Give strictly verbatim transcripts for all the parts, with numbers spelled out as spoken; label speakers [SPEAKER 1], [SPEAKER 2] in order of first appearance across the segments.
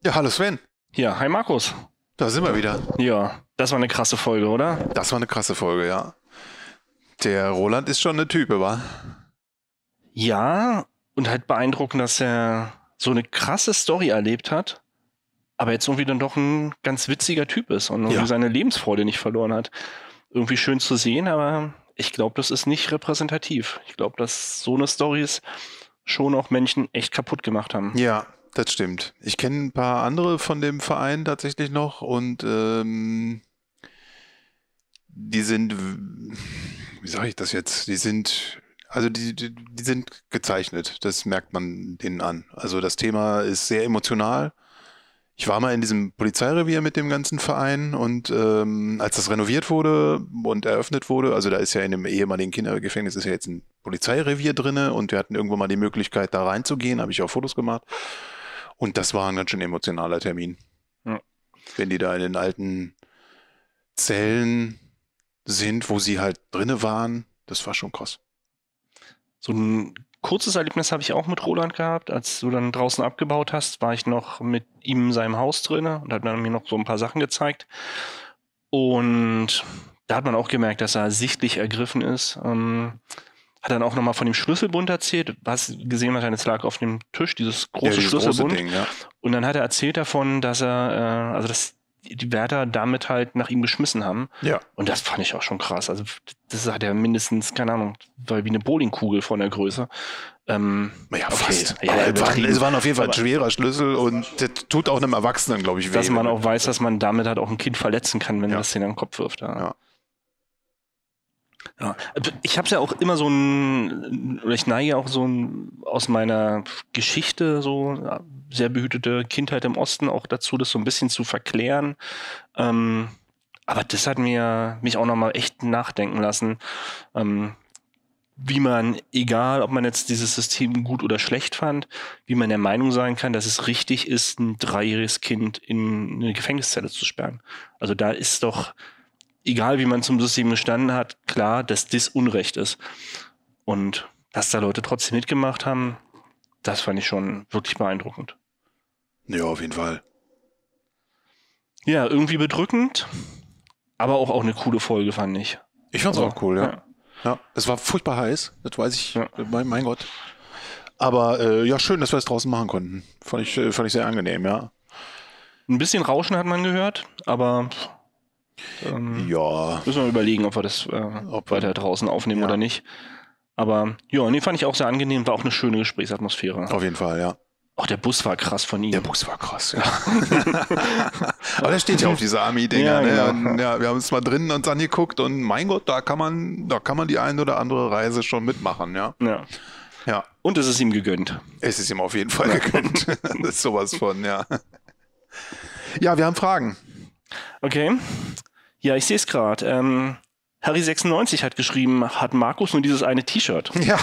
[SPEAKER 1] Ja, hallo Sven.
[SPEAKER 2] Ja, hi Markus.
[SPEAKER 1] Da sind wir wieder.
[SPEAKER 2] Ja, das war eine krasse Folge, oder?
[SPEAKER 1] Das war eine krasse Folge, ja. Der Roland ist schon eine Type, wa?
[SPEAKER 2] Ja, und halt beeindruckend, dass er so eine krasse Story erlebt hat, aber jetzt irgendwie dann doch ein ganz witziger Typ ist und irgendwie
[SPEAKER 1] Ja.
[SPEAKER 2] seine Lebensfreude nicht verloren hat. Irgendwie schön zu sehen, aber ich glaube, das ist nicht repräsentativ. Ich glaube, dass so eine Storys schon auch Menschen echt kaputt gemacht haben.
[SPEAKER 1] Ja, das stimmt. Ich kenne ein paar andere von dem Verein tatsächlich noch und ähm, die sind, wie sage ich das jetzt? Die sind, also die, die, die sind gezeichnet. Das merkt man denen an. Also das Thema ist sehr emotional. Ich war mal in diesem Polizeirevier mit dem ganzen Verein und ähm, als das renoviert wurde und eröffnet wurde, also da ist ja in dem ehemaligen Kindergefängnis ist ja jetzt ein Polizeirevier drinne und wir hatten irgendwann mal die Möglichkeit, da reinzugehen, habe ich auch Fotos gemacht und das war ein ganz schön emotionaler Termin.
[SPEAKER 2] Ja.
[SPEAKER 1] Wenn die da in den alten Zellen sind, wo sie halt drinne waren, das war schon krass.
[SPEAKER 2] So ein kurzes Erlebnis habe ich auch mit Roland gehabt. Als du dann draußen abgebaut hast, war ich noch mit ihm in seinem Haus drin und hat dann mir noch so ein paar Sachen gezeigt. Und da hat man auch gemerkt, dass er sichtlich ergriffen ist. Ähm, hat dann auch nochmal von dem Schlüsselbund erzählt. Was gesehen hat, es lag auf dem Tisch, dieses große
[SPEAKER 1] Ja, dieses
[SPEAKER 2] Schlüsselbund.
[SPEAKER 1] große Ding, ja.
[SPEAKER 2] Und dann hat er erzählt davon, dass er, äh, also dass die Wärter damit halt nach ihm geschmissen haben.
[SPEAKER 1] Ja.
[SPEAKER 2] Und das fand ich auch schon krass. Also das hat ja mindestens, keine Ahnung, war wie eine Bowlingkugel von der Größe. Ähm,
[SPEAKER 1] Ja,
[SPEAKER 2] okay.
[SPEAKER 1] fast.
[SPEAKER 2] Ja,
[SPEAKER 1] Aber es, war,
[SPEAKER 2] übertrieben.
[SPEAKER 1] es war auf jeden Fall ein
[SPEAKER 2] Aber-
[SPEAKER 1] schwerer Schlüssel und das tut auch einem Erwachsenen, glaube ich, weh.
[SPEAKER 2] Dass man
[SPEAKER 1] wenn-
[SPEAKER 2] auch weiß, dass man damit halt auch ein Kind verletzen kann, wenn
[SPEAKER 1] Ja.
[SPEAKER 2] das den an den Kopf wirft. Ja.
[SPEAKER 1] Ja.
[SPEAKER 2] Ja. Ich habe es ja auch immer so ein, oder ich neige auch so ein, aus meiner Geschichte, so ja, sehr behütete Kindheit im Osten, auch dazu, das so ein bisschen zu verklären. Ähm, aber das hat mir mich auch nochmal echt nachdenken lassen, ähm, wie man, egal ob man jetzt dieses System gut oder schlecht fand, wie man der Meinung sein kann, dass es richtig ist, ein dreijähriges Kind in eine Gefängniszelle zu sperren. Also da ist doch, egal wie man zum System gestanden hat, klar, dass das Unrecht ist. Und dass da Leute trotzdem mitgemacht haben, das fand ich schon wirklich beeindruckend.
[SPEAKER 1] Ja, auf jeden Fall.
[SPEAKER 2] Ja, irgendwie bedrückend, aber auch, auch eine coole Folge, fand ich.
[SPEAKER 1] Ich fand's
[SPEAKER 2] Also,
[SPEAKER 1] auch cool, ja.
[SPEAKER 2] ja.
[SPEAKER 1] Ja, es war furchtbar heiß, das weiß ich,
[SPEAKER 2] Ja.
[SPEAKER 1] mein, mein Gott. Aber äh, ja, schön, dass wir es draußen machen konnten. Fand ich, äh, fand ich sehr angenehm, ja.
[SPEAKER 2] Ein bisschen Rauschen hat man gehört, aber ähm,
[SPEAKER 1] Ja,
[SPEAKER 2] müssen wir überlegen, ob wir das äh,
[SPEAKER 1] Ob-
[SPEAKER 2] weiter draußen aufnehmen
[SPEAKER 1] ja.
[SPEAKER 2] oder nicht. Aber ja, nee, fand ich auch sehr angenehm, war auch eine schöne Gesprächsatmosphäre.
[SPEAKER 1] auf jeden Fall, ja.
[SPEAKER 2] Auch der Bus war krass von ihm.
[SPEAKER 1] Der Bus war krass, ja. Aber der steht ja auf diese Army-Dinger,
[SPEAKER 2] Ja,
[SPEAKER 1] ne?
[SPEAKER 2] genau.
[SPEAKER 1] Und, ja, wir haben uns mal drinnen uns angeguckt und mein Gott, da kann man, da kann man die ein oder andere Reise schon mitmachen, ja.
[SPEAKER 2] Ja.
[SPEAKER 1] Ja,
[SPEAKER 2] Und es ist ihm gegönnt.
[SPEAKER 1] es ist ihm auf jeden Fall gegönnt. Das ist sowas von, ja. Ja, wir haben Fragen.
[SPEAKER 2] Okay. Ja, ich sehe es gerade. Ähm, Harry sechsundneunzig hat geschrieben, hat Markus nur dieses eine T-Shirt.
[SPEAKER 1] Ja.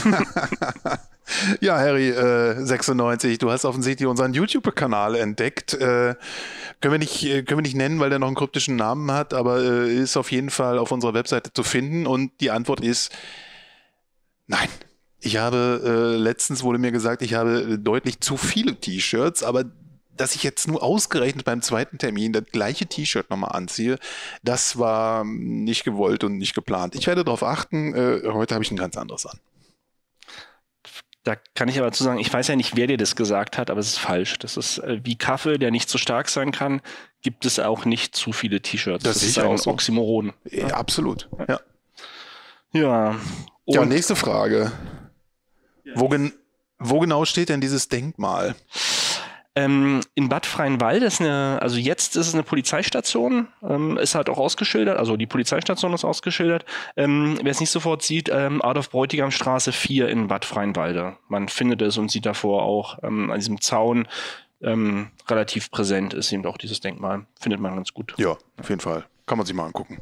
[SPEAKER 1] Ja, Harry äh, sechsundneunzig, du hast offensichtlich unseren YouTube-Kanal entdeckt. Äh, können wir nicht, äh, können wir nicht nennen, weil der noch einen kryptischen Namen hat, aber äh, ist auf jeden Fall auf unserer Webseite zu finden. Und die Antwort ist nein. Ich habe, äh, letztens wurde mir gesagt, ich habe deutlich zu viele T-Shirts, aber dass ich jetzt nur ausgerechnet beim zweiten Termin das gleiche T-Shirt nochmal anziehe, das war nicht gewollt und nicht geplant. Ich werde darauf achten, äh, heute habe ich ein ganz anderes an.
[SPEAKER 2] Da kann ich aber zu sagen, ich weiß ja nicht, wer dir das gesagt hat, aber es ist falsch. Das ist äh, wie Kaffee, der nicht zu stark sein kann, gibt es auch nicht zu viele T-Shirts.
[SPEAKER 1] Das sehe
[SPEAKER 2] ist
[SPEAKER 1] ich
[SPEAKER 2] ein
[SPEAKER 1] auch so.
[SPEAKER 2] Oxymoron.
[SPEAKER 1] Ja, absolut. Ja.
[SPEAKER 2] Ja.
[SPEAKER 1] Ja,
[SPEAKER 2] Und
[SPEAKER 1] nächste Frage. Wo, gen wo genau steht denn dieses Denkmal?
[SPEAKER 2] ähm, in Bad Freienwalde ist eine, also jetzt ist es eine Polizeistation, ähm, ist halt auch ausgeschildert, also die Polizeistation ist ausgeschildert. Ähm, wer es nicht sofort sieht, ähm, Adolf Bräutigamstraße vier in Bad Freienwalde. Man findet es und sieht davor auch ähm, an diesem Zaun ähm, relativ präsent ist eben auch dieses Denkmal. Findet man ganz gut.
[SPEAKER 1] Ja, auf jeden Fall. Kann man sich mal angucken.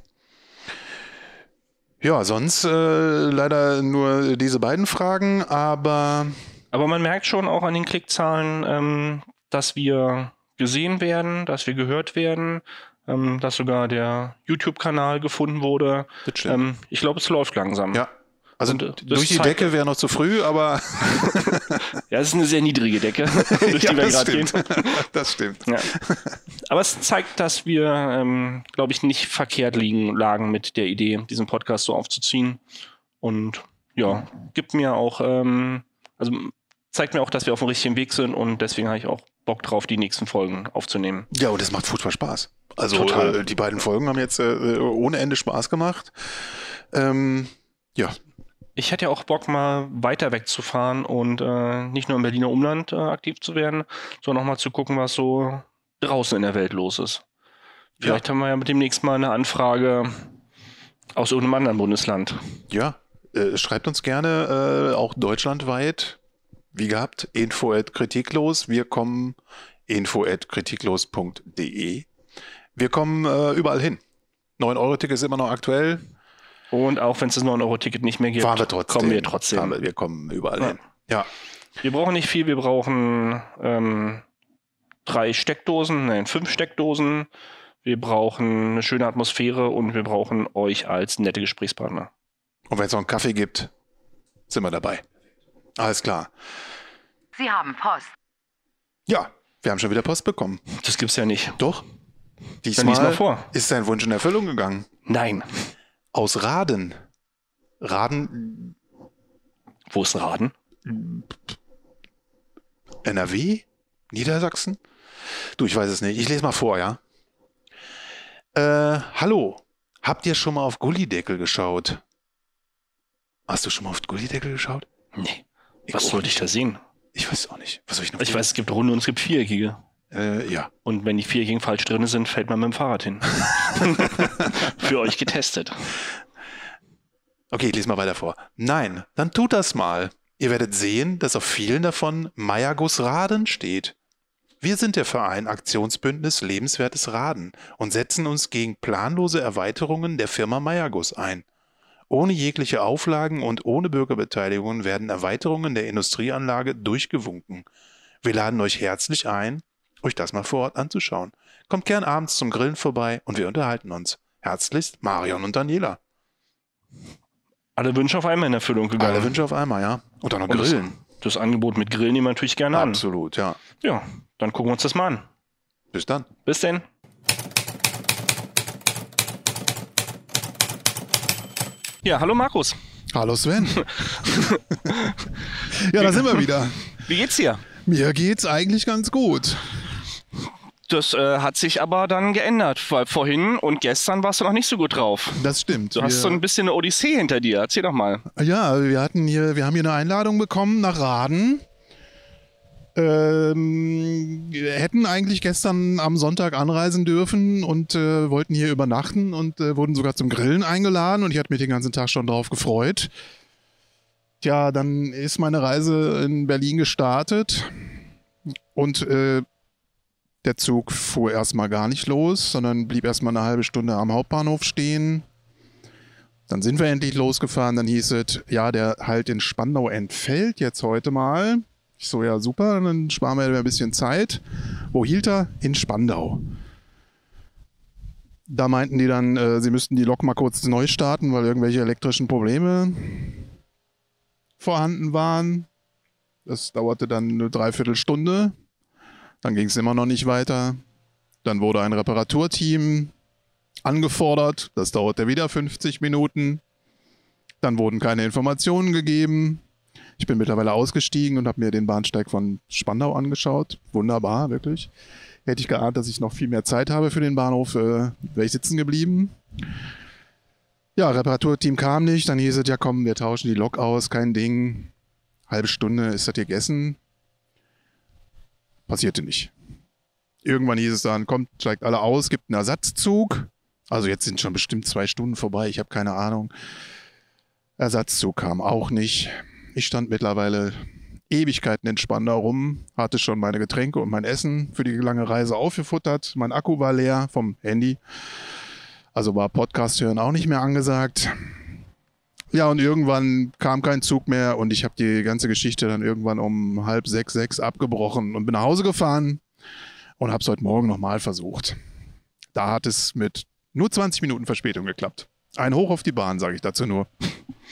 [SPEAKER 1] Ja, sonst äh, leider nur diese beiden Fragen, aber
[SPEAKER 2] Aber man merkt schon auch an den Klickzahlen, ähm, dass wir gesehen werden, dass wir gehört werden, ähm, dass sogar der YouTube-Kanal gefunden wurde.
[SPEAKER 1] das stimmt.
[SPEAKER 2] Ähm, ich glaube, es läuft langsam.
[SPEAKER 1] Ja, Also
[SPEAKER 2] Und, äh,
[SPEAKER 1] durch die
[SPEAKER 2] zeigt-
[SPEAKER 1] Decke wäre noch zu früh, aber
[SPEAKER 2] Ja, es ist eine sehr niedrige Decke, durch
[SPEAKER 1] ja,
[SPEAKER 2] die wir
[SPEAKER 1] das
[SPEAKER 2] gerade gehen.
[SPEAKER 1] stimmt. Das stimmt.
[SPEAKER 2] Ja. Aber es zeigt, dass wir, ähm, glaube ich, nicht verkehrt liegen, lagen mit der Idee, diesen Podcast so aufzuziehen. Und ja, gibt mir auch, ähm, also zeigt mir auch, dass wir auf dem richtigen Weg sind und deswegen habe ich auch Bock drauf, die nächsten Folgen aufzunehmen.
[SPEAKER 1] Ja, und es macht furchtbar Spaß. Also
[SPEAKER 2] Total.
[SPEAKER 1] äh, die beiden Folgen haben jetzt äh, ohne Ende Spaß gemacht. Ähm, ja,
[SPEAKER 2] Ich hätte ja auch Bock, mal weiter wegzufahren und äh, nicht nur im Berliner Umland äh, aktiv zu werden, sondern auch mal zu gucken, was so draußen in der Welt los ist. Vielleicht haben wir ja mit demnächst mal eine Anfrage aus irgendeinem anderen Bundesland.
[SPEAKER 1] ja. Äh, schreibt uns gerne, äh, auch deutschlandweit, wie gehabt, info at kritiklos. Wir kommen info at kritiklos punkt de. Wir kommen äh, überall hin. neun Euro Ticket ist immer noch aktuell.
[SPEAKER 2] Und auch wenn es das neun Euro Ticket nicht mehr gibt,
[SPEAKER 1] Fahren wir trotzdem.
[SPEAKER 2] kommen wir trotzdem.
[SPEAKER 1] Fahren wir, wir kommen überall
[SPEAKER 2] Ja.
[SPEAKER 1] hin. Ja.
[SPEAKER 2] Wir brauchen nicht viel, wir brauchen ähm, drei Steckdosen, nein, fünf Steckdosen. Wir brauchen eine schöne Atmosphäre und wir brauchen euch als nette Gesprächspartner.
[SPEAKER 1] Und wenn es noch einen Kaffee gibt, sind wir dabei. Alles klar.
[SPEAKER 3] Sie haben Post.
[SPEAKER 1] Ja, wir haben schon wieder Post bekommen.
[SPEAKER 2] Das gibt's ja nicht.
[SPEAKER 1] Doch.
[SPEAKER 2] Dann
[SPEAKER 1] Diesmal
[SPEAKER 2] lies mal vor.
[SPEAKER 1] ist dein Wunsch in Erfüllung gegangen.
[SPEAKER 2] Nein.
[SPEAKER 1] Aus Raden. Raden,
[SPEAKER 2] Wo ist Raden?
[SPEAKER 1] N R W? Niedersachsen? Du, ich weiß es nicht. Ich lese mal vor, ja? Äh, hallo. Habt ihr schon mal auf Gullideckel geschaut? Hast du schon mal auf Gullideckel geschaut?
[SPEAKER 2] Nee.
[SPEAKER 1] Ich
[SPEAKER 2] Was
[SPEAKER 1] auch
[SPEAKER 2] sollte ich da sehen?
[SPEAKER 1] Ich weiß auch nicht. Was soll ich noch
[SPEAKER 2] Ich weiß, es gibt Runde und es gibt Viereckige.
[SPEAKER 1] Äh, ja.
[SPEAKER 2] Und wenn die Viereckigen falsch drin sind, fällt man mit dem Fahrrad hin. Für euch getestet.
[SPEAKER 1] Okay, ich lese mal weiter vor. Nein, dann tut das mal. Ihr werdet sehen, dass auf vielen davon Mayagus Raden steht. Wir sind der Verein Aktionsbündnis Lebenswertes Raden und setzen uns gegen planlose Erweiterungen der Firma Mayagus ein. Ohne jegliche Auflagen und ohne Bürgerbeteiligung werden Erweiterungen der Industrieanlage durchgewunken. Wir laden euch herzlich ein, euch das mal vor Ort anzuschauen. Kommt gern abends zum Grillen vorbei und wir unterhalten uns. Herzlichst Marion und Daniela.
[SPEAKER 2] Alle Wünsche auf einmal in Erfüllung gegangen.
[SPEAKER 1] Alle Wünsche auf einmal, ja. Und dann noch
[SPEAKER 2] Und das-
[SPEAKER 1] Grillen.
[SPEAKER 2] Das Angebot mit Grillen nehmen wir natürlich gerne an.
[SPEAKER 1] Absolut, ja.
[SPEAKER 2] Ja, dann gucken wir uns das mal an.
[SPEAKER 1] Bis dann.
[SPEAKER 2] Bis denn. Ja, hallo Markus.
[SPEAKER 4] Hallo Sven. Ja, da sind wir wieder.
[SPEAKER 2] Wie geht's dir?
[SPEAKER 4] Mir geht's eigentlich ganz gut.
[SPEAKER 2] Das äh, hat sich aber dann geändert, weil vorhin und gestern warst du noch nicht so gut drauf.
[SPEAKER 4] Das stimmt.
[SPEAKER 2] Du hast so
[SPEAKER 4] wir,
[SPEAKER 2] ein bisschen eine Odyssee hinter dir. Erzähl doch mal.
[SPEAKER 4] ja, wir hatten hier, wir haben hier eine Einladung bekommen nach Raden. Ähm, wir hätten eigentlich gestern am Sonntag anreisen dürfen und äh, wollten hier übernachten und äh, wurden sogar zum Grillen eingeladen und ich hatte mich den ganzen Tag schon drauf gefreut. Tja, dann ist meine Reise in Berlin gestartet und äh, der Zug fuhr erstmal gar nicht los, sondern blieb erstmal eine halbe Stunde am Hauptbahnhof stehen. Dann sind wir endlich losgefahren, dann hieß es, ja, der Halt in Spandau entfällt jetzt heute mal. Ich so, ja super, dann sparen wir ein bisschen Zeit. Wo hielt er? In Spandau. Da meinten die dann, äh, sie müssten die Lok mal kurz neu starten, weil irgendwelche elektrischen Probleme vorhanden waren. Das dauerte dann eine Dreiviertelstunde. Dann ging es immer noch nicht weiter. Dann wurde ein Reparaturteam angefordert. Das dauerte wieder fünfzig Minuten. Dann wurden keine Informationen gegeben. Ich bin mittlerweile ausgestiegen und habe mir den Bahnsteig von Spandau angeschaut. Wunderbar, wirklich. Hätte ich geahnt, dass ich noch viel mehr Zeit habe für den Bahnhof, äh, wäre ich sitzen geblieben. Ja, Reparaturteam kam nicht. Dann hieß es, ja komm, wir tauschen die Lok aus, kein Ding. Halbe Stunde ist das gegessen. Passierte nicht. Irgendwann hieß es dann, kommt, steigt alle aus, gibt einen Ersatzzug. Also jetzt sind schon bestimmt zwei Stunden vorbei, ich habe keine Ahnung. Ersatzzug kam auch nicht. Ich stand mittlerweile Ewigkeiten in Spandau rum, hatte schon meine Getränke und mein Essen für die lange Reise aufgefuttert. Mein Akku war leer vom Handy. Also war Podcast hören auch nicht mehr angesagt. Ja, und irgendwann kam kein Zug mehr und ich habe die ganze Geschichte dann irgendwann um halb sechs, sechs abgebrochen und bin nach Hause gefahren und habe es heute Morgen nochmal versucht. Da hat es mit nur zwanzig Minuten Verspätung geklappt. Ein Hoch auf die Bahn, sage ich dazu nur.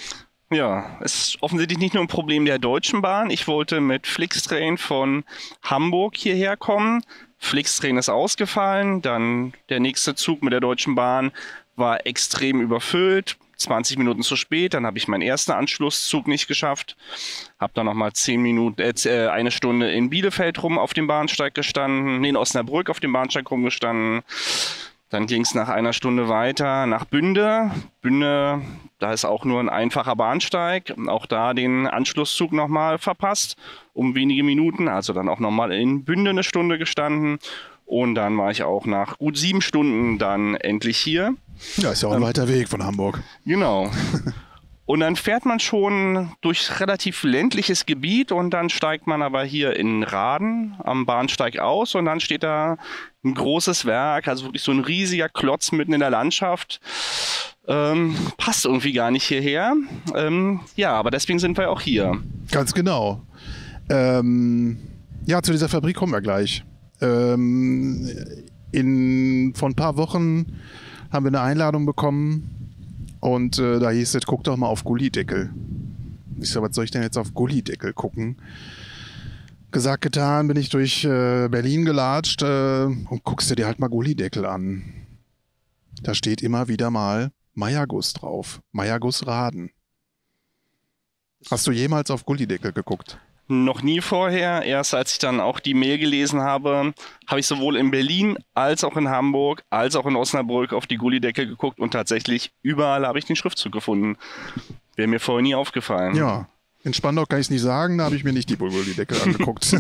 [SPEAKER 2] Ja, es ist offensichtlich nicht nur ein Problem der Deutschen Bahn. Ich wollte mit Flixtrain von Hamburg hierher kommen. Flixtrain ist ausgefallen, dann der nächste Zug mit der Deutschen Bahn war extrem überfüllt, zwanzig Minuten zu spät, dann habe ich meinen ersten Anschlusszug nicht geschafft, habe dann nochmal zehn Minuten, äh, eine Stunde in Bielefeld rum auf dem Bahnsteig gestanden, nee, in Osnabrück auf dem Bahnsteig rumgestanden. Dann ging es nach einer Stunde weiter nach Bünde. Bünde, da ist auch nur ein einfacher Bahnsteig. Auch da den Anschlusszug nochmal verpasst, um wenige Minuten. Also dann auch nochmal in Bünde eine Stunde gestanden. Und dann war ich auch nach gut sieben Stunden dann endlich hier.
[SPEAKER 4] Ja, ist ja auch ein ähm, weiter Weg von Hamburg.
[SPEAKER 2] Genau. Und dann fährt man schon durch relativ ländliches Gebiet und dann steigt man aber hier in Raden am Bahnsteig aus und dann steht da ein großes Werk, also wirklich so ein riesiger Klotz mitten in der Landschaft. Ähm, passt irgendwie gar nicht hierher. Ähm, ja, aber deswegen sind wir auch hier.
[SPEAKER 4] Ganz genau. Ähm, ja, zu dieser Fabrik kommen wir gleich. Ähm, in, vor ein paar Wochen haben wir eine Einladung bekommen. Und äh, da hieß es, guck doch mal auf Gullideckel. Ich so, was soll ich denn jetzt auf Gullideckel gucken? Gesagt, getan, bin ich durch äh, Berlin gelatscht äh, und guckst dir halt mal Gullideckel an. Da steht immer wieder mal Meierguss drauf. Meierguss Raden. Hast du jemals auf Gullideckel geguckt?
[SPEAKER 2] Noch nie vorher. Erst als ich dann auch die Mail gelesen habe, habe ich sowohl in Berlin als auch in Hamburg als auch in Osnabrück auf die Gullideckel geguckt und tatsächlich überall habe ich den Schriftzug gefunden. Wäre mir vorher nie aufgefallen.
[SPEAKER 4] Ja, in Spandau kann ich es nicht sagen, da habe ich mir nicht die Gullideckel angeguckt.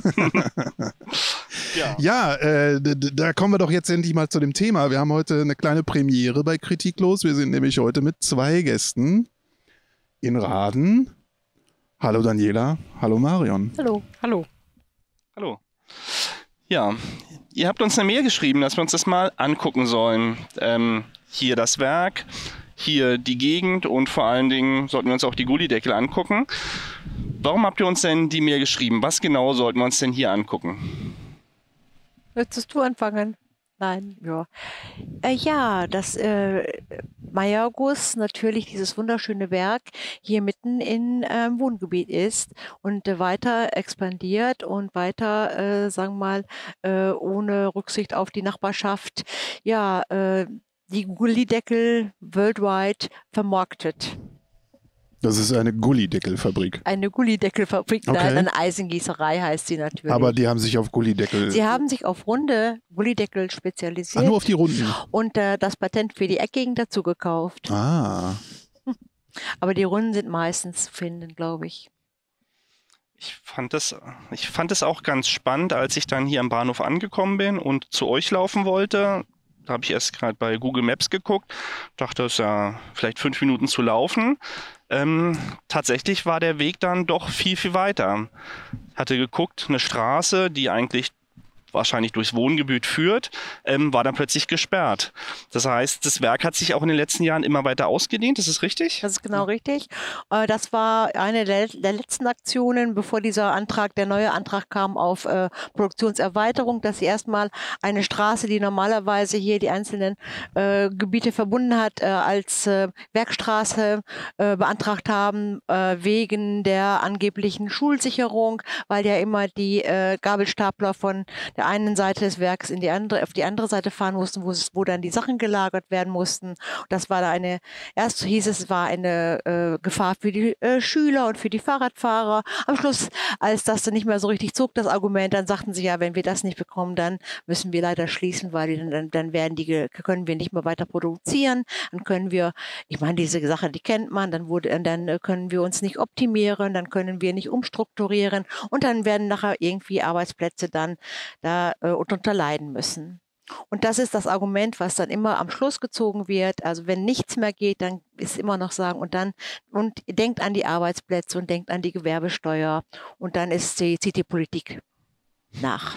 [SPEAKER 4] Ja, ja äh, da kommen wir doch jetzt endlich mal zu dem Thema. Wir haben heute eine kleine Premiere bei Kritiklos. Wir sind nämlich heute mit zwei Gästen in Raden. Hallo Daniela, hallo Marion.
[SPEAKER 5] Hallo. Hallo.
[SPEAKER 2] Hallo. Ja, ihr habt uns eine Mail geschrieben, dass wir uns das mal angucken sollen. Ähm, hier das Werk, hier die Gegend und vor allen Dingen sollten wir uns auch die Gullideckel angucken. Warum habt ihr uns denn die Mail geschrieben? Was genau sollten wir uns denn hier angucken?
[SPEAKER 5] Möchtest du anfangen? Nein, ja. Äh, ja, das äh, Meierguss, natürlich dieses wunderschöne Werk, hier mitten in ähm, Wohngebiet ist und äh, weiter expandiert und weiter, äh, sagen wir mal, äh, ohne Rücksicht auf die Nachbarschaft, ja, äh, die Gullideckel worldwide vermarktet.
[SPEAKER 4] Das ist eine Gullideckelfabrik.
[SPEAKER 5] Eine Gullideckelfabrik,
[SPEAKER 4] okay.
[SPEAKER 5] Nein, eine Eisengießerei heißt sie natürlich.
[SPEAKER 4] Aber die haben sich auf Gullideckel...
[SPEAKER 5] Sie haben sich auf runde Gullideckel spezialisiert.
[SPEAKER 4] Ach, nur auf die runden?
[SPEAKER 5] Und äh, das Patent für die eckigen dazu gekauft.
[SPEAKER 4] Ah.
[SPEAKER 5] Aber die runden sind meistens zu finden, glaube ich.
[SPEAKER 2] Ich fand das, ich fand es auch ganz spannend, als ich dann hier am Bahnhof angekommen bin und zu euch laufen wollte. Da habe ich erst gerade bei Google Maps geguckt, dachte, es ist ja vielleicht fünf Minuten zu laufen. Ähm, tatsächlich war der Weg dann doch viel, viel weiter. Hatte geguckt, eine Straße, die eigentlich wahrscheinlich durchs Wohngebiet führt, ähm, war dann plötzlich gesperrt. Das heißt, das Werk hat sich auch in den letzten Jahren immer weiter ausgedehnt, ist das richtig?
[SPEAKER 5] Das ist genau richtig. Äh, das war eine der, der letzten Aktionen, bevor dieser Antrag, der neue Antrag kam auf äh, Produktionserweiterung, dass sie erstmal eine Straße, die normalerweise hier die einzelnen äh, Gebiete verbunden hat, äh, als äh, Werkstraße äh, beantragt haben, äh, wegen der angeblichen Schulsicherung, weil ja immer die äh, Gabelstapler von der einen Seite des Werks in die andere, auf die andere Seite fahren mussten, wo, es, wo dann die Sachen gelagert werden mussten. Das war da eine, erst hieß es, es war eine äh, Gefahr für die äh, Schüler und für die Fahrradfahrer. Am Schluss, als das dann nicht mehr so richtig zog, das Argument, dann sagten sie ja, wenn wir das nicht bekommen, dann müssen wir leider schließen, weil wir, dann, dann werden die, können wir nicht mehr weiter produzieren. Dann können wir, ich meine, diese Sache, die kennt man, dann, wurde, dann können wir uns nicht optimieren, dann können wir nicht umstrukturieren und dann werden nachher irgendwie Arbeitsplätze dann da äh, darunter leiden müssen. Und das ist das Argument, was dann immer am Schluss gezogen wird. Also wenn nichts mehr geht, dann ist immer noch sagen und dann und denkt an die Arbeitsplätze und denkt an die Gewerbesteuer und dann ist die, zieht die Politik nach.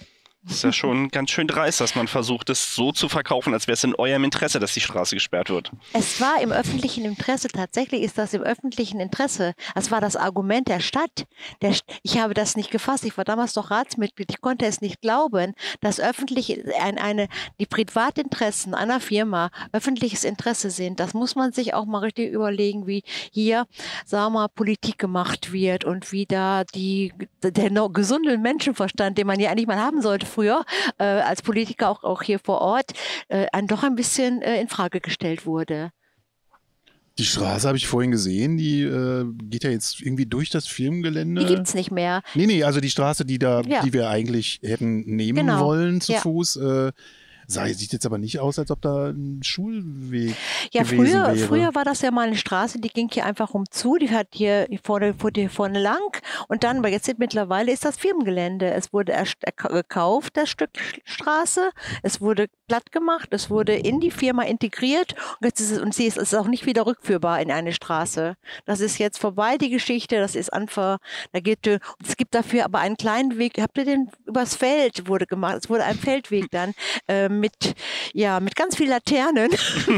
[SPEAKER 2] ist ja schon ganz schön dreist, dass man versucht, es so zu verkaufen, als wäre es in eurem Interesse, dass die Straße gesperrt wird.
[SPEAKER 5] Es war im öffentlichen Interesse, tatsächlich ist das im öffentlichen Interesse. Das war das Argument der Stadt. Der, ich habe das nicht gefasst, ich war damals noch Ratsmitglied, ich konnte es nicht glauben, dass öffentlich ein, eine, die Privatinteressen einer Firma öffentliches Interesse sind. Das muss man sich auch mal richtig überlegen, wie hier, sagen wir mal, Politik gemacht wird und wie da die, der no, gesunde Menschenverstand, den man ja eigentlich mal haben sollte früher, äh, als Politiker auch, auch hier vor Ort, äh, ein, doch ein bisschen äh, in Frage gestellt wurde.
[SPEAKER 4] Die Straße habe ich vorhin gesehen, die äh, geht ja jetzt irgendwie durch das Firmengelände.
[SPEAKER 5] Die gibt es nicht mehr.
[SPEAKER 4] Nee, nee, also die Straße, die da,
[SPEAKER 5] Ja.
[SPEAKER 4] die wir eigentlich hätten nehmen
[SPEAKER 5] Genau.
[SPEAKER 4] wollen zu
[SPEAKER 5] Ja.
[SPEAKER 4] Fuß, äh, sei, sieht jetzt aber nicht aus, als ob da ein Schulweg
[SPEAKER 5] Ja,
[SPEAKER 4] gewesen
[SPEAKER 5] früher,
[SPEAKER 4] wäre.
[SPEAKER 5] früher war das ja mal eine Straße, die ging hier einfach rumzu, die hat hier vorne, hier vorne lang und dann, aber jetzt sind, mittlerweile ist das Firmengelände. Es wurde erst gekauft, das Stück Straße, es wurde platt gemacht, es wurde in die Firma integriert und, jetzt ist es, und sie ist, ist auch nicht wieder rückführbar in eine Straße. Das ist jetzt vorbei, die Geschichte, das ist einfach, da geht, und es gibt dafür aber einen kleinen Weg, habt ihr den, übers Feld wurde gemacht, es wurde ein Feldweg dann, ähm, mit, ja, mit ganz viel Laternen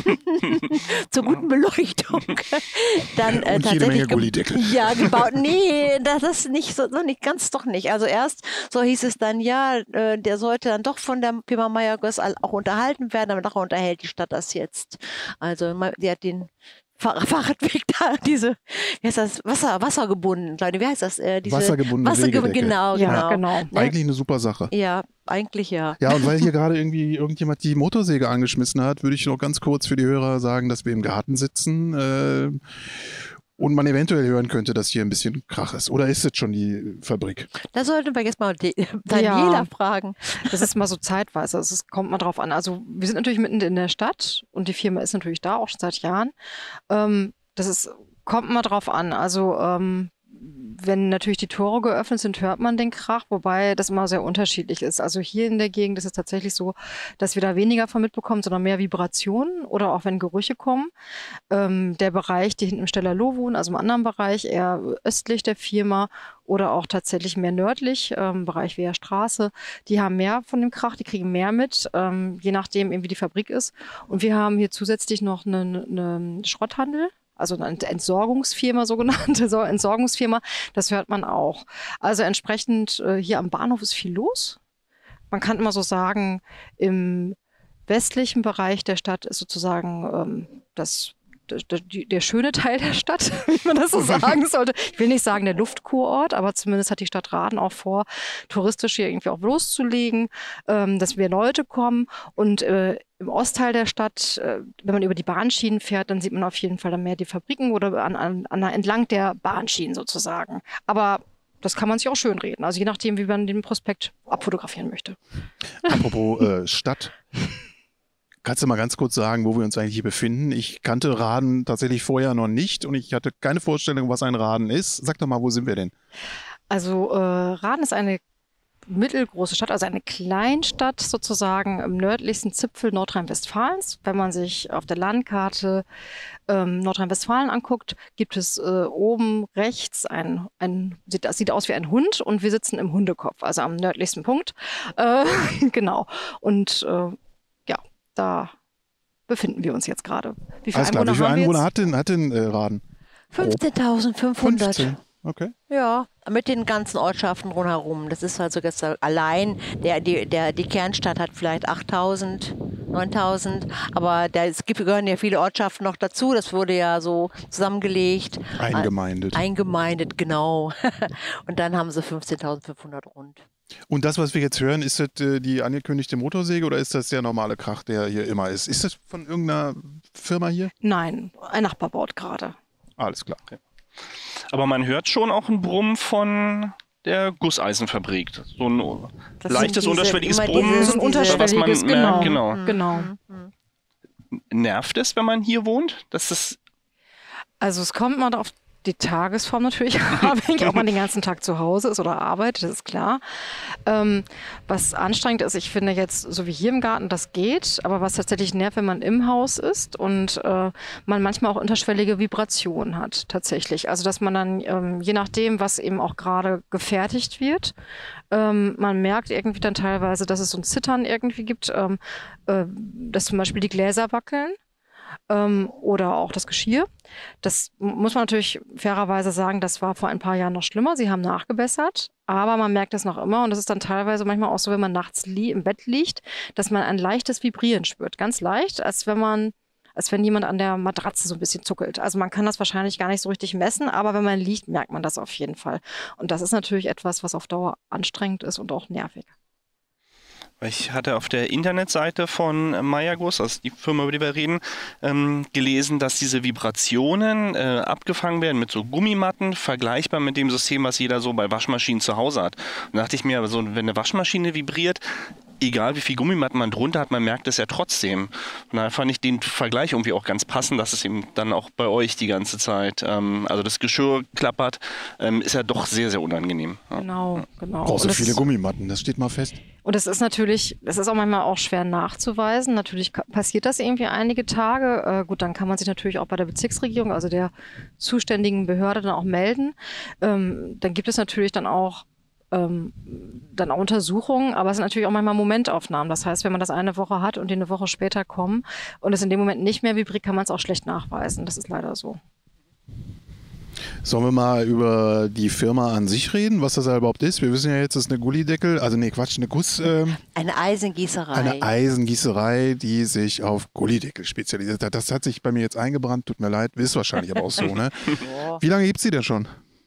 [SPEAKER 5] zur guten Beleuchtung. Dann, äh,
[SPEAKER 4] Und jede Menge
[SPEAKER 5] tatsächlich ge-
[SPEAKER 4] Gullideckel.
[SPEAKER 5] Ja, gebaut. Nee, das ist nicht so, so nicht, ganz doch nicht. Also erst, so hieß es dann, ja, äh, der sollte dann doch von der Firma Meyer-Göss auch unterhalten werden, aber nachher unterhält die Stadt das jetzt. Also ma- die hat den Fahr- Fahrradweg da, diese, wie heißt das, Wasser, wassergebunden, Leute, wie heißt das? Äh, diese
[SPEAKER 4] Wassergebundene
[SPEAKER 5] Wasserge-
[SPEAKER 4] Wegedecke.
[SPEAKER 5] Genau,
[SPEAKER 6] Ja,
[SPEAKER 5] genau.
[SPEAKER 6] genau.
[SPEAKER 5] Ne?
[SPEAKER 4] Eigentlich eine super Sache.
[SPEAKER 5] Ja, eigentlich ja.
[SPEAKER 4] Ja, und weil hier gerade irgendwie irgendjemand die Motorsäge angeschmissen hat, würde ich noch ganz kurz für die Hörer sagen, dass wir im Garten sitzen äh, und man eventuell hören könnte, dass hier ein bisschen Krach ist. Oder ist es schon die Fabrik?
[SPEAKER 5] Da sollten wir jetzt mal die, Daniela
[SPEAKER 6] Ja.
[SPEAKER 5] fragen.
[SPEAKER 6] Das ist mal so zeitweise. Also es kommt mal drauf an. Also wir sind natürlich mitten in der Stadt und die Firma ist natürlich da, auch schon seit Jahren. Ähm, das ist, kommt mal drauf an. Also ähm, wenn natürlich die Tore geöffnet sind, hört man den Krach, wobei das immer sehr unterschiedlich ist. Also hier in der Gegend ist es tatsächlich so, dass wir da weniger von mitbekommen, sondern mehr Vibrationen oder auch wenn Gerüche kommen. Ähm, der Bereich, die hinten im Stellerloh wohnen, also im anderen Bereich, eher östlich der Firma oder auch tatsächlich mehr nördlich, ähm, Bereich Wehrstraße, die haben mehr von dem Krach, die kriegen mehr mit, ähm, je nachdem eben wie die Fabrik ist. Und wir haben hier zusätzlich noch einen eine Schrotthandel. Also eine Entsorgungsfirma, sogenannte So- Entsorgungsfirma, das hört man auch. Also entsprechend äh, hier am Bahnhof ist viel los. Man kann immer so sagen, im westlichen Bereich der Stadt ist sozusagen ähm, das, der, der, der schöne Teil der Stadt, wie man das so sagen sollte. Ich will nicht sagen der Luftkurort, aber zumindest hat die Stadt Rahden auch vor, touristisch hier irgendwie auch loszulegen, ähm, dass mehr Leute kommen und äh, im Ostteil der Stadt, äh, wenn man über die Bahnschienen fährt, dann sieht man auf jeden Fall dann mehr die Fabriken oder an, an, an, entlang der Bahnschienen sozusagen. Aber das kann man sich auch schön reden. Also je nachdem, wie man den Prospekt abfotografieren möchte.
[SPEAKER 4] Apropos äh, Stadt. Kannst du mal ganz kurz sagen, wo wir uns eigentlich hier befinden? Ich kannte Rahden tatsächlich vorher noch nicht und ich hatte keine Vorstellung, was ein Rahden ist. Sag doch mal, wo sind wir denn?
[SPEAKER 6] Also äh, Rahden ist eine mittelgroße Stadt, also eine Kleinstadt sozusagen im nördlichsten Zipfel Nordrhein-Westfalens. Wenn man sich auf der Landkarte ähm, Nordrhein-Westfalen anguckt, gibt es äh, oben rechts ein, ein sieht, das sieht aus wie ein Hund und wir sitzen im Hundekopf, also am nördlichsten Punkt. Äh, genau. Und äh, ja, da befinden wir uns jetzt gerade. Wie viele
[SPEAKER 4] Alles klar,
[SPEAKER 6] Einwohner
[SPEAKER 4] wie viele
[SPEAKER 6] haben wir
[SPEAKER 4] Einwohner
[SPEAKER 6] jetzt?
[SPEAKER 4] hat denn, hat denn äh, Rahden?
[SPEAKER 5] fünfzehntausendfünfhundert.
[SPEAKER 4] fünfzehn. Okay.
[SPEAKER 5] Ja, mit den ganzen Ortschaften rundherum. Das ist also jetzt allein, der, die, der, die Kernstadt hat vielleicht achttausend, neuntausend, aber da, es gibt, gehören ja viele Ortschaften noch dazu. Das wurde ja so zusammengelegt.
[SPEAKER 4] Eingemeindet.
[SPEAKER 5] Eingemeindet, genau. Und dann haben sie fünfzehntausendfünfhundert rund.
[SPEAKER 4] Und das, was wir jetzt hören, ist das äh, die angekündigte Motorsäge oder ist das der normale Krach, der hier immer ist? Ist das von irgendeiner Firma hier?
[SPEAKER 6] Nein, ein Nachbar baut gerade.
[SPEAKER 4] Alles klar.
[SPEAKER 2] Aber man hört schon auch ein Brummen von der Gusseisenfabrik. So ein
[SPEAKER 5] Das
[SPEAKER 2] leichtes,
[SPEAKER 5] sind diese-
[SPEAKER 2] unterschwelliges
[SPEAKER 5] immer
[SPEAKER 2] Brummen.
[SPEAKER 5] diese-
[SPEAKER 6] So ein
[SPEAKER 5] diese-
[SPEAKER 2] was man
[SPEAKER 6] unterschwelliges,
[SPEAKER 2] merkt,
[SPEAKER 6] genau.
[SPEAKER 2] genau.
[SPEAKER 6] Genau.
[SPEAKER 2] Nervt es, wenn man hier wohnt? Dass das
[SPEAKER 6] Also es kommt mal auf die Tagesform natürlich abhängig, ob man den ganzen Tag zu Hause ist oder arbeitet, das ist klar. Ähm, was anstrengend ist, ich finde jetzt, so wie hier im Garten, das geht, aber was tatsächlich nervt, wenn man im Haus ist und äh, man manchmal auch unterschwellige Vibrationen hat, tatsächlich. Also, dass man dann, ähm, je nachdem, was eben auch gerade gefertigt wird, ähm, man merkt irgendwie dann teilweise, dass es so ein Zittern irgendwie gibt, ähm, äh, dass zum Beispiel die Gläser wackeln. Ähm, oder auch das Geschirr. Das muss man natürlich fairerweise sagen, das war vor ein paar Jahren noch schlimmer. Sie haben nachgebessert, aber man merkt es noch immer und das ist dann teilweise manchmal auch so, wenn man nachts im Bett liegt, dass man ein leichtes Vibrieren spürt. Ganz leicht, als wenn man, als wenn jemand an der Matratze so ein bisschen zuckelt. Also man kann das wahrscheinlich gar nicht so richtig messen, aber wenn man liegt, merkt man das auf jeden Fall. Und das ist natürlich etwas, was auf Dauer anstrengend ist und auch nervig.
[SPEAKER 2] Ich hatte auf der Internetseite von Mayagus, also die Firma, über die wir reden, ähm, gelesen, dass diese Vibrationen äh, abgefangen werden mit so Gummimatten, vergleichbar mit dem System, was jeder so bei Waschmaschinen zu Hause hat. Und da dachte ich mir, so, wenn eine Waschmaschine vibriert, egal wie viel Gummimatten man drunter hat, man merkt es ja trotzdem. Und da fand ich den Vergleich irgendwie auch ganz passend, dass es eben dann auch bei euch die ganze Zeit, ähm, also das Geschirr klappert, ähm, ist ja doch sehr, sehr unangenehm. Ja.
[SPEAKER 6] Genau, genau.
[SPEAKER 4] Brauchst du
[SPEAKER 6] Und
[SPEAKER 4] viele
[SPEAKER 6] das-
[SPEAKER 4] Gummimatten, das steht mal fest.
[SPEAKER 6] Und das ist natürlich, das ist auch manchmal auch schwer nachzuweisen. Natürlich ka- passiert das irgendwie einige Tage. Äh, gut, dann kann man sich natürlich auch bei der Bezirksregierung, also der zuständigen Behörde, dann auch melden. Ähm, dann gibt es natürlich dann auch ähm, dann auch Untersuchungen, aber es sind natürlich auch manchmal Momentaufnahmen. Das heißt, wenn man das eine Woche hat und die eine Woche später kommen und es in dem Moment nicht mehr vibriert, kann man es auch schlecht nachweisen. Das ist leider so.
[SPEAKER 4] Sollen wir mal über die Firma an sich reden, was das da überhaupt ist? Wir wissen ja jetzt, das ist eine Gullideckel, also nee, Quatsch, eine Guss, ähm,
[SPEAKER 5] Eine Eisengießerei.
[SPEAKER 4] eine Eisengießerei, die sich auf Gullideckel spezialisiert hat. Das hat sich bei mir jetzt eingebrannt, tut mir leid, ist wahrscheinlich aber auch so, ne?
[SPEAKER 5] Ja.
[SPEAKER 4] Wie lange gibt es die denn schon?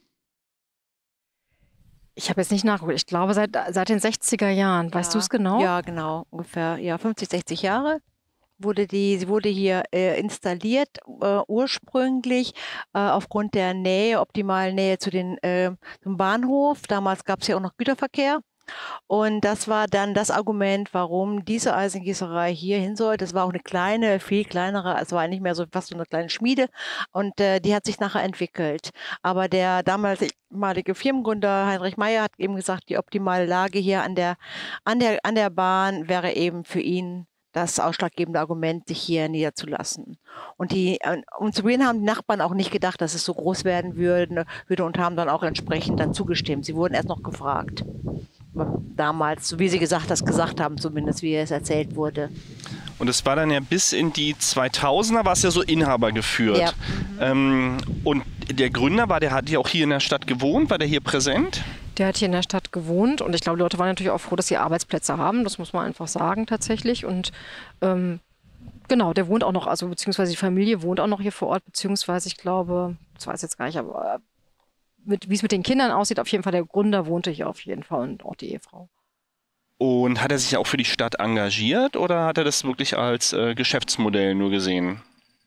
[SPEAKER 6] Ich habe jetzt nicht nachgeguckt. Ich glaube, seit, seit den sechziger Jahren. Weißt
[SPEAKER 5] Ja.
[SPEAKER 6] du es genau?
[SPEAKER 5] Ja, genau, ungefähr ja, fünfzig, sechzig Jahre. Wurde die, sie wurde hier äh, installiert, äh, ursprünglich äh, aufgrund der Nähe, optimalen Nähe zu den, äh, zum Bahnhof. Damals gab es ja auch noch Güterverkehr. Und das war dann das Argument, warum diese Eisengießerei hier hin soll. Das war auch eine kleine, viel kleinere, also war nicht mehr so fast so eine kleine Schmiede. Und äh, die hat sich nachher entwickelt. Aber der damalige Firmengründer Heinrich Meyer hat eben gesagt, die optimale Lage hier an der, an der, an der Bahn wäre eben für ihn das ausschlaggebende Argument, sich hier niederzulassen. Und die, und zu Beginn haben die Nachbarn auch nicht gedacht, dass es so groß werden würde, würde und haben dann auch entsprechend dann zugestimmt. Sie wurden erst noch gefragt. Damals, so wie sie gesagt, das gesagt haben, zumindest wie es erzählt wurde.
[SPEAKER 2] Und es war dann ja bis in die zweitausender, war es ja so Inhaber geführt.
[SPEAKER 5] Ja.
[SPEAKER 2] Ähm, und der Gründer, war der hat ja auch hier in der Stadt gewohnt, war der hier präsent?
[SPEAKER 6] Der hat hier in der Stadt gewohnt und ich glaube, die Leute waren natürlich auch froh, dass sie Arbeitsplätze haben. Das muss man einfach sagen tatsächlich. Und ähm, genau, der wohnt auch noch, also beziehungsweise die Familie wohnt auch noch hier vor Ort, beziehungsweise ich glaube, das weiß ich jetzt gar nicht, aber mit, wie es mit den Kindern aussieht, auf jeden Fall, der Gründer wohnte hier auf jeden Fall und auch die Ehefrau.
[SPEAKER 2] Und hat er sich auch für die Stadt engagiert oder hat er das wirklich als äh, Geschäftsmodell nur gesehen?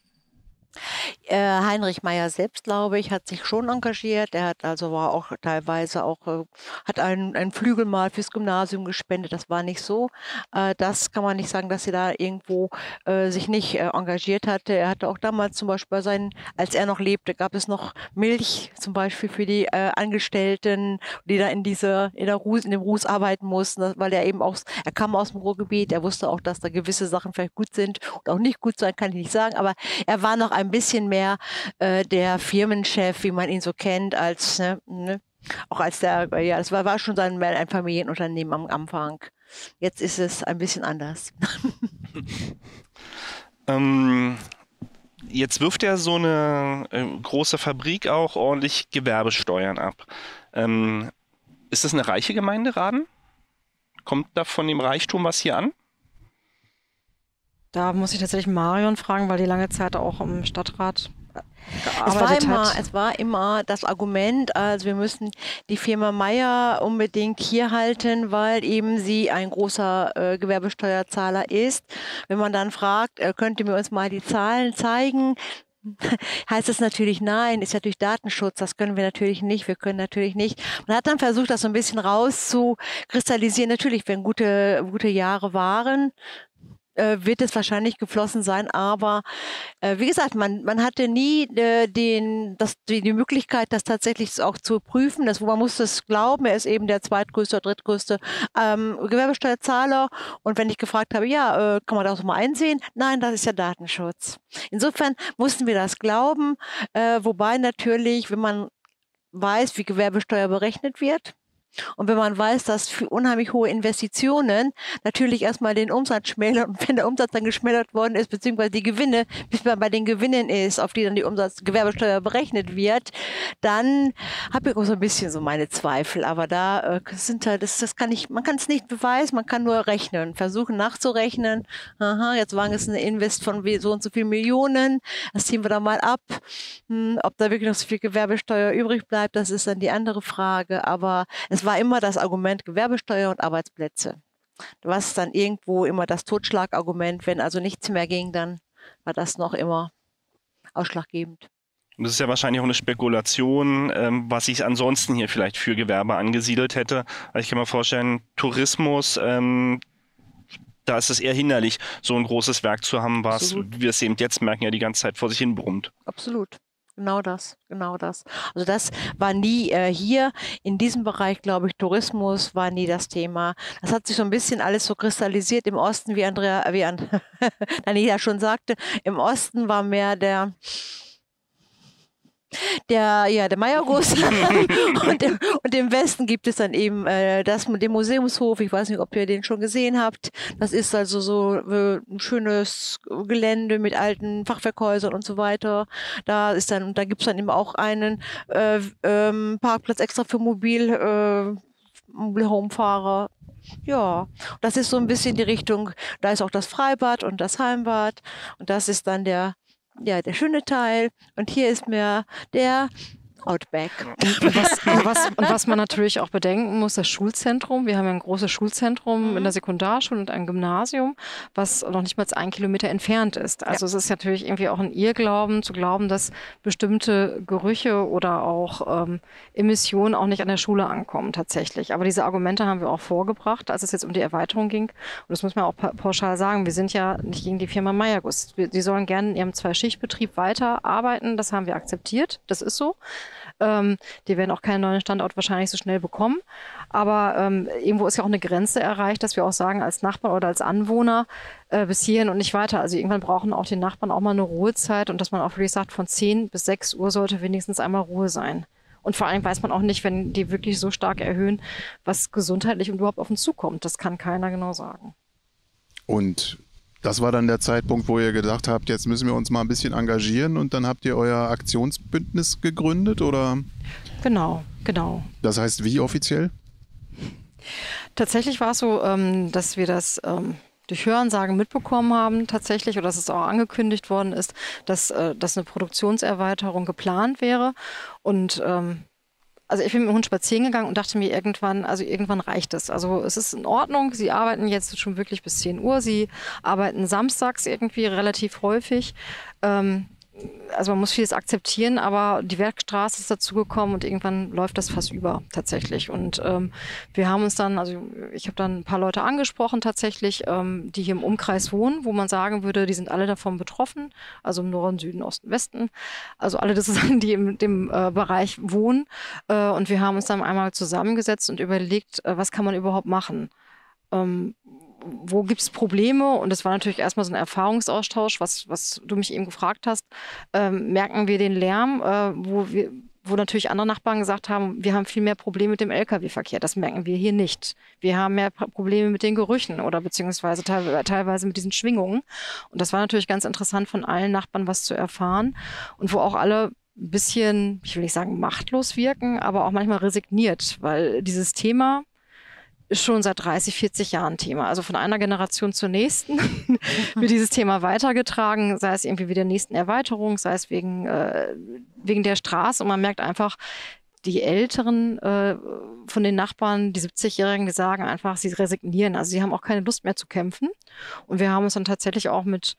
[SPEAKER 5] Äh, Heinrich Meyer selbst, glaube ich, hat sich schon engagiert. Er hat also war auch teilweise auch, äh, hat einen, einen Flügel mal fürs Gymnasium gespendet. Das war nicht so. Äh, das kann man nicht sagen, dass er da irgendwo äh, sich nicht äh, engagiert hatte. Er hatte auch damals zum Beispiel bei seinen, als er noch lebte, gab es noch Milch zum Beispiel für die äh, Angestellten, die da in diese, in der Ruß, in dem Ruß arbeiten mussten, das, weil er eben auch, er kam aus dem Ruhrgebiet. Er wusste auch, dass da gewisse Sachen vielleicht gut sind und auch nicht gut sein, kann ich nicht sagen. Aber er war noch ein bisschen mehr äh, der Firmenchef, wie man ihn so kennt, als ne, ne, auch als der, ja, das war, war schon sein, ein Familienunternehmen am Anfang. Jetzt ist es ein bisschen anders.
[SPEAKER 2] ähm, jetzt wirft ja so eine äh, große Fabrik auch ordentlich Gewerbesteuern ab. Ähm, ist das eine reiche Gemeinde, Raden? Kommt da von dem Reichtum was hier an?
[SPEAKER 6] Da muss ich tatsächlich Marion fragen, weil die lange Zeit auch im Stadtrat
[SPEAKER 5] Es war,
[SPEAKER 6] gearbeitet
[SPEAKER 5] immer,
[SPEAKER 6] hat.
[SPEAKER 5] es war immer das Argument, also wir müssen die Firma Meyer unbedingt hier halten, weil eben sie ein großer äh, Gewerbesteuerzahler ist. Wenn man dann fragt, äh, könnt ihr mir uns mal die Zahlen zeigen, heißt es natürlich nein, ist natürlich Datenschutz, das können wir natürlich nicht, wir können natürlich nicht. Man hat dann versucht, das so ein bisschen rauszukristallisieren. Natürlich, wenn gute, gute Jahre waren, äh, wird es wahrscheinlich geflossen sein. Aber äh, wie gesagt, man, man hatte nie äh, den, das, die, die Möglichkeit, das tatsächlich auch zu prüfen. Das, man muss es glauben, er ist eben der zweitgrößte oder drittgrößte ähm, Gewerbesteuerzahler. Und wenn ich gefragt habe, ja, äh, kann man das mal einsehen? Nein, das ist ja Datenschutz. Insofern mussten wir das glauben, äh, wobei natürlich, wenn man weiß, wie Gewerbesteuer berechnet wird, und wenn man weiß, dass für unheimlich hohe Investitionen natürlich erstmal den Umsatz schmälern, und wenn der Umsatz dann geschmälert worden ist, beziehungsweise die Gewinne, bis man bei den Gewinnen ist, auf die dann die Umsatz Gewerbesteuer berechnet wird, dann habe ich auch so ein bisschen so meine Zweifel. Aber da äh, sind halt, das, das kann ich, man kann es nicht beweisen, man kann nur rechnen, versuchen nachzurechnen. Aha, jetzt waren es eine Invest von so und so viel Millionen, das ziehen wir da mal ab. Hm, ob da wirklich noch so viel Gewerbesteuer übrig bleibt, das ist dann die andere Frage. Aber es war immer das Argument Gewerbesteuer und Arbeitsplätze. Was dann irgendwo immer das Totschlagargument, wenn also nichts mehr ging, dann war das noch immer ausschlaggebend.
[SPEAKER 2] Das ist ja wahrscheinlich auch eine Spekulation, ähm, was sich ansonsten hier vielleicht für Gewerbe angesiedelt hätte. Also ich kann mir vorstellen, Tourismus, ähm, da ist es eher hinderlich, so ein großes Werk zu haben, was
[SPEAKER 5] Absolut.
[SPEAKER 2] wir es eben jetzt merken, ja die ganze Zeit vor sich hin brummt.
[SPEAKER 5] Absolut. Genau das, genau das. Also das war nie äh, hier in diesem Bereich, glaube ich, Tourismus war nie das Thema. Das hat sich so ein bisschen alles so kristallisiert im Osten, wie Andrea, wie An Daniela schon sagte. Im Osten war mehr der Der, ja, der Meierguss und, im, und im Westen gibt es dann eben äh, das mit dem Museumshof. Ich weiß nicht, ob ihr den schon gesehen habt. Das ist also so äh, ein schönes Gelände mit alten Fachwerkhäusern und so weiter. Da ist dann, da gibt es dann eben auch einen äh, ähm, Parkplatz extra für Mobil, äh, Mobilhomefahrer. Ja, das ist so ein bisschen die Richtung. Da ist auch das Freibad und das Heimbad und das ist dann der Ja, der schöne Teil. Und hier ist mehr der Outback.
[SPEAKER 6] Und was, und, was, und was man natürlich auch bedenken muss, das Schulzentrum. Wir haben ja ein großes Schulzentrum
[SPEAKER 5] Mhm.
[SPEAKER 6] in der Sekundarschule und ein Gymnasium, was noch nicht mal einen Kilometer entfernt ist. Also es ist natürlich irgendwie auch ein Irrglauben, zu glauben, dass bestimmte Gerüche oder auch ähm, Emissionen auch nicht an der Schule ankommen tatsächlich. Aber diese Argumente haben wir auch vorgebracht, als es jetzt um die Erweiterung ging. Und das muss man auch pa pauschal sagen. Wir sind ja nicht gegen die Firma Meierguss. Wir, die sollen gerne in ihrem Zwei-Schicht-Betrieb weiterarbeiten. Das haben wir akzeptiert. Das ist so. Ähm, die werden auch keinen neuen Standort wahrscheinlich so schnell bekommen. Aber ähm, irgendwo ist ja auch eine Grenze erreicht, dass wir auch sagen, als Nachbarn oder als Anwohner äh, bis hierhin und nicht weiter. Also irgendwann brauchen auch die Nachbarn auch mal eine Ruhezeit und dass man auch wirklich sagt, von zehn bis sechs Uhr sollte wenigstens einmal Ruhe sein. Und vor allem weiß man auch nicht, wenn die wirklich so stark erhöhen, was gesundheitlich überhaupt auf uns zukommt. Das kann keiner genau sagen.
[SPEAKER 4] Und das war dann der Zeitpunkt, wo ihr gedacht habt, jetzt müssen wir uns mal ein bisschen engagieren und dann habt ihr euer Aktionsbündnis gegründet, oder?
[SPEAKER 6] Genau, genau.
[SPEAKER 4] Das heißt wie offiziell?
[SPEAKER 6] Tatsächlich war es so, ähm, dass wir das ähm, durch Hörensagen mitbekommen haben tatsächlich, oder dass es auch angekündigt worden ist, dass, äh, dass eine Produktionserweiterung geplant wäre. Und ähm, also ich bin mit dem Hund spazieren gegangen und dachte mir irgendwann, also irgendwann reicht es. Also es ist in Ordnung, sie arbeiten jetzt schon wirklich bis zehn Uhr, sie arbeiten samstags irgendwie relativ häufig. Ähm, also man muss vieles akzeptieren, aber die Werkstraße ist dazugekommen und irgendwann läuft das fast über tatsächlich. Und ähm, wir haben uns dann, also ich habe dann ein paar Leute angesprochen tatsächlich, ähm, die hier im Umkreis wohnen, wo man sagen würde, die sind alle davon betroffen, also im Norden, Süden, Osten, Westen, also alle das sind, die in dem äh, Bereich wohnen. Äh, und wir haben uns dann einmal zusammengesetzt und überlegt, äh, was kann man überhaupt machen? Ähm, wo gibt es Probleme? Und das war natürlich erstmal so ein Erfahrungsaustausch, was, was du mich eben gefragt hast. Ähm, merken wir den Lärm, äh, wo wir, wo natürlich andere Nachbarn gesagt haben, wir haben viel mehr Probleme mit dem L K W-Verkehr. Das merken wir hier nicht. Wir haben mehr Probleme mit den Gerüchen oder beziehungsweise te teilweise mit diesen Schwingungen. Und das war natürlich ganz interessant, von allen Nachbarn was zu erfahren. Und wo auch alle ein bisschen, ich will nicht sagen machtlos wirken, aber auch manchmal resigniert, weil dieses Thema ist schon seit dreißig, vierzig Jahren Thema. Also von einer Generation zur nächsten wird dieses Thema weitergetragen, sei es irgendwie wie der nächsten Erweiterung, sei es wegen, äh, wegen der Straße. Und man merkt einfach, die Älteren äh, von den Nachbarn, die siebzigjährigen, die sagen einfach, sie resignieren. Also sie haben auch keine Lust mehr zu kämpfen. Und wir haben uns dann tatsächlich auch mit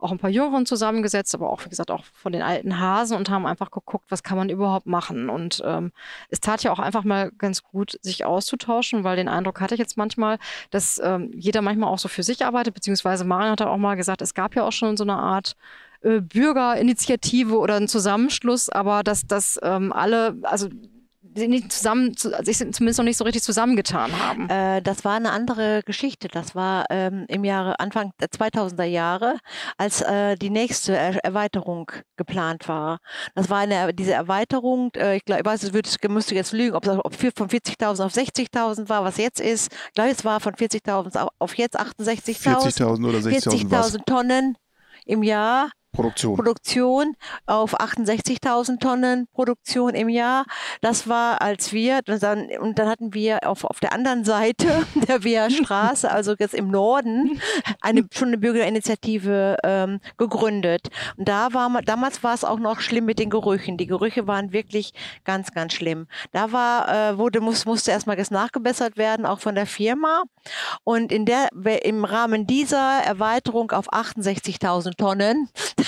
[SPEAKER 6] auch ein paar Jüngeren zusammengesetzt, aber auch, wie gesagt, auch von den alten Hasen und haben einfach geguckt, was kann man überhaupt machen. Und ähm, es tat ja auch einfach mal ganz gut, sich auszutauschen, weil den Eindruck hatte ich jetzt manchmal, dass ähm, jeder manchmal auch so für sich arbeitet, beziehungsweise Marion hat auch mal gesagt, es gab ja auch schon so eine Art äh, Bürgerinitiative oder einen Zusammenschluss, aber dass das ähm, alle, also sie nicht zusammen, sich zumindest noch nicht so richtig zusammengetan haben.
[SPEAKER 5] Äh, das war eine andere Geschichte. Das war ähm, im Jahre Anfang der zweitausender Jahre, als äh, die nächste er Erweiterung geplant war. Das war eine diese Erweiterung. Äh, ich glaube, ich weiß, es wird, müsste jetzt lügen, ob es ob von vierzigtausend auf sechzigtausend war, was jetzt ist. Ich glaube, es war von vierzigtausend auf, auf jetzt achtundsechzigtausend.
[SPEAKER 4] vierzigtausend oder sechzigtausend.
[SPEAKER 5] vierzigtausend Tonnen im Jahr.
[SPEAKER 4] Produktion.
[SPEAKER 5] Produktion auf achtundsechzigtausend Tonnen Produktion im Jahr. Das war, als wir, und dann, und dann hatten wir auf, auf der anderen Seite der Wehrstraße, also jetzt im Norden, eine, schon eine Bürgerinitiative ähm, gegründet. Und da war man, damals war es auch noch schlimm mit den Gerüchen. Die Gerüche waren wirklich ganz, ganz schlimm. Da war, äh, wurde, muss, musste erstmal das nachgebessert werden, auch von der Firma. Und in der, im Rahmen dieser Erweiterung auf achtundsechzigtausend Tonnen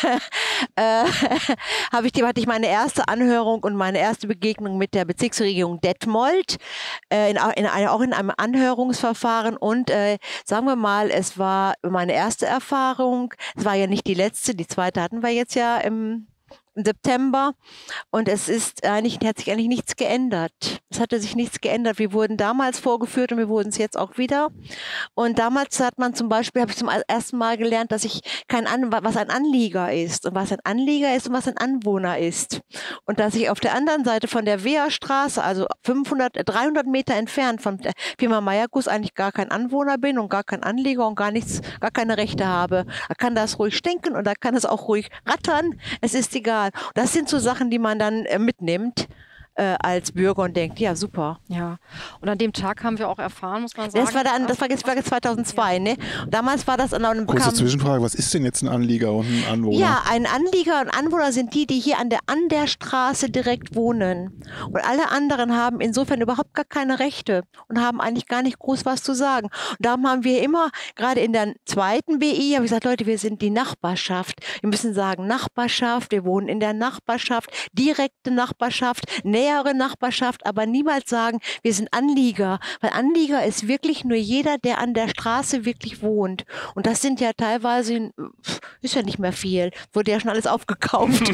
[SPEAKER 5] äh, habe ich, die, hatte ich meine erste Anhörung und meine erste Begegnung mit der Bezirksregierung Detmold, äh, in, in eine, auch in einem Anhörungsverfahren. Und äh, sagen wir mal, es war meine erste Erfahrung. Es war ja nicht die letzte, die zweite hatten wir jetzt ja im im September, und es ist eigentlich, hat sich eigentlich nichts geändert. Es hatte sich nichts geändert. Wir wurden damals vorgeführt und wir wurden es jetzt auch wieder. Und damals hat man zum Beispiel, habe ich zum ersten Mal gelernt, dass ich kein An was ein Anlieger ist und was ein Anlieger ist und was ein Anwohner ist. Und dass ich auf der anderen Seite von der Wehrstraße, also fünfhundert, dreihundert Meter entfernt von der Firma Meierguss, eigentlich gar kein Anwohner bin und gar kein Anlieger und gar nichts, gar keine Rechte habe. Da kann das ruhig stinken und da kann es auch ruhig rattern. Es ist egal. Das sind so Sachen, die man dann äh, mitnimmt äh, als Bürger und denkt, ja, super.
[SPEAKER 6] Ja, und an dem Tag haben wir auch erfahren, muss man sagen.
[SPEAKER 5] Das war dann, das war jetzt, war jetzt zweitausendzwei, ja. Ne? Und damals war das an einem
[SPEAKER 4] Kurze Zwischenfrage, was ist denn jetzt ein Anlieger und ein Anwohner?
[SPEAKER 5] Ja, ein Anlieger und Anwohner sind die, die hier an der, an der Straße direkt wohnen. Und alle anderen haben insofern überhaupt gar keine Rechte und haben eigentlich gar nicht groß was zu sagen. Und darum haben wir immer, gerade in der zweiten B I, habe ich gesagt, Leute, wir sind die Nachbarschaft. Wir müssen sagen Nachbarschaft, wir wohnen in der Nachbarschaft, direkte Nachbarschaft, nähere Nachbarschaft, aber niemals sagen, wir sind Anlieger. Weil Anlieger ist wirklich nur jeder, der an der Straße wirklich wohnt. Und das sind ja teilweise, ist ja nicht mehr viel, wurde ja schon alles aufgekauft.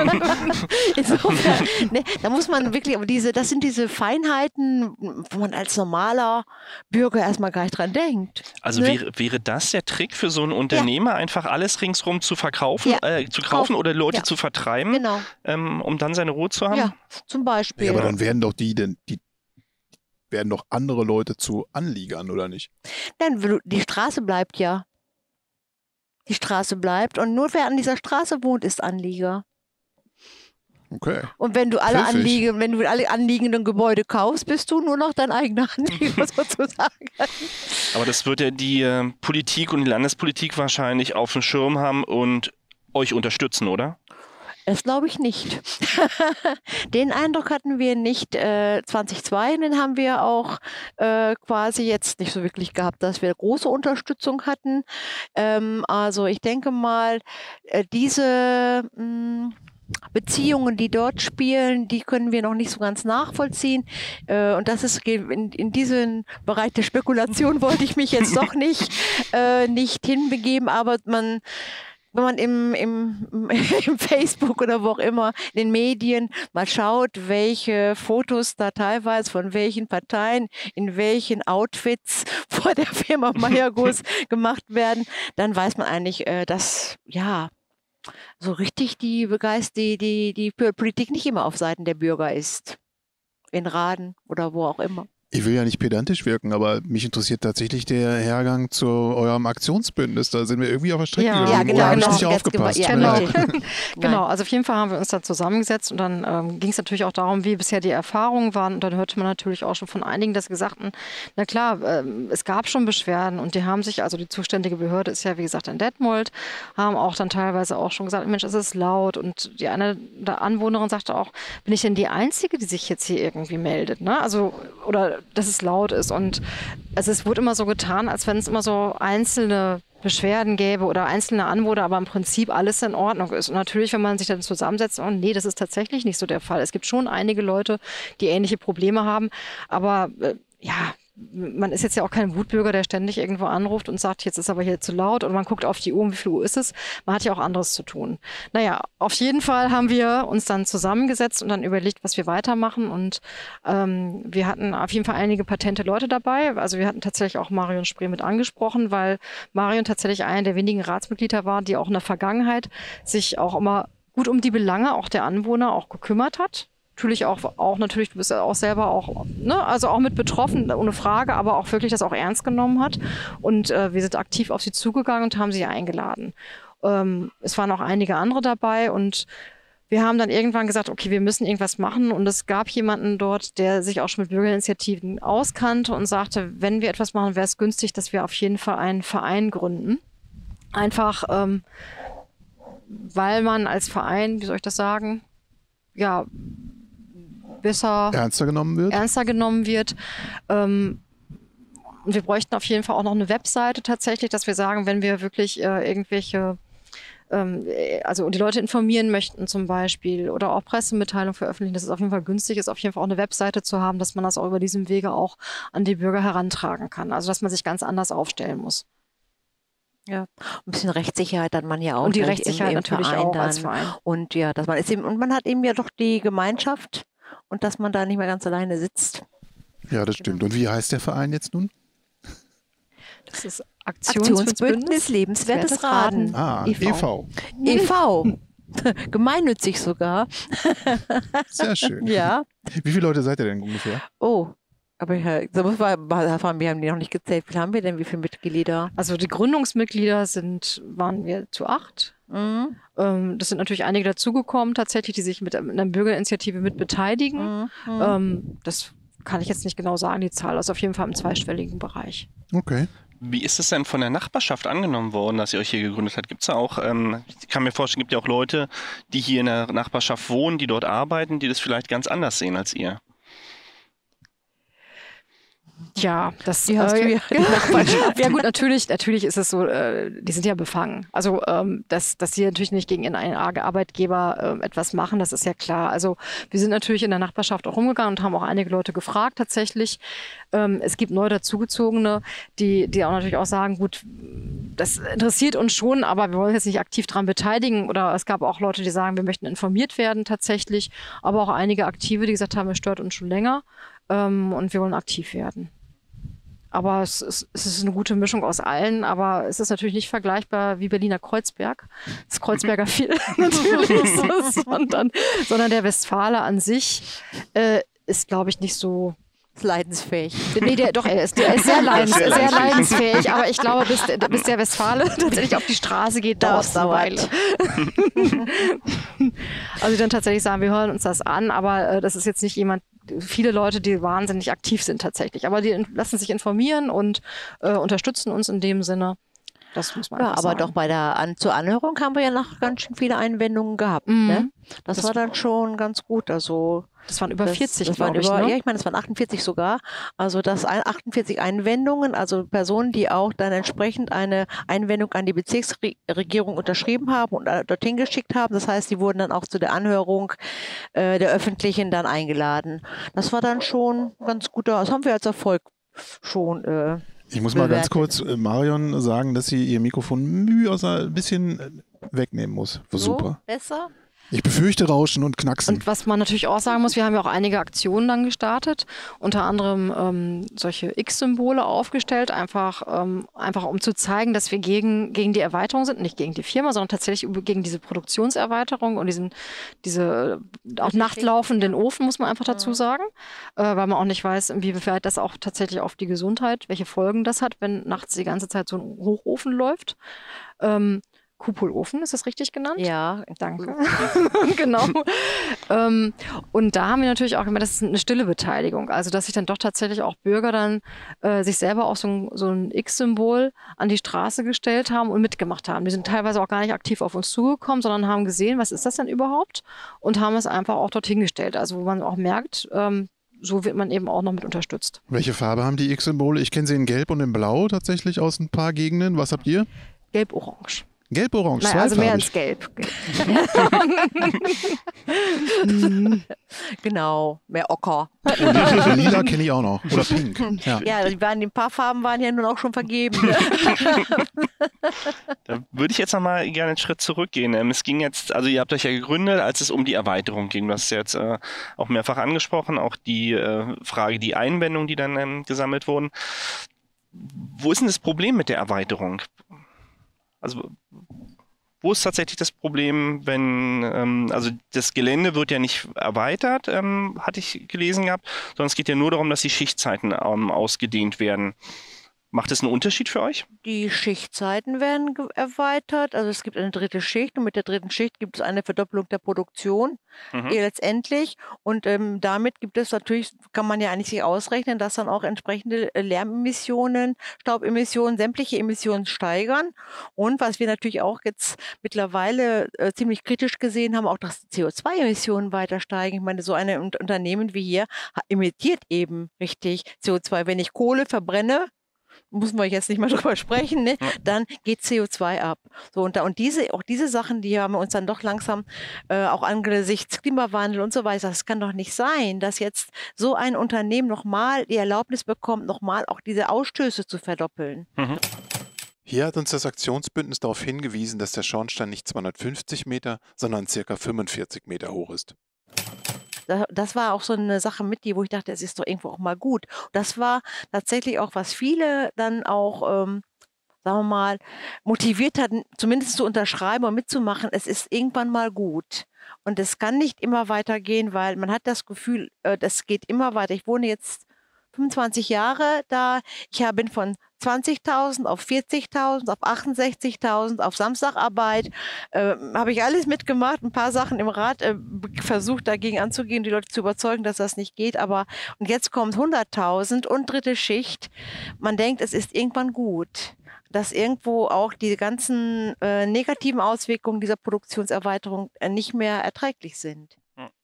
[SPEAKER 5] Insofern, ne, da muss man wirklich, aber diese, das sind diese Feinheiten, wo man als normaler Bürger erstmal gar nicht dran denkt.
[SPEAKER 2] Also
[SPEAKER 5] ne?
[SPEAKER 2] wäre, wäre das der Trick für so einen Unternehmer, ja. einfach alles ringsrum zu verkaufen,
[SPEAKER 5] ja.
[SPEAKER 2] äh, zu kaufen oder Leute
[SPEAKER 5] ja.
[SPEAKER 2] zu vertreiben,
[SPEAKER 5] genau.
[SPEAKER 2] ähm, um dann seine Ruhe zu haben?
[SPEAKER 5] Ja, zum Beispiel.
[SPEAKER 4] Ja, aber dann werden doch die, denn die werden doch andere Leute zu Anliegern, oder nicht?
[SPEAKER 5] Nein, die Straße bleibt ja. Die Straße bleibt und nur wer an dieser Straße wohnt, ist Anlieger.
[SPEAKER 4] Okay.
[SPEAKER 5] Und wenn du alle
[SPEAKER 4] Pfiffig.
[SPEAKER 5] Anliegen, wenn du alle anliegenden Gebäude kaufst, bist du nur noch dein eigener Anlieger sozusagen.
[SPEAKER 2] Aber das wird ja die äh, Politik und die Landespolitik wahrscheinlich auf dem Schirm haben und euch unterstützen, oder?
[SPEAKER 5] Das glaube ich nicht. Den Eindruck hatten wir nicht äh, zweitausendzwei, den haben wir auch äh, quasi jetzt nicht so wirklich gehabt, dass wir große Unterstützung hatten. Ähm, also ich denke mal, äh, diese mh, Beziehungen, die dort spielen, die können wir noch nicht so ganz nachvollziehen. Äh, und das ist in, in diesen Bereich der Spekulation wollte ich mich jetzt doch nicht, äh, nicht hinbegeben, aber man wenn man im, im, im Facebook oder wo auch immer, in den Medien mal schaut, welche Fotos da teilweise von welchen Parteien in welchen Outfits vor der Firma Meierguss gemacht werden, dann weiß man eigentlich, äh, dass, ja, so richtig die Begeist die, die, die Politik nicht immer auf Seiten der Bürger ist. In Raden oder wo auch immer.
[SPEAKER 4] Ich will ja nicht pedantisch wirken, aber mich interessiert tatsächlich der Hergang zu eurem Aktionsbündnis. Da sind wir irgendwie auf der Strecke
[SPEAKER 6] Ja,
[SPEAKER 4] geblieben.
[SPEAKER 5] ja, genau,
[SPEAKER 4] Da habe ich
[SPEAKER 5] genau.
[SPEAKER 4] nicht aufgepasst.
[SPEAKER 5] Ja,
[SPEAKER 6] Genau.
[SPEAKER 5] richtig.
[SPEAKER 6] Genau, also auf jeden Fall haben wir uns da zusammengesetzt und dann ähm, ging es natürlich auch darum, wie bisher die Erfahrungen waren. Und dann hörte man natürlich auch schon von einigen, dass sie gesagt haben, na klar, ähm, es gab schon Beschwerden und die haben sich, also die zuständige Behörde ist ja wie gesagt in Detmold, haben auch dann teilweise auch schon gesagt, Mensch, es ist laut. Und die eine der Anwohnerin sagte auch, bin ich denn die Einzige, die sich jetzt hier irgendwie meldet? Ne? Also, oder dass es laut ist. Und also es wurde immer so getan, als wenn es immer so einzelne Beschwerden gäbe oder einzelne Anwohner, aber im Prinzip alles in Ordnung ist. Und natürlich, wenn man sich dann zusammensetzt, oh nee, das ist tatsächlich nicht so der Fall. Es gibt schon einige Leute, die ähnliche Probleme haben, aber äh, ja, man ist jetzt ja auch kein Wutbürger, der ständig irgendwo anruft und sagt, jetzt ist aber hier zu laut und man guckt auf die Uhr, wie viel Uhr ist es? Man hat ja auch anderes zu tun. Naja, auf jeden Fall haben wir uns dann zusammengesetzt und dann überlegt, was wir weitermachen und ähm, wir hatten auf jeden Fall einige patente Leute dabei. Also wir hatten tatsächlich auch Marion Spree mit angesprochen, weil Marion tatsächlich einer der wenigen Ratsmitglieder war, die auch in der Vergangenheit sich auch immer gut um die Belange auch der Anwohner auch gekümmert hat. Natürlich auch, auch natürlich, du bist ja auch selber auch, ne, also auch mit betroffen, ohne Frage, aber auch wirklich das auch ernst genommen hat. Und äh, wir sind aktiv auf sie zugegangen und haben sie eingeladen. Ähm, es waren auch einige andere dabei und wir haben dann irgendwann gesagt, okay, wir müssen irgendwas machen. Und es gab jemanden dort, der sich auch schon mit Bürgerinitiativen auskannte und sagte, wenn wir etwas machen, wäre es günstig, dass wir auf jeden Fall einen Verein gründen. Einfach, ähm, weil man als Verein, wie soll ich das sagen, ja, besser
[SPEAKER 4] ernster genommen wird.
[SPEAKER 6] Ernster genommen wird. Ähm, und wir bräuchten auf jeden Fall auch noch eine Webseite tatsächlich, dass wir sagen, wenn wir wirklich äh, irgendwelche, ähm, also die Leute informieren möchten zum Beispiel oder auch Pressemitteilungen veröffentlichen, dass es auf jeden Fall günstig ist, auf jeden Fall auch eine Webseite zu haben, dass man das auch über diesem Wege auch an die Bürger herantragen kann. Also dass man sich ganz anders aufstellen muss.
[SPEAKER 5] Ja, ein bisschen Rechtssicherheit hat man ja auch.
[SPEAKER 6] Und die
[SPEAKER 5] gleich
[SPEAKER 6] Rechtssicherheit
[SPEAKER 5] im, im
[SPEAKER 6] natürlich
[SPEAKER 5] Verein
[SPEAKER 6] auch
[SPEAKER 5] dann.
[SPEAKER 6] als Verein.
[SPEAKER 5] Und ja, dass man ist eben, und man hat eben ja doch die Gemeinschaft und dass man da nicht mehr ganz alleine sitzt.
[SPEAKER 4] Ja, das stimmt. Und wie heißt der Verein jetzt nun?
[SPEAKER 6] Das ist
[SPEAKER 5] Aktionsbündnis Lebenswertes Raden.
[SPEAKER 4] Ah,
[SPEAKER 5] e V.
[SPEAKER 4] e V.
[SPEAKER 5] e V. Gemeinnützig sogar.
[SPEAKER 4] Sehr schön.
[SPEAKER 5] Ja.
[SPEAKER 4] Wie viele Leute seid ihr denn ungefähr?
[SPEAKER 5] Oh, aber ja, da muss man erfahren, wir haben die noch nicht gezählt. Wie viel haben wir denn? Wie viele Mitglieder?
[SPEAKER 6] Also die Gründungsmitglieder sind, waren wir zu acht.
[SPEAKER 5] Mhm.
[SPEAKER 6] Ähm, das sind natürlich einige dazugekommen, tatsächlich, die sich mit einer Bürgerinitiative mit beteiligen.
[SPEAKER 5] Mhm.
[SPEAKER 6] Ähm, das kann ich jetzt nicht genau sagen, die Zahl ist auf jeden Fall im zweistelligen Bereich.
[SPEAKER 4] Okay.
[SPEAKER 2] Wie ist es denn von der Nachbarschaft angenommen worden, dass ihr euch hier gegründet habt? Gibt es da auch, ähm, ich kann mir vorstellen, gibt ja auch Leute, die hier in der Nachbarschaft wohnen, die dort arbeiten, die das vielleicht ganz anders sehen als ihr?
[SPEAKER 6] Ja, das
[SPEAKER 5] Die hast
[SPEAKER 6] äh,
[SPEAKER 5] du ja, die Nachbarschaft.
[SPEAKER 6] ja gut, natürlich, natürlich ist es so, äh, die sind ja befangen. Also, ähm, dass, dass sie natürlich nicht gegen einen Arbeitgeber äh, etwas machen, das ist ja klar. Also, wir sind natürlich in der Nachbarschaft auch rumgegangen und haben auch einige Leute gefragt tatsächlich. Ähm, es gibt neu dazugezogene, die, die auch natürlich auch sagen, gut, das interessiert uns schon, aber wir wollen uns jetzt nicht aktiv daran beteiligen. Oder es gab auch Leute, die sagen, wir möchten informiert werden tatsächlich. Aber auch einige Aktive, die gesagt haben, es stört uns schon länger. Ähm, und wir wollen aktiv werden. Aber es ist, es ist eine gute Mischung aus allen, aber es ist natürlich nicht vergleichbar wie Berliner Kreuzberg. Das Kreuzberger Viertel natürlich ist es, sondern, sondern der Westfale an sich äh, ist, glaube ich, nicht so
[SPEAKER 5] leidensfähig.
[SPEAKER 6] Nee, der, doch, er ist, der ist sehr, leidens, sehr, sehr leidensfähig, aber ich glaube, bis, bis der Westfale tatsächlich auf die Straße geht, dauert es eine Weile. Also die dann tatsächlich sagen, wir hören uns das an, aber äh, das ist jetzt nicht jemand, viele Leute, die wahnsinnig aktiv sind tatsächlich, aber die lassen sich informieren und äh, unterstützen uns in dem Sinne. Das muss man
[SPEAKER 5] ja, aber
[SPEAKER 6] sagen.
[SPEAKER 5] doch bei der An zur Anhörung haben wir ja noch ganz schön viele Einwendungen gehabt.
[SPEAKER 6] Mhm.
[SPEAKER 5] Ne? Das,
[SPEAKER 6] Das
[SPEAKER 5] war dann schon ganz gut. Also
[SPEAKER 6] das waren über
[SPEAKER 5] das,
[SPEAKER 6] vierzig,
[SPEAKER 5] das waren
[SPEAKER 6] glaube ich.
[SPEAKER 5] über,
[SPEAKER 6] Ne?
[SPEAKER 5] Ja, ich meine, das waren achtundvierzig sogar. Also das achtundvierzig Einwendungen, also Personen, die auch dann entsprechend eine Einwendung an die Bezirksregierung unterschrieben haben und dorthin geschickt haben. Das heißt, die wurden dann auch zu der Anhörung äh, der Öffentlichen dann eingeladen. Das war dann schon ganz gut. Das haben wir als Erfolg schon äh,
[SPEAKER 4] Ich muss mal ganz
[SPEAKER 5] bewertet.
[SPEAKER 4] kurz äh, Marion sagen, dass sie ihr Mikrofon müh aus ein bisschen wegnehmen muss. War
[SPEAKER 5] so
[SPEAKER 4] super.
[SPEAKER 5] besser.
[SPEAKER 4] Ich befürchte Rauschen und Knacksen.
[SPEAKER 6] Und was man natürlich auch sagen muss, wir haben ja auch einige Aktionen dann gestartet, unter anderem ähm, solche X-Symbole aufgestellt, einfach, ähm, einfach um zu zeigen, dass wir gegen, gegen die Erweiterung sind, nicht gegen die Firma, sondern tatsächlich gegen diese Produktionserweiterung und diesen diese auch nachtlaufenden Ofen, muss man einfach dazu sagen, äh, weil man auch nicht weiß, inwieweit das auch tatsächlich auf die Gesundheit, welche Folgen das hat, wenn nachts die ganze Zeit so ein Hochofen läuft. Ähm, Kupelofen, ist das richtig genannt?
[SPEAKER 5] Ja,
[SPEAKER 6] danke. Genau. ähm, und da haben wir natürlich auch gemerkt, das ist eine stille Beteiligung. Also, dass sich dann doch tatsächlich auch Bürger dann äh, sich selber auch so ein, so ein X-Symbol an die Straße gestellt haben und mitgemacht haben. Die sind teilweise auch gar nicht aktiv auf uns zugekommen, sondern haben gesehen, was ist das denn überhaupt? Und haben es einfach auch dorthin gestellt. Also, wo man auch merkt, ähm, so wird man eben auch noch mit unterstützt.
[SPEAKER 4] Welche Farbe haben die X-Symbole? Ich kenne sie in Gelb und in Blau tatsächlich aus ein paar Gegenden. Was habt ihr?
[SPEAKER 6] Gelb-Orange.
[SPEAKER 4] Gelb-Orange,
[SPEAKER 6] Naja, also mehr
[SPEAKER 4] zweifarbig.
[SPEAKER 6] ins Gelb.
[SPEAKER 5] Genau, mehr Ocker.
[SPEAKER 4] Und Lila kenne ich auch noch. Oder Pink. Ja.
[SPEAKER 5] Ja, die, waren, die paar Farben waren ja nun auch schon vergeben.
[SPEAKER 2] Da würde ich jetzt nochmal gerne einen Schritt zurückgehen. Ähm, Es ging jetzt, also ihr habt euch ja gegründet, als es um die Erweiterung ging. Du hast es jetzt äh, auch mehrfach angesprochen, auch die äh, Frage, die Einwendungen, die dann ähm, gesammelt wurden. Wo ist denn das Problem mit der Erweiterung? Also wo ist tatsächlich das Problem, wenn, ähm, also das Gelände wird ja nicht erweitert, ähm, hatte ich gelesen gehabt, sondern es geht ja nur darum, dass die Schichtzeiten ähm, ausgedehnt werden. Macht das einen Unterschied für euch?
[SPEAKER 5] Die Schichtzeiten werden ge- erweitert. Also es gibt eine dritte Schicht und mit der dritten Schicht gibt es eine Verdoppelung der Produktion
[SPEAKER 2] Mhm.
[SPEAKER 5] eh letztendlich. Und ähm, damit gibt es natürlich, kann man ja eigentlich sich ausrechnen, dass dann auch entsprechende äh, Lärmemissionen, Staubemissionen, sämtliche Emissionen steigern. Und was wir natürlich auch jetzt mittlerweile äh, ziemlich kritisch gesehen haben, auch dass C O zwei Emissionen weiter steigen. Ich meine, so ein Un- Unternehmen wie hier ha- emittiert eben richtig C O zwei. Wenn ich Kohle verbrenne, müssen wir jetzt nicht mal drüber sprechen, ne? Dann geht C O zwei ab. So, und, da, und diese, auch diese Sachen, die haben uns dann doch langsam äh, auch angesichts Klimawandel und so weiter, das kann doch nicht sein, dass jetzt so ein Unternehmen nochmal die Erlaubnis bekommt, nochmal auch diese Ausstöße zu verdoppeln.
[SPEAKER 1] Hier hat uns das Aktionsbündnis darauf hingewiesen, dass der Schornstein nicht zweihundertfünfzig Meter, sondern circa fünfundvierzig Meter hoch ist.
[SPEAKER 5] Da- Das war auch so eine Sache mit, die, wo ich dachte, es ist doch irgendwo auch mal gut. Das war tatsächlich auch, was viele dann auch, ähm, sagen wir mal, motiviert hatten, zumindest zu unterschreiben und mitzumachen. Es ist irgendwann mal gut. Und es kann nicht immer weitergehen, weil man hat das Gefühl, äh, das geht immer weiter. Ich wohne jetzt fünfundzwanzig Jahre da. Ich hab- bin von zwanzigtausend auf vierzigtausend, auf achtundsechzigtausend, auf Samstagarbeit. Äh, habe ich alles mitgemacht, ein paar Sachen im Rat äh, b- versucht dagegen anzugehen, die Leute zu überzeugen, dass das nicht geht. Aber und jetzt kommt hunderttausend und dritte Schicht. Man denkt, es ist irgendwann gut, dass irgendwo auch die ganzen äh, negativen Auswirkungen dieser Produktionserweiterung äh, nicht mehr erträglich sind.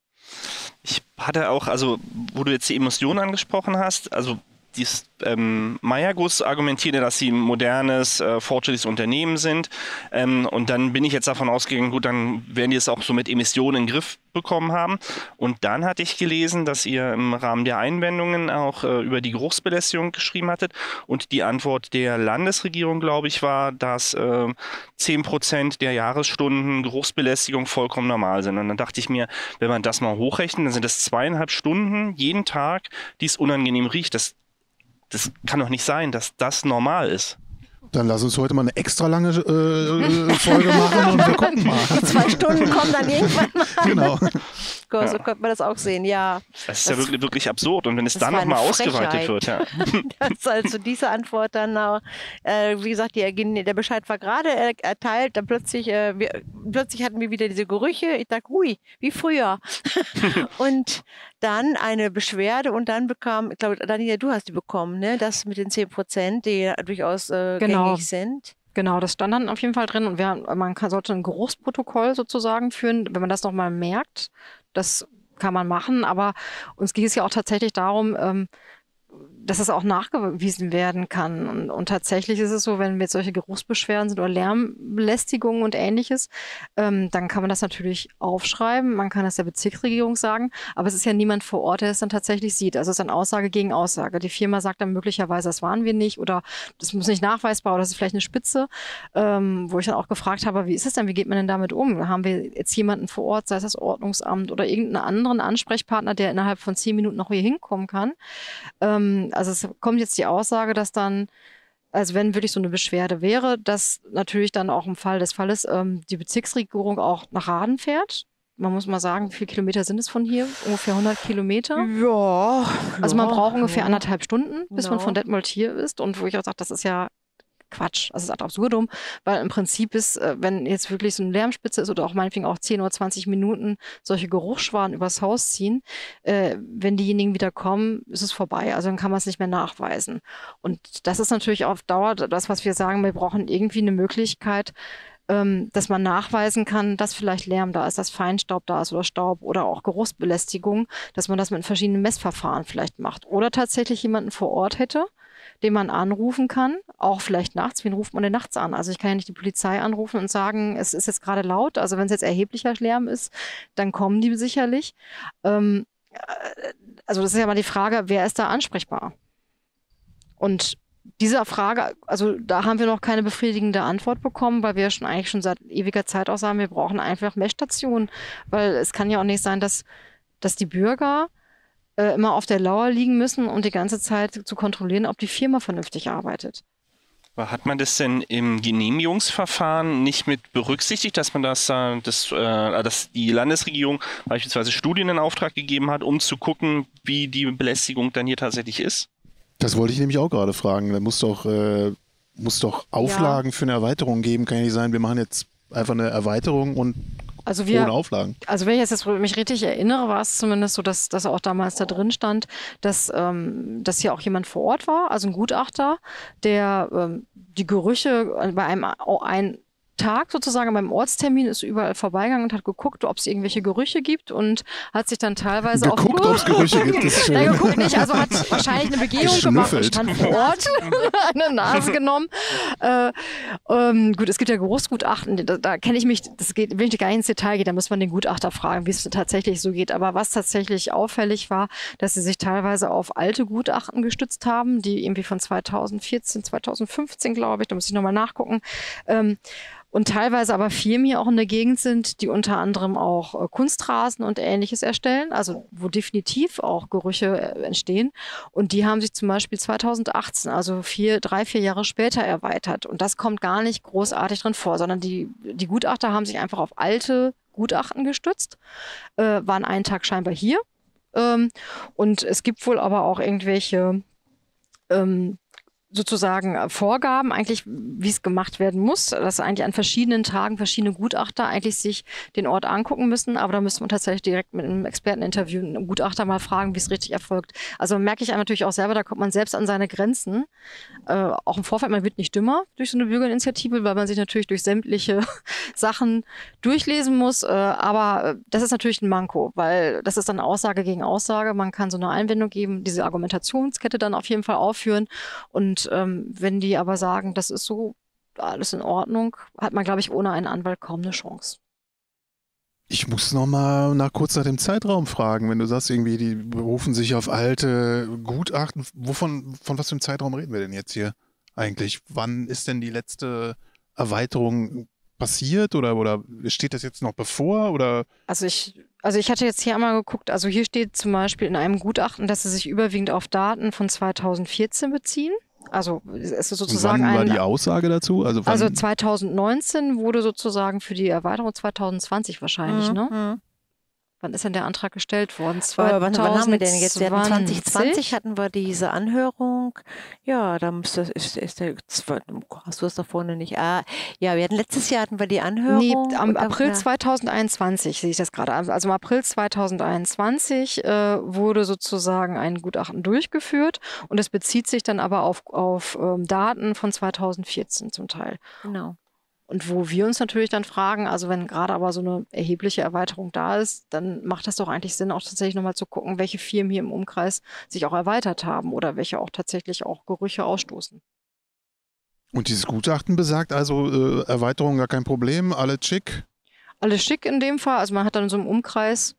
[SPEAKER 2] Ich hatte auch, also wo du jetzt die Emissionen angesprochen hast, also dies, ähm, Meyer-Guss argumentierte, dass sie ein modernes, äh, fortschrittliches Unternehmen sind. Ähm, und dann bin ich jetzt davon ausgegangen, gut, dann werden die es auch so mit Emissionen in den Griff bekommen haben. Und dann hatte ich gelesen, dass ihr im Rahmen der Einwendungen auch äh, über die Geruchsbelästigung geschrieben hattet. Und die Antwort der Landesregierung, glaube ich, war, dass äh, zehn Prozent der Jahresstunden Geruchsbelästigung vollkommen normal sind. Und dann dachte ich mir, wenn man das mal hochrechnet, dann sind das zweieinhalb Stunden jeden Tag, die es unangenehm riecht. Das Das kann doch nicht sein, dass das normal ist.
[SPEAKER 4] Dann lass uns heute mal eine extra lange äh, Folge machen und wir gucken mal.
[SPEAKER 5] Die zwei Stunden kommen dann irgendwann mal.
[SPEAKER 4] Genau.
[SPEAKER 5] So könnte man das auch sehen, ja.
[SPEAKER 2] Das ist ja wirklich, wirklich absurd. Und wenn es
[SPEAKER 5] das
[SPEAKER 2] dann
[SPEAKER 5] war
[SPEAKER 2] nochmal
[SPEAKER 5] eine
[SPEAKER 2] ausgeweitet
[SPEAKER 5] Frechheit.
[SPEAKER 2] wird, ja.
[SPEAKER 5] Das also diese Antwort dann auch, äh, wie gesagt, die, der Bescheid war gerade äh, erteilt, dann plötzlich, äh, wir, plötzlich hatten wir wieder diese Gerüche. Ich dachte, hui, wie früher. Und dann eine Beschwerde und dann bekam, ich glaube, Daniela, du hast die bekommen, ne? Das mit den zehn Prozent, die ja durchaus äh,
[SPEAKER 6] Genau.
[SPEAKER 5] gängig sind.
[SPEAKER 6] Genau, das stand dann auf jeden Fall drin und wir, man kann, sollte ein Geruchsprotokoll sozusagen führen, wenn man das nochmal merkt. Das kann man machen, aber uns ging es ja auch tatsächlich darum, ähm, dass es auch nachgewiesen werden kann. Und, und tatsächlich ist es so, wenn jetzt solche Geruchsbeschwerden sind oder Lärmbelästigungen und ähnliches, ähm, dann kann man das natürlich aufschreiben. Man kann das der Bezirksregierung sagen, aber es ist ja niemand vor Ort, der es dann tatsächlich sieht. Also es ist dann Aussage gegen Aussage. Die Firma sagt dann möglicherweise, das waren wir nicht oder das muss nicht nachweisbar oder das ist vielleicht eine Spitze, ähm, wo ich dann auch gefragt habe, wie ist es denn, wie geht man denn damit um? Haben wir jetzt jemanden vor Ort, sei es das Ordnungsamt oder irgendeinen anderen Ansprechpartner, der innerhalb von zehn Minuten noch hier hinkommen kann? Ähm, Also es kommt jetzt die Aussage, dass dann, also wenn wirklich so eine Beschwerde wäre, dass natürlich dann auch im Fall des Falles ähm, die Bezirksregierung auch nach Raden fährt. Man muss mal sagen, wie viele Kilometer sind es von hier? Ungefähr hundert Kilometer.
[SPEAKER 5] Ja.
[SPEAKER 6] Also man
[SPEAKER 5] ja,
[SPEAKER 6] braucht ungefähr
[SPEAKER 5] ja.
[SPEAKER 6] anderthalb Stunden, bis man
[SPEAKER 5] Genau.
[SPEAKER 6] von Detmold hier ist. Und wo ich auch sage, das ist ja Quatsch, also es ist ad absurdum, weil im Prinzip ist, äh, wenn jetzt wirklich so eine Lärmspitze ist oder auch meinetwegen auch zehn oder zwanzig Minuten solche Geruchsschwaden übers Haus ziehen, äh, wenn diejenigen wieder kommen, ist es vorbei. Also dann kann man es nicht mehr nachweisen. Und das ist natürlich auf Dauer das, was wir sagen, wir brauchen irgendwie eine Möglichkeit, ähm, dass man nachweisen kann, dass vielleicht Lärm da ist, dass Feinstaub da ist oder Staub oder auch Geruchsbelästigung, dass man das mit verschiedenen Messverfahren vielleicht macht. Oder tatsächlich jemanden vor Ort hätte, den man anrufen kann, auch vielleicht nachts. Wen ruft man denn nachts an? Also ich kann ja nicht die Polizei anrufen und sagen, es ist jetzt gerade laut. Also wenn es jetzt erheblicher Lärm ist, dann kommen die sicherlich. Ähm, also das ist ja mal die Frage, wer ist da ansprechbar? Und dieser Frage, also da haben wir noch keine befriedigende Antwort bekommen, weil wir schon eigentlich schon seit ewiger Zeit auch sagen, wir brauchen einfach Messstationen, weil es kann ja auch nicht sein, dass, dass die Bürger äh, immer auf der Lauer liegen müssen und die ganze Zeit zu kontrollieren, ob die Firma vernünftig arbeitet.
[SPEAKER 2] Aber hat man das denn im Genehmigungsverfahren nicht mit berücksichtigt, dass man das, äh, das äh, dass die Landesregierung beispielsweise Studien in Auftrag gegeben hat, um zu gucken, wie die Belästigung dann hier tatsächlich ist?
[SPEAKER 4] Das wollte ich nämlich auch gerade fragen. Da muss doch, äh, muss doch Auflagen ja. für eine Erweiterung geben. Kann ja nicht sein, wir machen jetzt einfach eine Erweiterung und
[SPEAKER 6] also wir,
[SPEAKER 4] ohne Auflagen.
[SPEAKER 6] Also wenn ich jetzt mich richtig erinnere, war es zumindest so, dass, dass auch damals da drin stand, dass, ähm, dass hier auch jemand vor Ort war, also ein Gutachter, der ähm, die Gerüche bei einem ein Tag sozusagen beim Ortstermin ist überall vorbeigegangen und hat geguckt, ob es irgendwelche Gerüche gibt und hat sich dann teilweise auch
[SPEAKER 4] geguckt, ob es Gerüche gibt. Das ist schön.
[SPEAKER 6] Nein, geguckt nicht, also hat wahrscheinlich eine Begehung gemacht und stand vor Ort, eine Nase genommen. Äh, ähm, gut, es gibt ja Geruchsgutachten, da, da kenne ich mich, das geht, will ich gar nicht ins Detail gehen, da muss man den Gutachter fragen, wie es tatsächlich so geht. Aber was tatsächlich auffällig war, dass sie sich teilweise auf alte Gutachten gestützt haben, die irgendwie von zweitausendvierzehn, zweitausendfünfzehn, glaube ich, da muss ich nochmal nachgucken. Ähm, Und teilweise aber Firmen hier auch in der Gegend sind, die unter anderem auch äh, Kunstrasen und Ähnliches erstellen, also wo definitiv auch Gerüche äh, entstehen. Und die haben sich zum Beispiel zweitausendachtzehn, also vier, drei, vier Jahre später erweitert. Und das kommt gar nicht großartig drin vor, sondern die, die Gutachter haben sich einfach auf alte Gutachten gestützt, äh, waren einen Tag scheinbar hier. Ähm, und es gibt wohl aber auch irgendwelche ähm, sozusagen Vorgaben, eigentlich, wie es gemacht werden muss, dass eigentlich an verschiedenen Tagen verschiedene Gutachter eigentlich sich den Ort angucken müssen, aber da müsste man tatsächlich direkt mit einem Experteninterview einen Gutachter mal fragen, wie es richtig erfolgt. Also merke ich natürlich auch selber, da kommt man selbst an seine Grenzen. Äh, auch im Vorfeld, man wird nicht dümmer durch so eine Bürgerinitiative, weil man sich natürlich durch sämtliche Sachen durchlesen muss, äh, aber das ist natürlich ein Manko, weil das ist dann Aussage gegen Aussage, man kann so eine Einwendung geben, diese Argumentationskette dann auf jeden Fall aufführen und ähm, wenn die aber sagen, das ist so alles in Ordnung, hat man, glaube ich, ohne einen Anwalt kaum eine Chance.
[SPEAKER 4] Ich muss noch mal nach kurz nach dem Zeitraum fragen, wenn du sagst, irgendwie, die berufen sich auf alte Gutachten. Wovon, von was für einem Zeitraum reden wir denn jetzt hier eigentlich? Wann ist denn die letzte Erweiterung passiert oder, oder steht das jetzt noch bevor? Oder?
[SPEAKER 6] Also ich, also ich hatte jetzt hier einmal geguckt, also hier steht zum Beispiel in einem Gutachten, dass sie sich überwiegend auf Daten von zweitausendvierzehn beziehen. Also es ist sozusagen
[SPEAKER 4] und wann war
[SPEAKER 6] ein,
[SPEAKER 4] die Aussage dazu? Also, wann?
[SPEAKER 6] Also zweitausendneunzehn wurde sozusagen für die Erweiterung zweitausendzwanzig wahrscheinlich,
[SPEAKER 5] Mhm.
[SPEAKER 6] ne? Wann ist denn der Antrag gestellt worden?
[SPEAKER 5] Äh, wann, wann haben wir denn jetzt? Wir hatten
[SPEAKER 6] zwanzig
[SPEAKER 5] zwanzig hatten wir diese Anhörung. Ja, da müsste ist, ist der hast du das da vorne nicht? Ah, ja, wir hatten letztes Jahr hatten wir die Anhörung.
[SPEAKER 6] Nee, am
[SPEAKER 5] und dann-
[SPEAKER 6] April
[SPEAKER 5] ja.
[SPEAKER 6] zweitausendeinundzwanzig sehe ich das gerade. Also im April zweitausendeinundzwanzig äh, wurde sozusagen ein Gutachten durchgeführt und es bezieht sich dann aber auf, auf ähm, Daten von zweitausendvierzehn zum Teil.
[SPEAKER 5] Genau.
[SPEAKER 6] Und wo wir uns natürlich dann fragen, also wenn gerade aber so eine erhebliche Erweiterung da ist, dann macht das doch eigentlich Sinn, auch tatsächlich nochmal zu gucken, welche Firmen hier im Umkreis sich auch erweitert haben oder welche auch tatsächlich auch Gerüche ausstoßen.
[SPEAKER 4] Und dieses Gutachten besagt also, äh, Erweiterung gar kein Problem, alle schick.
[SPEAKER 6] Alles schick in dem Fall, also man hat dann so im Umkreis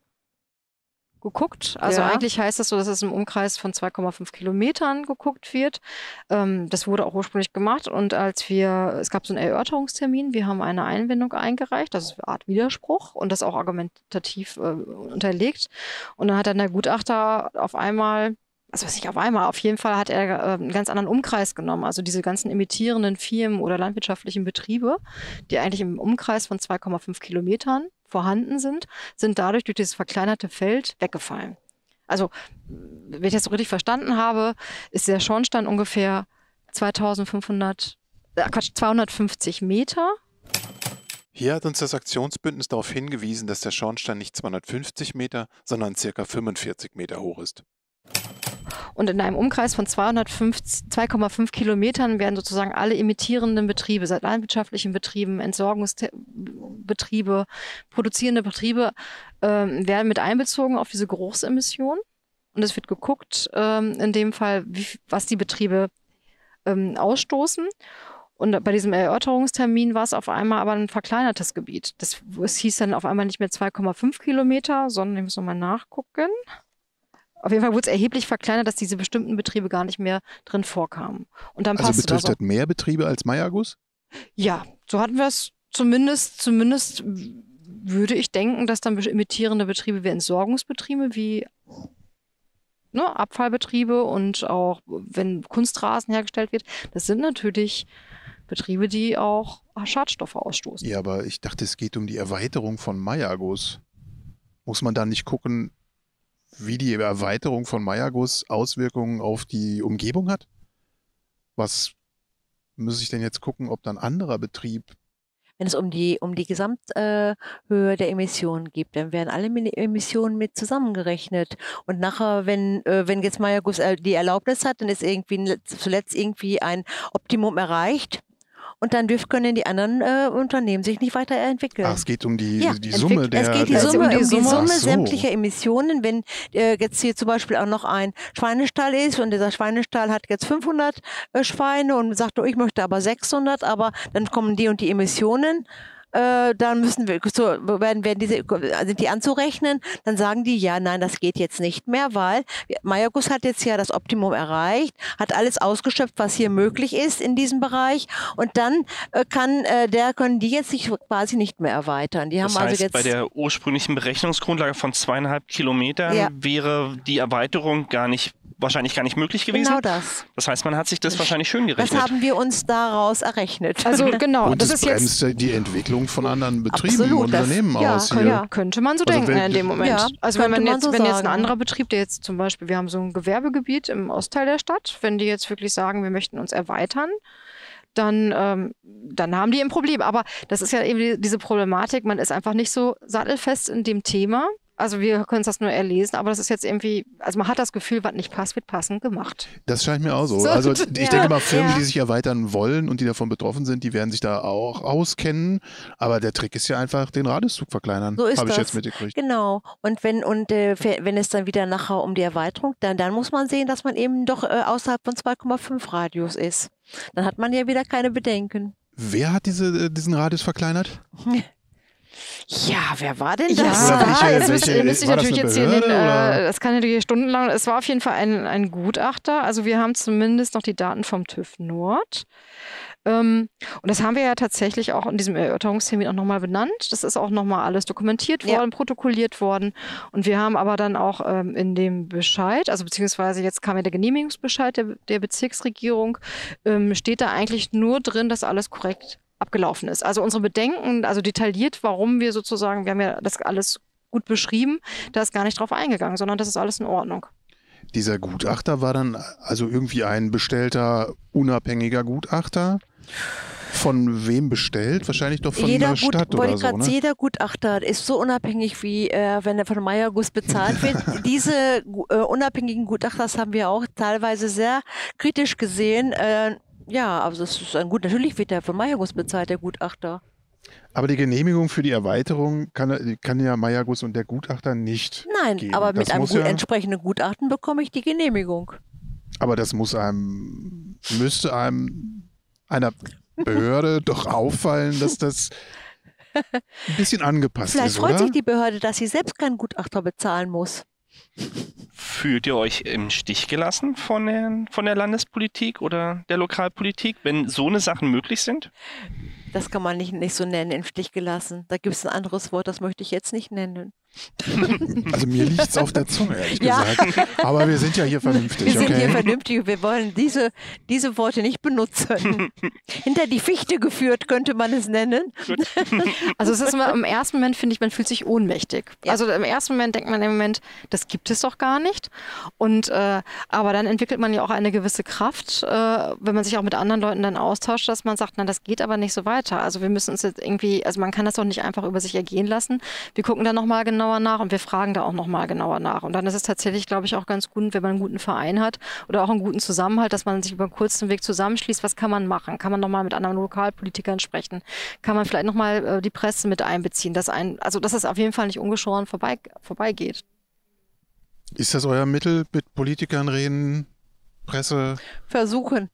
[SPEAKER 6] geguckt. Also
[SPEAKER 5] Ja.
[SPEAKER 6] eigentlich heißt das so, dass es im Umkreis von zwei Komma fünf Kilometern geguckt wird. Ähm, das wurde auch ursprünglich gemacht und als wir, es gab so einen Erörterungstermin, wir haben eine Einwendung eingereicht, das ist eine Art Widerspruch und das auch argumentativ äh, unterlegt. Und dann hat dann der Gutachter auf einmal, also nicht auf einmal, auf jeden Fall hat er äh, einen ganz anderen Umkreis genommen. Also diese ganzen emittierenden Firmen oder landwirtschaftlichen Betriebe, die eigentlich im Umkreis von zwei Komma fünf Kilometern vorhanden sind, sind dadurch durch dieses verkleinerte Feld weggefallen. Also, wenn ich das so richtig verstanden habe, ist der Schornstein ungefähr zweitausendfünfhundert, äh, Quatsch, zweihundertfünfzig Meter.
[SPEAKER 1] Hier hat uns das Aktionsbündnis darauf hingewiesen, dass der Schornstein nicht zweihundertfünfzig Meter, sondern circa fünfundvierzig Meter hoch ist.
[SPEAKER 6] Und in einem Umkreis von zwei Komma fünf Kilometern werden sozusagen alle emittierenden Betriebe, seit landwirtschaftlichen Betrieben, Entsorgungsbetriebe, produzierende Betriebe, ähm, werden mit einbezogen auf diese Großemission. Und es wird geguckt, ähm, in dem Fall, wie, was die Betriebe ähm, ausstoßen. Und bei diesem Erörterungstermin war es auf einmal aber ein verkleinertes Gebiet. Das, es hieß dann auf einmal nicht mehr zwei Komma fünf Kilometer, sondern ich muss nochmal nachgucken. Auf jeden Fall wurde es erheblich verkleinert, dass diese bestimmten Betriebe gar nicht mehr drin vorkamen. Und dann
[SPEAKER 4] Also
[SPEAKER 6] passte
[SPEAKER 4] betrifft
[SPEAKER 6] das
[SPEAKER 4] das mehr Betriebe als Mayagus?
[SPEAKER 6] Ja, so hatten wir es zumindest, zumindest würde ich denken, dass dann emittierende Betriebe wie Entsorgungsbetriebe, wie ne, Abfallbetriebe und auch wenn Kunstrasen hergestellt wird, das sind natürlich Betriebe, die auch Schadstoffe ausstoßen.
[SPEAKER 4] Ja, aber ich dachte, es geht um die Erweiterung von Mayagus. Muss man da nicht gucken, wie die Erweiterung von Mayagus Auswirkungen auf die Umgebung hat? Was muss ich denn jetzt gucken, ob dann ein anderer Betrieb...
[SPEAKER 5] Wenn es um die, um die Gesamthöhe äh, der Emissionen geht, dann werden alle Min- Emissionen mit zusammengerechnet. Und nachher, wenn, äh, wenn jetzt Mayagus äh, die Erlaubnis hat, dann ist irgendwie zuletzt irgendwie ein Optimum erreicht. Und dann dürfen, können die anderen äh, Unternehmen sich nicht weiterentwickeln.
[SPEAKER 4] Ach, es geht um die,
[SPEAKER 5] Ja,
[SPEAKER 4] die Summe
[SPEAKER 5] entwick-
[SPEAKER 4] der...
[SPEAKER 5] Es geht die
[SPEAKER 4] der
[SPEAKER 5] Summe, um die Summe,
[SPEAKER 4] Ach so.
[SPEAKER 5] sämtlicher Emissionen. Wenn äh, jetzt hier zum Beispiel auch noch ein Schweinestall ist und dieser Schweinestall hat jetzt fünfhundert äh, Schweine und sagt, oh, ich möchte aber sechshundert, aber dann kommen die und die Emissionen. Äh, dann müssen wir, so werden, werden diese, sind die anzurechnen, dann sagen die, ja, nein, das geht jetzt nicht mehr, weil Mayagus hat jetzt ja das Optimum erreicht, hat alles ausgeschöpft, was hier möglich ist in diesem Bereich und dann äh, kann äh, der, können die jetzt sich quasi nicht mehr erweitern. Die
[SPEAKER 2] Das
[SPEAKER 5] haben
[SPEAKER 2] heißt,
[SPEAKER 5] also jetzt
[SPEAKER 2] bei der ursprünglichen Berechnungsgrundlage von zweieinhalb Kilometern
[SPEAKER 5] Ja.
[SPEAKER 2] wäre die Erweiterung gar nicht, wahrscheinlich gar nicht möglich gewesen.
[SPEAKER 5] genau das.
[SPEAKER 2] Das heißt, man hat sich das wahrscheinlich schön
[SPEAKER 5] Das
[SPEAKER 2] gerechnet.
[SPEAKER 5] haben wir uns daraus errechnet.
[SPEAKER 6] Also genau,
[SPEAKER 4] Und
[SPEAKER 6] das
[SPEAKER 4] das
[SPEAKER 6] ist jetzt
[SPEAKER 4] bremst die Entwicklung von anderen Betrieben
[SPEAKER 5] Absolut,
[SPEAKER 4] und
[SPEAKER 5] das-
[SPEAKER 4] Unternehmen
[SPEAKER 5] ja,
[SPEAKER 4] aus
[SPEAKER 5] kann-
[SPEAKER 4] hier.
[SPEAKER 5] ja.
[SPEAKER 6] könnte man so
[SPEAKER 4] Also
[SPEAKER 6] denken
[SPEAKER 4] wenn-
[SPEAKER 6] in dem Moment.
[SPEAKER 5] Ja,
[SPEAKER 6] also wenn,
[SPEAKER 5] könnte
[SPEAKER 6] man
[SPEAKER 5] man
[SPEAKER 6] jetzt,
[SPEAKER 5] so
[SPEAKER 6] wenn jetzt ein
[SPEAKER 5] sagen.
[SPEAKER 6] anderer Betrieb, der jetzt zum Beispiel, wir haben so ein Gewerbegebiet im Ostteil der Stadt, wenn die jetzt wirklich sagen, wir möchten uns erweitern, dann, ähm, dann haben die ein Problem. Aber das ist ja eben die, diese Problematik, man ist einfach nicht so sattelfest in dem Thema. Also wir können es das nur erlesen, aber das ist jetzt irgendwie, also man hat das Gefühl, was nicht passt, wird passend gemacht.
[SPEAKER 4] Das scheint mir auch so.
[SPEAKER 6] So,
[SPEAKER 4] Also ich
[SPEAKER 6] ja,
[SPEAKER 4] denke mal, Firmen,
[SPEAKER 5] ja.
[SPEAKER 4] die sich erweitern wollen und die davon betroffen sind, die werden sich da auch auskennen. Aber der Trick ist ja einfach, den Radiuszug verkleinern.
[SPEAKER 5] So ist
[SPEAKER 4] Habe ich
[SPEAKER 5] das.
[SPEAKER 4] jetzt mitgekriegt.
[SPEAKER 5] Genau. Und wenn und äh, wenn es dann wieder nachher um die Erweiterung, dann, dann muss man sehen, dass man eben doch äh, außerhalb von zwei Komma fünf Radius ist. Dann hat man ja wieder keine Bedenken.
[SPEAKER 4] Wer hat diese, diesen Radius verkleinert?
[SPEAKER 5] Ja, wer war denn
[SPEAKER 6] Ja,
[SPEAKER 5] das?
[SPEAKER 4] Oder welche-
[SPEAKER 6] jetzt müsste,
[SPEAKER 4] welche-
[SPEAKER 6] müsste ich
[SPEAKER 4] war das
[SPEAKER 6] natürlich
[SPEAKER 4] eine
[SPEAKER 6] jetzt hier in den,
[SPEAKER 4] Behörde, oder?
[SPEAKER 6] äh, das kann natürlich stundenlang, es war auf jeden Fall ein, ein Gutachter, also wir haben zumindest noch die Daten vom TÜV Nord. Ähm, und das haben wir ja tatsächlich auch in diesem Erörterungstermin auch nochmal benannt. Das ist auch nochmal alles dokumentiert
[SPEAKER 5] Ja.
[SPEAKER 6] worden, protokolliert worden. Und wir haben aber dann auch ähm, in dem Bescheid, also beziehungsweise jetzt kam ja der Genehmigungsbescheid der, der Bezirksregierung, ähm, steht da eigentlich nur drin, dass alles korrekt abgelaufen ist. Also unsere Bedenken, also detailliert, warum wir sozusagen, wir haben ja das alles gut beschrieben, da ist gar nicht drauf eingegangen, sondern das ist alles in Ordnung.
[SPEAKER 4] Dieser Gutachter war dann also irgendwie ein bestellter, unabhängiger Gutachter? Von wem bestellt? Wahrscheinlich doch von
[SPEAKER 5] Jeder
[SPEAKER 4] der
[SPEAKER 5] Gut,
[SPEAKER 4] Stadt
[SPEAKER 5] wollte
[SPEAKER 4] oder
[SPEAKER 5] ich
[SPEAKER 4] so,
[SPEAKER 5] grad-
[SPEAKER 4] ne?
[SPEAKER 5] Jeder Gutachter ist so unabhängig, wie äh, wenn er von Mayagus bezahlt wird. Diese gu- äh, unabhängigen Gutachter, das haben wir auch teilweise sehr kritisch gesehen. Äh, ja, also es ist ein gut, natürlich wird er von Mayagus bezahlt, der Gutachter.
[SPEAKER 4] Aber die Genehmigung für die Erweiterung kann, kann ja Mayagus und der Gutachter nicht
[SPEAKER 5] Nein,
[SPEAKER 4] geben.
[SPEAKER 5] aber
[SPEAKER 4] Das
[SPEAKER 5] mit einem
[SPEAKER 4] muss
[SPEAKER 5] gut,
[SPEAKER 4] ja,
[SPEAKER 5] entsprechenden Gutachten bekomme ich die Genehmigung.
[SPEAKER 4] aber das muss einem, müsste einem einer Behörde doch auffallen, dass das ein bisschen angepasst
[SPEAKER 5] Vielleicht
[SPEAKER 4] ist,
[SPEAKER 5] freut
[SPEAKER 4] oder?
[SPEAKER 5] sich die Behörde, dass sie selbst keinen Gutachter bezahlen muss.
[SPEAKER 2] Fühlt ihr euch im Stich gelassen von der, von der Landespolitik oder der Lokalpolitik, wenn so eine Sachen möglich sind?
[SPEAKER 5] Das kann man nicht, nicht so nennen, im Stich gelassen. Da gibt es ein anderes Wort, das möchte ich jetzt nicht nennen.
[SPEAKER 4] Also mir liegt es auf der Zunge, ehrlich
[SPEAKER 5] Ja.
[SPEAKER 4] gesagt. Aber wir sind ja hier vernünftig,
[SPEAKER 5] Wir sind
[SPEAKER 4] okay?
[SPEAKER 5] hier vernünftig, wir wollen diese, diese Worte nicht benutzen. Hinter die Fichte geführt, könnte man es nennen.
[SPEAKER 6] Also es ist immer, im ersten Moment finde ich, man fühlt sich ohnmächtig.
[SPEAKER 5] Ja.
[SPEAKER 6] Also im ersten Moment denkt man im Moment, das gibt es doch gar nicht. Und äh, aber dann entwickelt man ja auch eine gewisse Kraft, äh, wenn man sich auch mit anderen Leuten dann austauscht, dass man sagt, na, das geht aber nicht so weiter. Also wir müssen uns jetzt irgendwie, also man kann das doch nicht einfach über sich ergehen lassen. Wir gucken dann nochmal genau genauer nach und wir fragen da auch nochmal genauer nach. Und dann ist es tatsächlich, glaube ich, auch ganz gut, wenn man einen guten Verein hat oder auch einen guten Zusammenhalt, dass man sich über einen kurzen Weg zusammenschließt. Was kann man machen? Kann man nochmal mit anderen Lokalpolitikern sprechen? Kann man vielleicht nochmal äh, die Presse mit einbeziehen? Dass ein, also dass es auf jeden Fall nicht ungeschoren vorbei, vorbeigeht.
[SPEAKER 4] Ist das euer Mittel, mit Politikern reden, Presse?
[SPEAKER 5] Versuchen.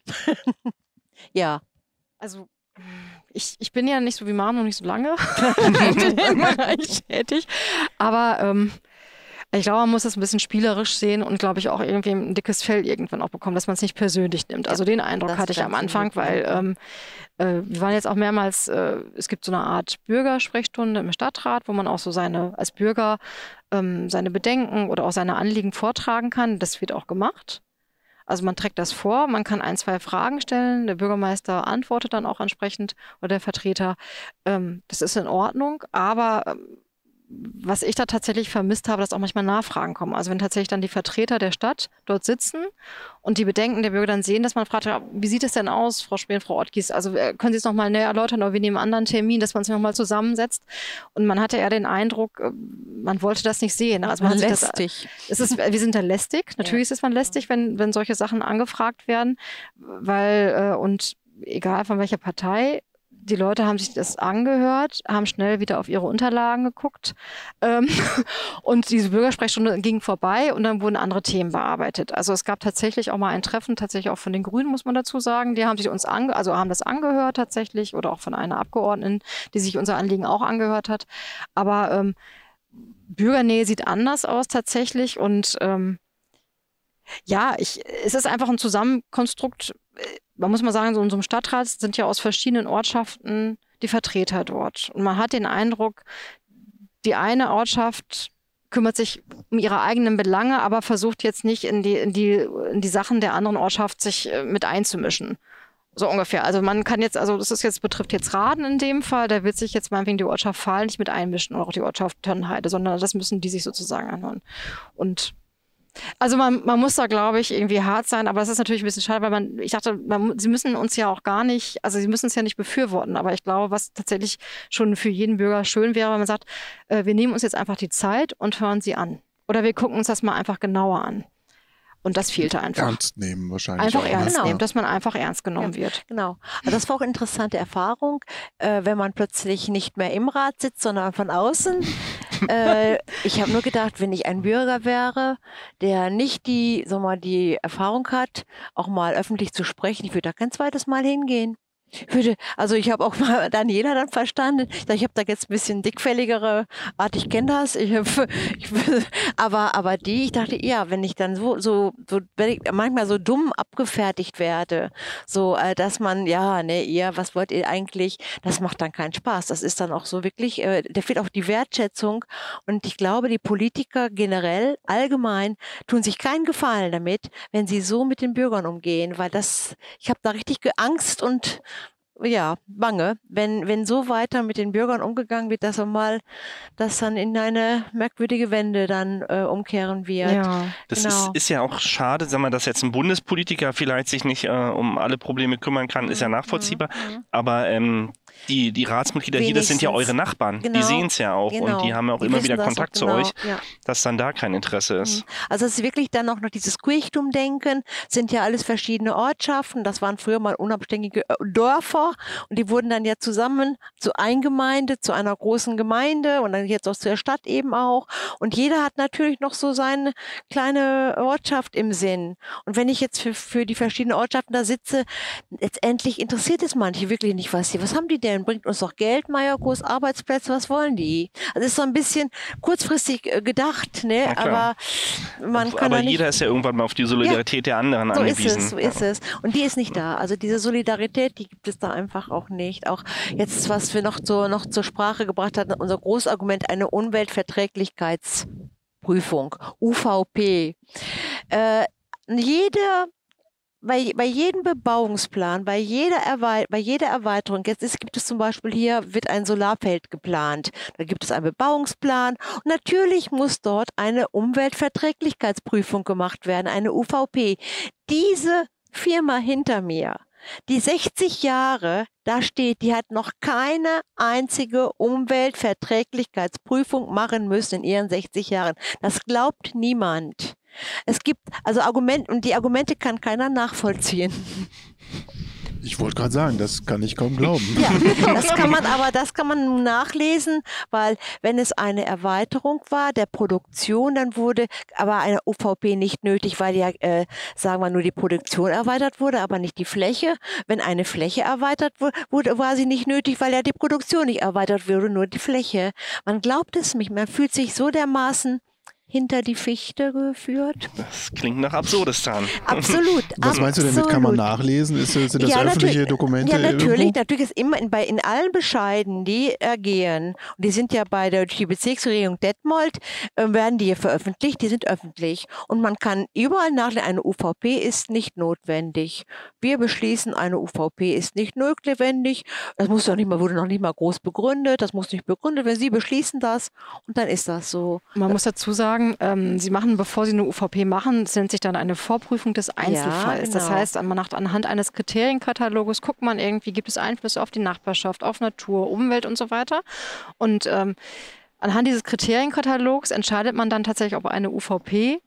[SPEAKER 5] Ja.
[SPEAKER 6] Also ich, ich bin ja nicht so wie Manu noch nicht so lange in dem Bereich tätig, aber ähm, ich glaube, man muss das ein bisschen spielerisch sehen und glaube ich auch irgendwie ein dickes Fell irgendwann auch bekommen, dass man es nicht persönlich nimmt. Also den Eindruck hatte ich am Anfang, weil ähm, äh, wir waren jetzt auch mehrmals, äh, es gibt so eine Art Bürgersprechstunde im Stadtrat, wo man auch so seine, als Bürger ähm, seine Bedenken oder auch seine Anliegen vortragen kann. Das wird auch gemacht. Also man trägt das vor, man kann ein, zwei Fragen stellen, der Bürgermeister antwortet dann auch entsprechend oder der Vertreter. Ähm, das ist in Ordnung, aber ähm, was ich da tatsächlich vermisst habe, dass auch manchmal Nachfragen kommen. Also wenn tatsächlich dann die Vertreter der Stadt dort sitzen und die Bedenken der Bürger dann sehen, dass man fragt, ja, wie sieht es denn aus, Frau Speen, Frau Ottkies? Also äh, können Sie es nochmal näher erläutern oder wir nehmen einen anderen Termin, dass man sich nochmal zusammensetzt. Und man hatte ja den Eindruck, äh, man wollte das nicht sehen. Also man hat sich das,
[SPEAKER 5] lästig.
[SPEAKER 6] es ist, wir sind da lästig. Natürlich ist man lästig, wenn, wenn solche Sachen angefragt werden, weil, äh, und egal von welcher Partei, die Leute haben sich das angehört, haben schnell wieder auf ihre Unterlagen geguckt ähm, und diese Bürgersprechstunde ging vorbei und dann wurden andere Themen bearbeitet. Also es gab tatsächlich auch mal ein Treffen, tatsächlich auch von den Grünen, muss man dazu sagen. Die haben sich uns ange also haben das angehört tatsächlich oder auch von einer Abgeordneten, die sich unser Anliegen auch angehört hat. Aber ähm, Bürgernähe sieht anders aus tatsächlich und ähm, ja, ich, es ist einfach ein Zusammenkonstrukt. Man muss mal sagen, so in so einem Stadtrat sind ja aus verschiedenen Ortschaften die Vertreter dort. Und man hat den Eindruck, die eine Ortschaft kümmert sich um ihre eigenen Belange, aber versucht jetzt nicht in die, in die, in die Sachen der anderen Ortschaft sich mit einzumischen. So ungefähr. Also man kann jetzt, also das ist jetzt, betrifft jetzt Raden in dem Fall, da wird sich jetzt meinetwegen die Ortschaft Fahl nicht mit einmischen oder auch die Ortschaft Tönneheide, sondern das müssen die sich sozusagen anhören. Und also man, man muss da, glaube ich, irgendwie hart sein, aber das ist natürlich ein bisschen schade, weil man, ich dachte, man, sie müssen uns ja auch gar nicht, also sie müssen es ja nicht befürworten, aber ich glaube, was tatsächlich schon für jeden Bürger schön wäre, wenn man sagt, äh, wir nehmen uns jetzt einfach die Zeit und hören sie an. Oder wir gucken uns das mal einfach genauer an. Und das fehlte einfach.
[SPEAKER 4] Ernst nehmen wahrscheinlich.
[SPEAKER 6] Einfach
[SPEAKER 4] auch, ne?
[SPEAKER 6] ernst
[SPEAKER 5] Genau.
[SPEAKER 6] nehmen, dass man einfach ernst genommen
[SPEAKER 5] Ja,
[SPEAKER 6] wird.
[SPEAKER 5] Genau. Also das war auch eine interessante Erfahrung, äh, wenn man plötzlich nicht mehr im Rat sitzt, sondern von außen. äh, ich habe nur gedacht, wenn ich ein Bürger wäre, der nicht die, sag mal, die Erfahrung hat, auch mal öffentlich zu sprechen, ich würde da kein zweites Mal hingehen. Ich würde, also ich habe auch mal Daniela dann verstanden. Ich, ich habe da jetzt ein bisschen dickfälligere Art, ich kenne das. Ich hab, ich, aber, aber die, ich dachte, ja, wenn ich dann so, so, so wenn ich manchmal so dumm abgefertigt werde, so, äh, dass man, ja, ne, ihr, was wollt ihr eigentlich? Das macht dann keinen Spaß. Das ist dann auch so wirklich, äh, da fehlt auch die Wertschätzung. Und ich glaube, die Politiker generell, allgemein, tun sich keinen Gefallen damit, wenn sie so mit den Bürgern umgehen, weil das, ich habe da richtig Angst und ja, bange, wenn, wenn so weiter mit den Bürgern umgegangen wird, dass man mal das dann in eine merkwürdige Wende dann äh, umkehren wird.
[SPEAKER 6] Ja.
[SPEAKER 2] Das
[SPEAKER 5] Genau.
[SPEAKER 2] ist, ist ja auch schade, sagen wir, dass jetzt ein Bundespolitiker vielleicht sich nicht äh, um alle Probleme kümmern kann, ist ja nachvollziehbar.
[SPEAKER 5] Mhm.
[SPEAKER 2] Aber ähm, die, die Ratsmitglieder hier, das sind ja
[SPEAKER 5] Wenigstens.
[SPEAKER 2] eure Nachbarn.
[SPEAKER 5] Genau.
[SPEAKER 2] Die sehen es ja auch
[SPEAKER 5] Genau.
[SPEAKER 2] und die haben ja auch
[SPEAKER 5] Die
[SPEAKER 2] immer
[SPEAKER 5] wissen
[SPEAKER 2] wieder
[SPEAKER 5] das auch
[SPEAKER 2] Kontakt zu
[SPEAKER 5] genau.
[SPEAKER 2] euch,
[SPEAKER 5] Ja.
[SPEAKER 2] dass dann da kein Interesse ist.
[SPEAKER 5] Also es ist wirklich dann auch noch dieses Kirchturmdenken, sind ja alles verschiedene Ortschaften, das waren früher mal unabhängige äh, Dörfer und die wurden dann ja zusammen zu Eingemeinde, zu einer großen Gemeinde und dann jetzt auch zur Stadt eben auch und jeder hat natürlich noch so seine kleine Ortschaft im Sinn und wenn ich jetzt für, für die verschiedenen Ortschaften da sitze, letztendlich interessiert es manche wirklich nicht, was die, was haben die denn, bringt uns doch Geld, Meierkurs, Arbeitsplätze, was wollen die? Also es ist so ein bisschen kurzfristig äh, gedacht, ne?
[SPEAKER 2] Ja, klar.
[SPEAKER 5] aber man kann
[SPEAKER 2] Aber
[SPEAKER 5] da nicht
[SPEAKER 2] jeder ist ja irgendwann mal auf die Solidarität der anderen
[SPEAKER 5] so
[SPEAKER 2] angewiesen.
[SPEAKER 5] ist es, so ist es. Und die ist nicht da. Also diese Solidarität, die gibt es da einfach auch nicht. Auch jetzt, was wir noch, so, noch zur Sprache gebracht hatten, unser Großargument, eine Umweltverträglichkeitsprüfung, U V P. Äh, jeder Bei, bei jedem Bebauungsplan, bei jeder, Erwei bei jeder Erweiterung, jetzt ist, gibt es zum Beispiel hier, wird ein Solarfeld geplant. Da gibt es einen Bebauungsplan und natürlich muss dort eine Umweltverträglichkeitsprüfung gemacht werden, eine U V P. Diese Firma hinter mir Die sechzig Jahre, da steht, die hat noch keine einzige Umweltverträglichkeitsprüfung machen müssen in ihren sechzig Jahren. Das glaubt niemand. Es gibt also Argumente, und die Argumente kann keiner nachvollziehen.
[SPEAKER 4] Ich wollte gerade sagen, das kann ich kaum glauben.
[SPEAKER 5] Ja, das kann man aber, das kann man nun nachlesen, weil wenn es eine Erweiterung war der Produktion, dann wurde aber eine U V P nicht nötig, weil ja, äh, sagen wir, nur die Produktion erweitert wurde, aber nicht die Fläche. Wenn eine Fläche erweitert wurde, war sie nicht nötig, weil ja die Produktion nicht erweitert wurde, nur die Fläche. Man glaubt es nicht, man fühlt sich so dermaßen hinter die Fichte geführt.
[SPEAKER 2] Das klingt nach Absurdistan.
[SPEAKER 5] Absolut.
[SPEAKER 4] Was meinst du denn mit, kann man
[SPEAKER 5] absolut.
[SPEAKER 4] nachlesen? Ist, sind das
[SPEAKER 5] Ja,
[SPEAKER 4] öffentliche
[SPEAKER 5] natürlich.
[SPEAKER 4] Dokumente?
[SPEAKER 5] Ja, natürlich.
[SPEAKER 4] irgendwo?
[SPEAKER 5] Natürlich ist immer in, bei, in allen Bescheiden, die ergehen, und die sind ja bei der die Bezirksregierung Detmold, äh, werden die hier veröffentlicht, die sind öffentlich. Und man kann überall nachlesen, eine U V P ist nicht notwendig. Wir beschließen, eine U V P ist nicht notwendig. Das muss doch nicht mal, wurde noch nicht mal groß begründet, das muss nicht begründet werden. Sie beschließen das und dann ist das so.
[SPEAKER 6] Man muss dazu sagen, ähm, Sie machen, bevor Sie eine U V P machen, das nennt sich dann eine Vorprüfung des Einzelfalls.
[SPEAKER 5] Ja,
[SPEAKER 6] Das
[SPEAKER 5] genau.
[SPEAKER 6] heißt, man macht anhand eines Kriterienkataloges, guckt man irgendwie, gibt es Einflüsse auf die Nachbarschaft, auf Natur, Umwelt und so weiter. Und ähm, anhand dieses Kriterienkatalogs entscheidet man dann tatsächlich, ob eine U V P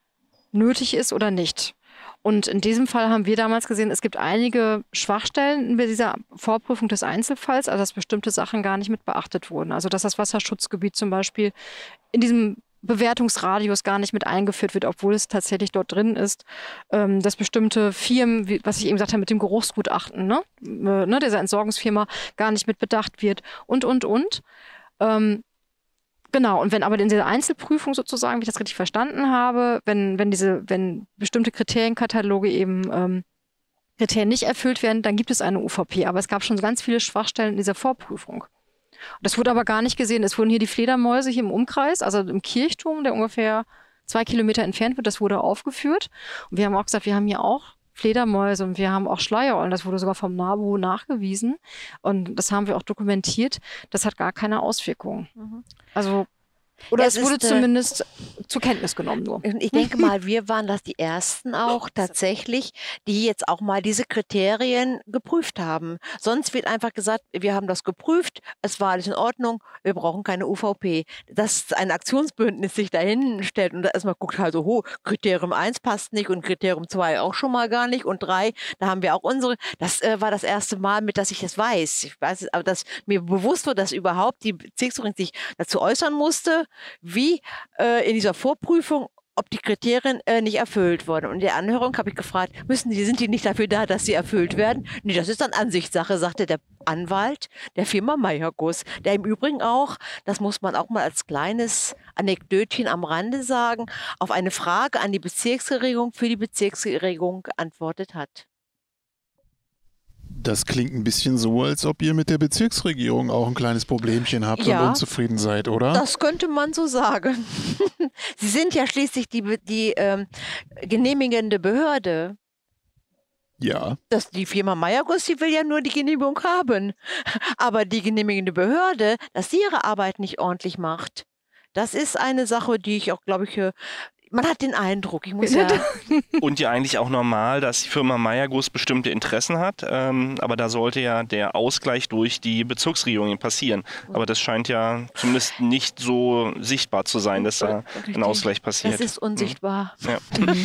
[SPEAKER 6] nötig ist oder nicht. Und in diesem Fall haben wir damals gesehen, es gibt einige Schwachstellen bei dieser Vorprüfung des Einzelfalls, also dass bestimmte Sachen gar nicht mit beachtet wurden. Also dass das Wasserschutzgebiet zum Beispiel in diesem Bewertungsradius gar nicht mit eingeführt wird, obwohl es tatsächlich dort drin ist, ähm, dass bestimmte Firmen, wie, was ich eben gesagt habe mit dem Geruchsgutachten, ne, äh, ne, dieser Entsorgungsfirma gar nicht mit bedacht wird und, und, und. Ähm, Genau, und wenn aber in dieser Einzelprüfung sozusagen, wie ich das richtig verstanden habe, wenn, wenn diese, wenn bestimmte Kriterienkataloge eben ähm, Kriterien nicht erfüllt werden, dann gibt es eine U V P. Aber es gab schon ganz viele Schwachstellen in dieser Vorprüfung. Das wurde aber gar nicht gesehen. Es wurden hier die Fledermäuse hier im Umkreis, also im Kirchturm, der ungefähr zwei Kilometer entfernt wird, das wurde aufgeführt. Und wir haben auch gesagt, wir haben hier auch Fledermäuse und wir haben auch Schleiereulen. Das wurde sogar vom NABU nachgewiesen. Und das haben wir auch dokumentiert. Das hat gar keine Auswirkungen. Mhm. Also, oder
[SPEAKER 5] Ja,
[SPEAKER 6] es
[SPEAKER 5] es
[SPEAKER 6] wurde
[SPEAKER 5] ist, äh,
[SPEAKER 6] zumindest zur Kenntnis genommen nur.
[SPEAKER 5] Ich denke mal, wir waren das die Ersten auch tatsächlich, die jetzt auch mal diese Kriterien geprüft haben. Sonst wird einfach gesagt, wir haben das geprüft, es war alles in Ordnung, wir brauchen keine U V P. Dass ein Aktionsbündnis sich dahin stellt und da erstmal guckt, also, ho, Kriterium eins passt nicht und Kriterium zwei auch schon mal gar nicht und drei, da haben wir auch unsere, das äh, war das erste Mal, mit dass ich das weiß. Ich weiß es, aber dass mir bewusst wurde, dass überhaupt die Bezirksregierung sich dazu äußern musste, wie äh, in dieser Vorprüfung, ob die Kriterien äh, nicht erfüllt wurden. Und in der Anhörung habe ich gefragt, müssen die, sind die nicht dafür da, dass sie erfüllt werden? Nee, das ist dann Ansichtssache, sagte der Anwalt der Firma Meyerguss, der im Übrigen auch, das muss man auch mal als kleines Anekdötchen am Rande sagen, auf eine Frage an die Bezirksregierung für die Bezirksregierung geantwortet hat.
[SPEAKER 4] Das klingt ein bisschen so, als ob ihr mit der Bezirksregierung auch ein kleines Problemchen habt
[SPEAKER 5] Ja.
[SPEAKER 4] und unzufrieden seid, oder?
[SPEAKER 5] Das könnte man so sagen. Sie sind ja schließlich die, Be- die ähm, genehmigende Behörde.
[SPEAKER 4] Ja.
[SPEAKER 5] Das, die Firma Meyerguss, die will ja nur die Genehmigung haben. Aber die genehmigende Behörde, dass sie ihre Arbeit nicht ordentlich macht, das ist eine Sache, die ich auch, glaube ich, äh, man hat den Eindruck, ich muss ja...
[SPEAKER 2] Und ja eigentlich auch normal, dass die Firma Meyerguss bestimmte Interessen hat, ähm, aber da sollte ja der Ausgleich durch die Bezirksregierung passieren. Aber das scheint ja zumindest nicht so sichtbar zu sein, dass da ein Ausgleich passiert.
[SPEAKER 5] Das ist unsichtbar.
[SPEAKER 2] Ja.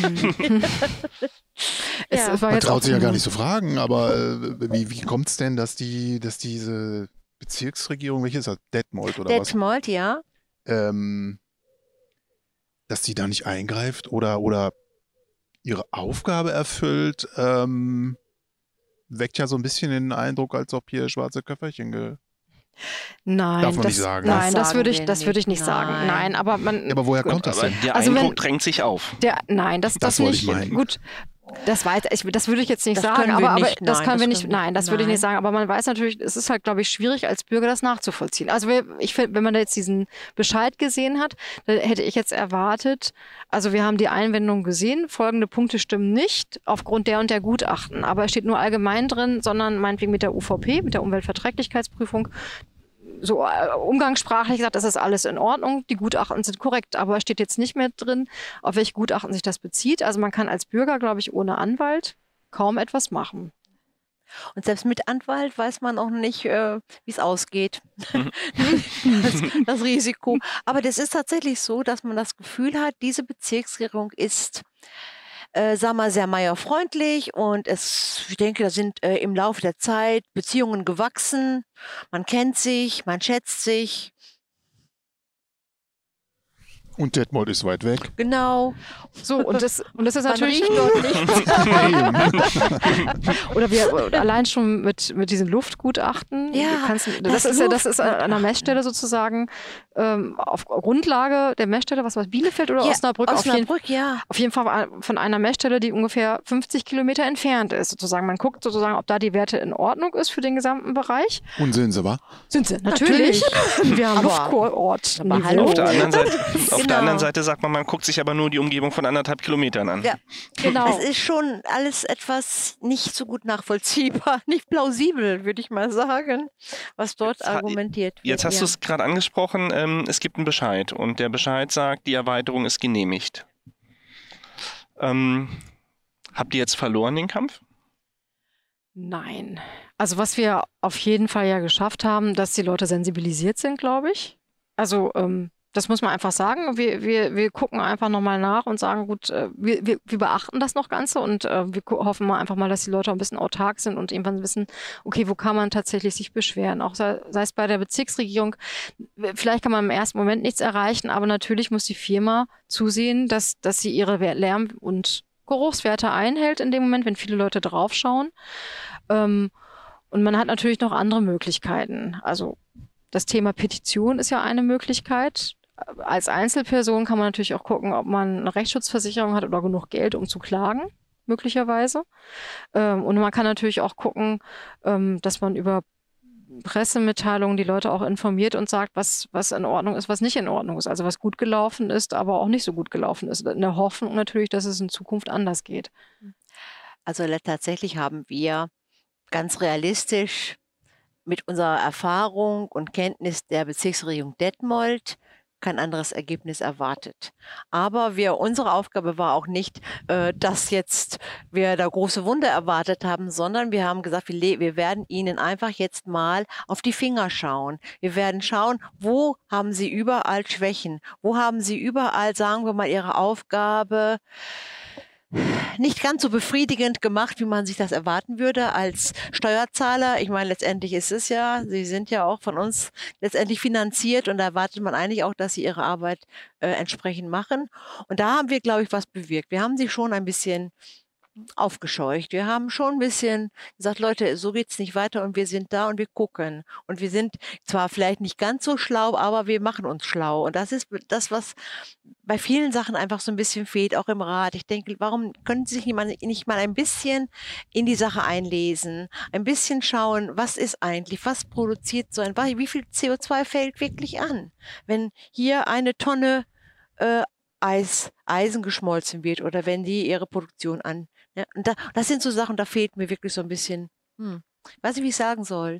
[SPEAKER 6] Es
[SPEAKER 5] Ja.
[SPEAKER 6] war
[SPEAKER 4] Man
[SPEAKER 6] jetzt
[SPEAKER 4] traut
[SPEAKER 6] auch
[SPEAKER 4] sich ja gar
[SPEAKER 6] nur-
[SPEAKER 4] nicht zu fragen, aber äh, wie, wie kommt es denn, dass die, dass diese Bezirksregierung, welche ist das? Detmold oder was?
[SPEAKER 5] Detmold, ja.
[SPEAKER 4] Ähm, dass die da nicht eingreift oder, oder ihre Aufgabe erfüllt, ähm, weckt ja so ein bisschen den Eindruck, als ob hier schwarze Köfferchen ge
[SPEAKER 6] Nein,
[SPEAKER 4] Darf man
[SPEAKER 6] das,
[SPEAKER 4] nicht sagen, ne?
[SPEAKER 6] nein,
[SPEAKER 5] Das
[SPEAKER 6] das
[SPEAKER 5] sagen
[SPEAKER 6] würde ich,
[SPEAKER 5] wir
[SPEAKER 6] das würde ich nicht
[SPEAKER 5] nicht.
[SPEAKER 6] sagen.
[SPEAKER 5] Nein.
[SPEAKER 6] Nein, aber man.
[SPEAKER 4] Ja, aber woher kommt das
[SPEAKER 2] Aber
[SPEAKER 4] denn?
[SPEAKER 2] der
[SPEAKER 6] Also
[SPEAKER 2] Eindruck
[SPEAKER 6] wenn-
[SPEAKER 2] drängt sich auf.
[SPEAKER 6] Der, nein, das,
[SPEAKER 4] Das
[SPEAKER 6] das,
[SPEAKER 4] wollte
[SPEAKER 6] nicht.
[SPEAKER 4] ich meinen.
[SPEAKER 6] Gut, das weiß ich, das würde ich jetzt nicht
[SPEAKER 5] Das
[SPEAKER 6] sagen,
[SPEAKER 5] können wir
[SPEAKER 6] aber, aber
[SPEAKER 5] nicht.
[SPEAKER 6] das
[SPEAKER 5] Nein,
[SPEAKER 6] können wir
[SPEAKER 5] das
[SPEAKER 6] nicht.
[SPEAKER 5] können wir-
[SPEAKER 6] Nein, das würde ich
[SPEAKER 5] nein.
[SPEAKER 6] nicht sagen. Aber man weiß natürlich, es ist halt, glaube ich, schwierig als Bürger das nachzuvollziehen. Also wir, ich finde, wenn man da jetzt diesen Bescheid gesehen hat, dann hätte ich jetzt erwartet. Also wir haben die Einwendung gesehen. Folgende Punkte stimmen nicht aufgrund der und der Gutachten. Aber es steht nur allgemein drin, sondern meinetwegen mit der U V P, mit der Umweltverträglichkeitsprüfung. So äh, umgangssprachlich gesagt, das ist alles in Ordnung, die Gutachten sind korrekt, aber es steht jetzt nicht mehr drin, auf welche Gutachten sich das bezieht. Also man kann als Bürger, glaube ich, ohne Anwalt kaum etwas machen.
[SPEAKER 5] Und selbst mit Anwalt weiß man auch nicht, äh, wie es ausgeht.
[SPEAKER 2] Mhm.
[SPEAKER 5] das, das Risiko. Aber das ist tatsächlich so, dass man das Gefühl hat, diese Bezirksregierung ist, äh, sag mal, sehr meierfreundlich und es, ich denke, da sind äh, im Laufe der Zeit Beziehungen gewachsen. Man kennt sich, man schätzt sich.
[SPEAKER 4] Und Detmold ist weit weg.
[SPEAKER 5] Genau.
[SPEAKER 6] So, und das, und das ist
[SPEAKER 5] Man
[SPEAKER 6] natürlich.
[SPEAKER 5] riecht dort nichts.
[SPEAKER 6] Oder wir allein schon mit, mit diesen Luftgutachten.
[SPEAKER 5] Ja,
[SPEAKER 6] Du kannst, das,
[SPEAKER 5] das
[SPEAKER 6] ist ja, das ist an einer
[SPEAKER 5] Luftgutachten.
[SPEAKER 6] Messstelle sozusagen ähm, auf Grundlage der Messstelle, was war es, Bielefeld oder
[SPEAKER 5] Ja,
[SPEAKER 6] Osnabrück? auf, jeden,
[SPEAKER 5] Osnabrück, ja.
[SPEAKER 6] auf jeden Fall von einer Messstelle, die ungefähr fünfzig Kilometer entfernt ist. Sozusagen. Man guckt sozusagen, ob da die Werte in Ordnung ist für den gesamten Bereich.
[SPEAKER 4] Und sind sie, wa?
[SPEAKER 6] Sind sie, natürlich. Wir haben
[SPEAKER 5] Aber-
[SPEAKER 6] Luftkurort.
[SPEAKER 5] aber
[SPEAKER 6] Niveau.
[SPEAKER 5] hallo.
[SPEAKER 2] Auf der anderen Seite, auf der
[SPEAKER 5] Genau.
[SPEAKER 2] anderen Seite sagt man, man guckt sich aber nur die Umgebung von anderthalb Kilometern an.
[SPEAKER 5] Ja.
[SPEAKER 6] Genau.
[SPEAKER 5] Es ist schon alles etwas nicht so gut nachvollziehbar, nicht plausibel, würde ich mal sagen, was dort
[SPEAKER 2] Jetzt ha-
[SPEAKER 5] argumentiert wird.
[SPEAKER 2] Jetzt hast
[SPEAKER 5] ja.
[SPEAKER 2] du es gerade angesprochen, ähm, es gibt einen Bescheid und der Bescheid sagt, die Erweiterung ist genehmigt. Ähm, habt ihr jetzt verloren den Kampf?
[SPEAKER 6] Nein. Also was wir auf jeden Fall ja geschafft haben, dass die Leute sensibilisiert sind, glaube ich. Also ähm, das muss man einfach sagen. Wir, wir, wir gucken einfach nochmal nach und sagen, gut, äh, wir, wir, wir beachten das noch Ganze und äh, wir gu- hoffen mal einfach mal, dass die Leute ein bisschen autark sind und irgendwann wissen, okay, wo kann man tatsächlich sich beschweren? Auch sei, sei es bei der Bezirksregierung, vielleicht kann man im ersten Moment nichts erreichen, aber natürlich muss die Firma zusehen, dass, dass sie ihre Wer- Lärm- und Geruchswerte einhält in dem Moment, wenn viele Leute draufschauen. Ähm, und man hat natürlich noch andere Möglichkeiten. Also das Thema Petition ist ja eine Möglichkeit. Als Einzelperson kann man natürlich auch gucken, ob man eine Rechtsschutzversicherung hat oder genug Geld, um zu klagen, möglicherweise. Ähm, und man kann natürlich auch gucken, ähm, dass man über Pressemitteilungen die Leute auch informiert und sagt, was, was in Ordnung ist, was nicht in Ordnung ist. Also was gut gelaufen ist, aber auch nicht so gut gelaufen ist. In der Hoffnung natürlich, dass es in Zukunft anders geht.
[SPEAKER 5] Also le- tatsächlich haben wir ganz realistisch mit unserer Erfahrung und Kenntnis der Bezirksregierung Detmold kein anderes Ergebnis erwartet. Aber wir, unsere Aufgabe war auch nicht, äh, dass jetzt wir da große Wunder erwartet haben, sondern wir haben gesagt, wir, le- wir werden Ihnen einfach jetzt mal auf die Finger schauen. Wir werden schauen, wo haben Sie überall Schwächen? Wo haben Sie überall, sagen wir mal, Ihre Aufgabe nicht ganz so befriedigend gemacht, wie man sich das erwarten würde als Steuerzahler. Ich meine, letztendlich ist es ja, Sie sind ja auch von uns letztendlich finanziert und da erwartet man eigentlich auch, dass Sie Ihre Arbeit äh, entsprechend machen. Und da haben wir, glaube ich, was bewirkt. Wir haben Sie schon ein bisschen aufgescheucht. Wir haben schon ein bisschen gesagt, Leute, so geht's nicht weiter und wir sind da und wir gucken. Und wir sind zwar vielleicht nicht ganz so schlau, aber wir machen uns schlau. Und das ist das, was bei vielen Sachen einfach so ein bisschen fehlt, auch im Rat. Ich denke, warum können Sie sich nicht mal, nicht mal ein bisschen in die Sache einlesen? Ein bisschen schauen, was ist eigentlich, was produziert so ein, wie viel C O zwei fällt wirklich an? Wenn hier eine Tonne äh, Eis, Eisen geschmolzen wird oder wenn die ihre Produktion an. Ja, und da, das sind so Sachen, da fehlt mir wirklich so ein bisschen, hm, weiß nicht, wie ich sagen soll.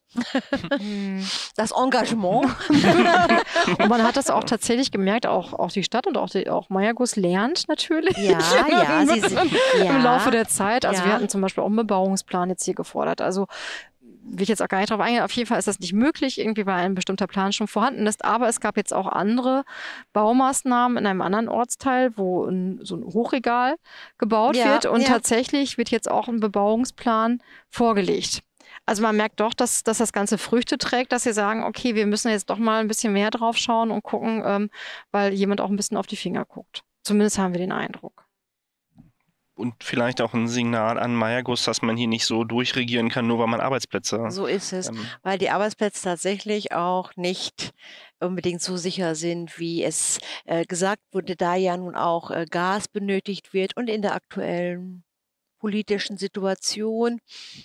[SPEAKER 5] Das Engagement.
[SPEAKER 6] Und man hat das auch tatsächlich gemerkt, auch, auch die Stadt und auch, die, auch Mayagus lernt natürlich
[SPEAKER 5] Ja, ja, sie sind, ja.
[SPEAKER 6] im Laufe der Zeit. Also
[SPEAKER 5] Ja.
[SPEAKER 6] wir hatten zum Beispiel auch einen Bebauungsplan jetzt hier gefordert. Also will ich jetzt auch gar nicht drauf eingehen. Auf jeden Fall ist das nicht möglich, irgendwie weil ein bestimmter Plan schon vorhanden ist. Aber es gab jetzt auch andere Baumaßnahmen in einem anderen Ortsteil, wo ein, so ein Hochregal gebaut
[SPEAKER 5] Ja,
[SPEAKER 6] wird. Und
[SPEAKER 5] ja.
[SPEAKER 6] tatsächlich wird jetzt auch ein Bebauungsplan vorgelegt. Also man merkt doch, dass, dass das Ganze Früchte trägt, dass sie sagen, okay, wir müssen jetzt doch mal ein bisschen mehr drauf schauen und gucken, ähm, weil jemand auch ein bisschen auf die Finger guckt. Zumindest haben wir den Eindruck.
[SPEAKER 2] Und vielleicht auch ein Signal an Mayagus, dass man hier nicht so durchregieren kann, nur weil man Arbeitsplätze.
[SPEAKER 5] So ist es,
[SPEAKER 2] ähm,
[SPEAKER 5] weil die Arbeitsplätze tatsächlich auch nicht unbedingt so sicher sind, wie es äh, gesagt wurde, da ja nun auch äh, Gas benötigt wird und in der aktuellen politischen Situation.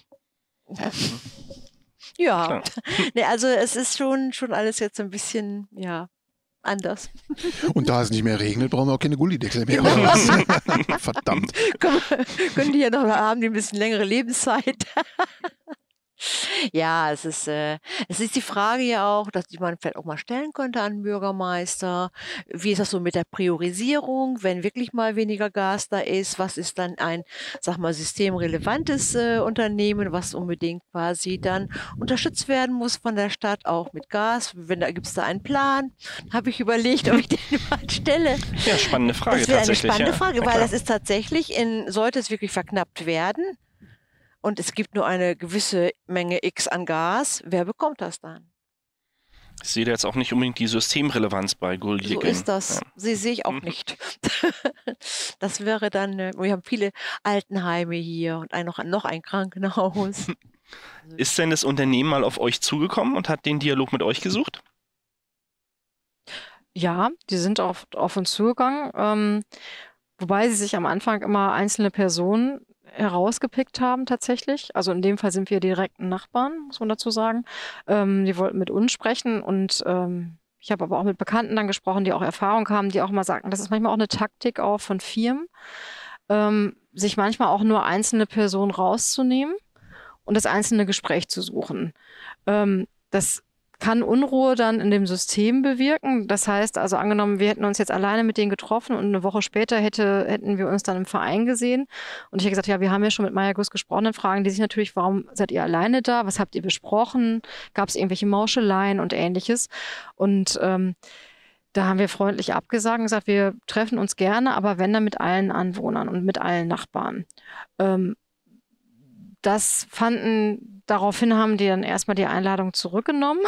[SPEAKER 5] Ja,
[SPEAKER 2] Klar.
[SPEAKER 5] nee, also es ist schon, schon alles jetzt ein bisschen, ja, anders.
[SPEAKER 4] Und da es nicht mehr regnet, brauchen wir auch keine Gullideckel mehr. Oder was? Verdammt.
[SPEAKER 5] Können, können die ja noch haben, die ein bisschen längere Lebenszeit. Ja, es ist, äh, es ist die Frage ja auch, dass die man vielleicht auch mal stellen könnte an den Bürgermeister. Wie ist das so mit der Priorisierung, wenn wirklich mal weniger Gas da ist? Was ist dann ein, sag mal, systemrelevantes äh, Unternehmen, was unbedingt quasi dann unterstützt werden muss von der Stadt, auch mit Gas? Wenn da gibt es da einen Plan? Habe ich überlegt, ob ich den mal stelle.
[SPEAKER 2] Ja, spannende Frage
[SPEAKER 5] Das wäre eine
[SPEAKER 2] tatsächlich.
[SPEAKER 5] spannende
[SPEAKER 2] ja.
[SPEAKER 5] Frage,
[SPEAKER 2] Ja,
[SPEAKER 5] weil
[SPEAKER 2] klar.
[SPEAKER 5] das ist tatsächlich, in, sollte es wirklich verknappt werden und es gibt nur eine gewisse Menge X an Gas, wer bekommt das dann?
[SPEAKER 2] Ich sehe da jetzt auch nicht unbedingt die Systemrelevanz bei
[SPEAKER 5] So
[SPEAKER 2] Guldigen.
[SPEAKER 5] ist das.
[SPEAKER 2] Ja.
[SPEAKER 5] Sie sehe ich auch
[SPEAKER 2] Mhm.
[SPEAKER 5] nicht. Das wäre dann, äh, wir haben viele Altenheime hier und ein, noch, noch ein Krankenhaus.
[SPEAKER 2] Ist denn das Unternehmen mal auf euch zugekommen und hat den Dialog mit euch gesucht?
[SPEAKER 6] Ja, die sind auf, auf uns zugegangen, ähm, wobei sie sich am Anfang immer einzelne Personen herausgepickt haben tatsächlich. Also in dem Fall sind wir direkten Nachbarn, muss man dazu sagen. Ähm, die wollten mit uns sprechen und ähm, ich habe aber auch mit Bekannten dann gesprochen, die auch Erfahrung haben, die auch mal sagten, das ist manchmal auch eine Taktik auch von Firmen, ähm, sich manchmal auch nur einzelne Personen rauszunehmen und das einzelne Gespräch zu suchen. Ähm, das kann Unruhe dann in dem System bewirken. Das heißt also, angenommen, wir hätten uns jetzt alleine mit denen getroffen und eine Woche später hätte, hätten wir uns dann im Verein gesehen. Und ich hätte gesagt, ja, wir haben ja schon mit Maya Guss gesprochen, dann fragen die sich natürlich, warum seid ihr alleine da? Was habt ihr besprochen? Gab es irgendwelche Mauscheleien und Ähnliches? Und ähm, da haben wir freundlich abgesagt und gesagt, wir treffen uns gerne, aber wenn dann mit allen Anwohnern und mit allen Nachbarn. Ähm, Das fanden, daraufhin haben die dann erstmal die Einladung zurückgenommen.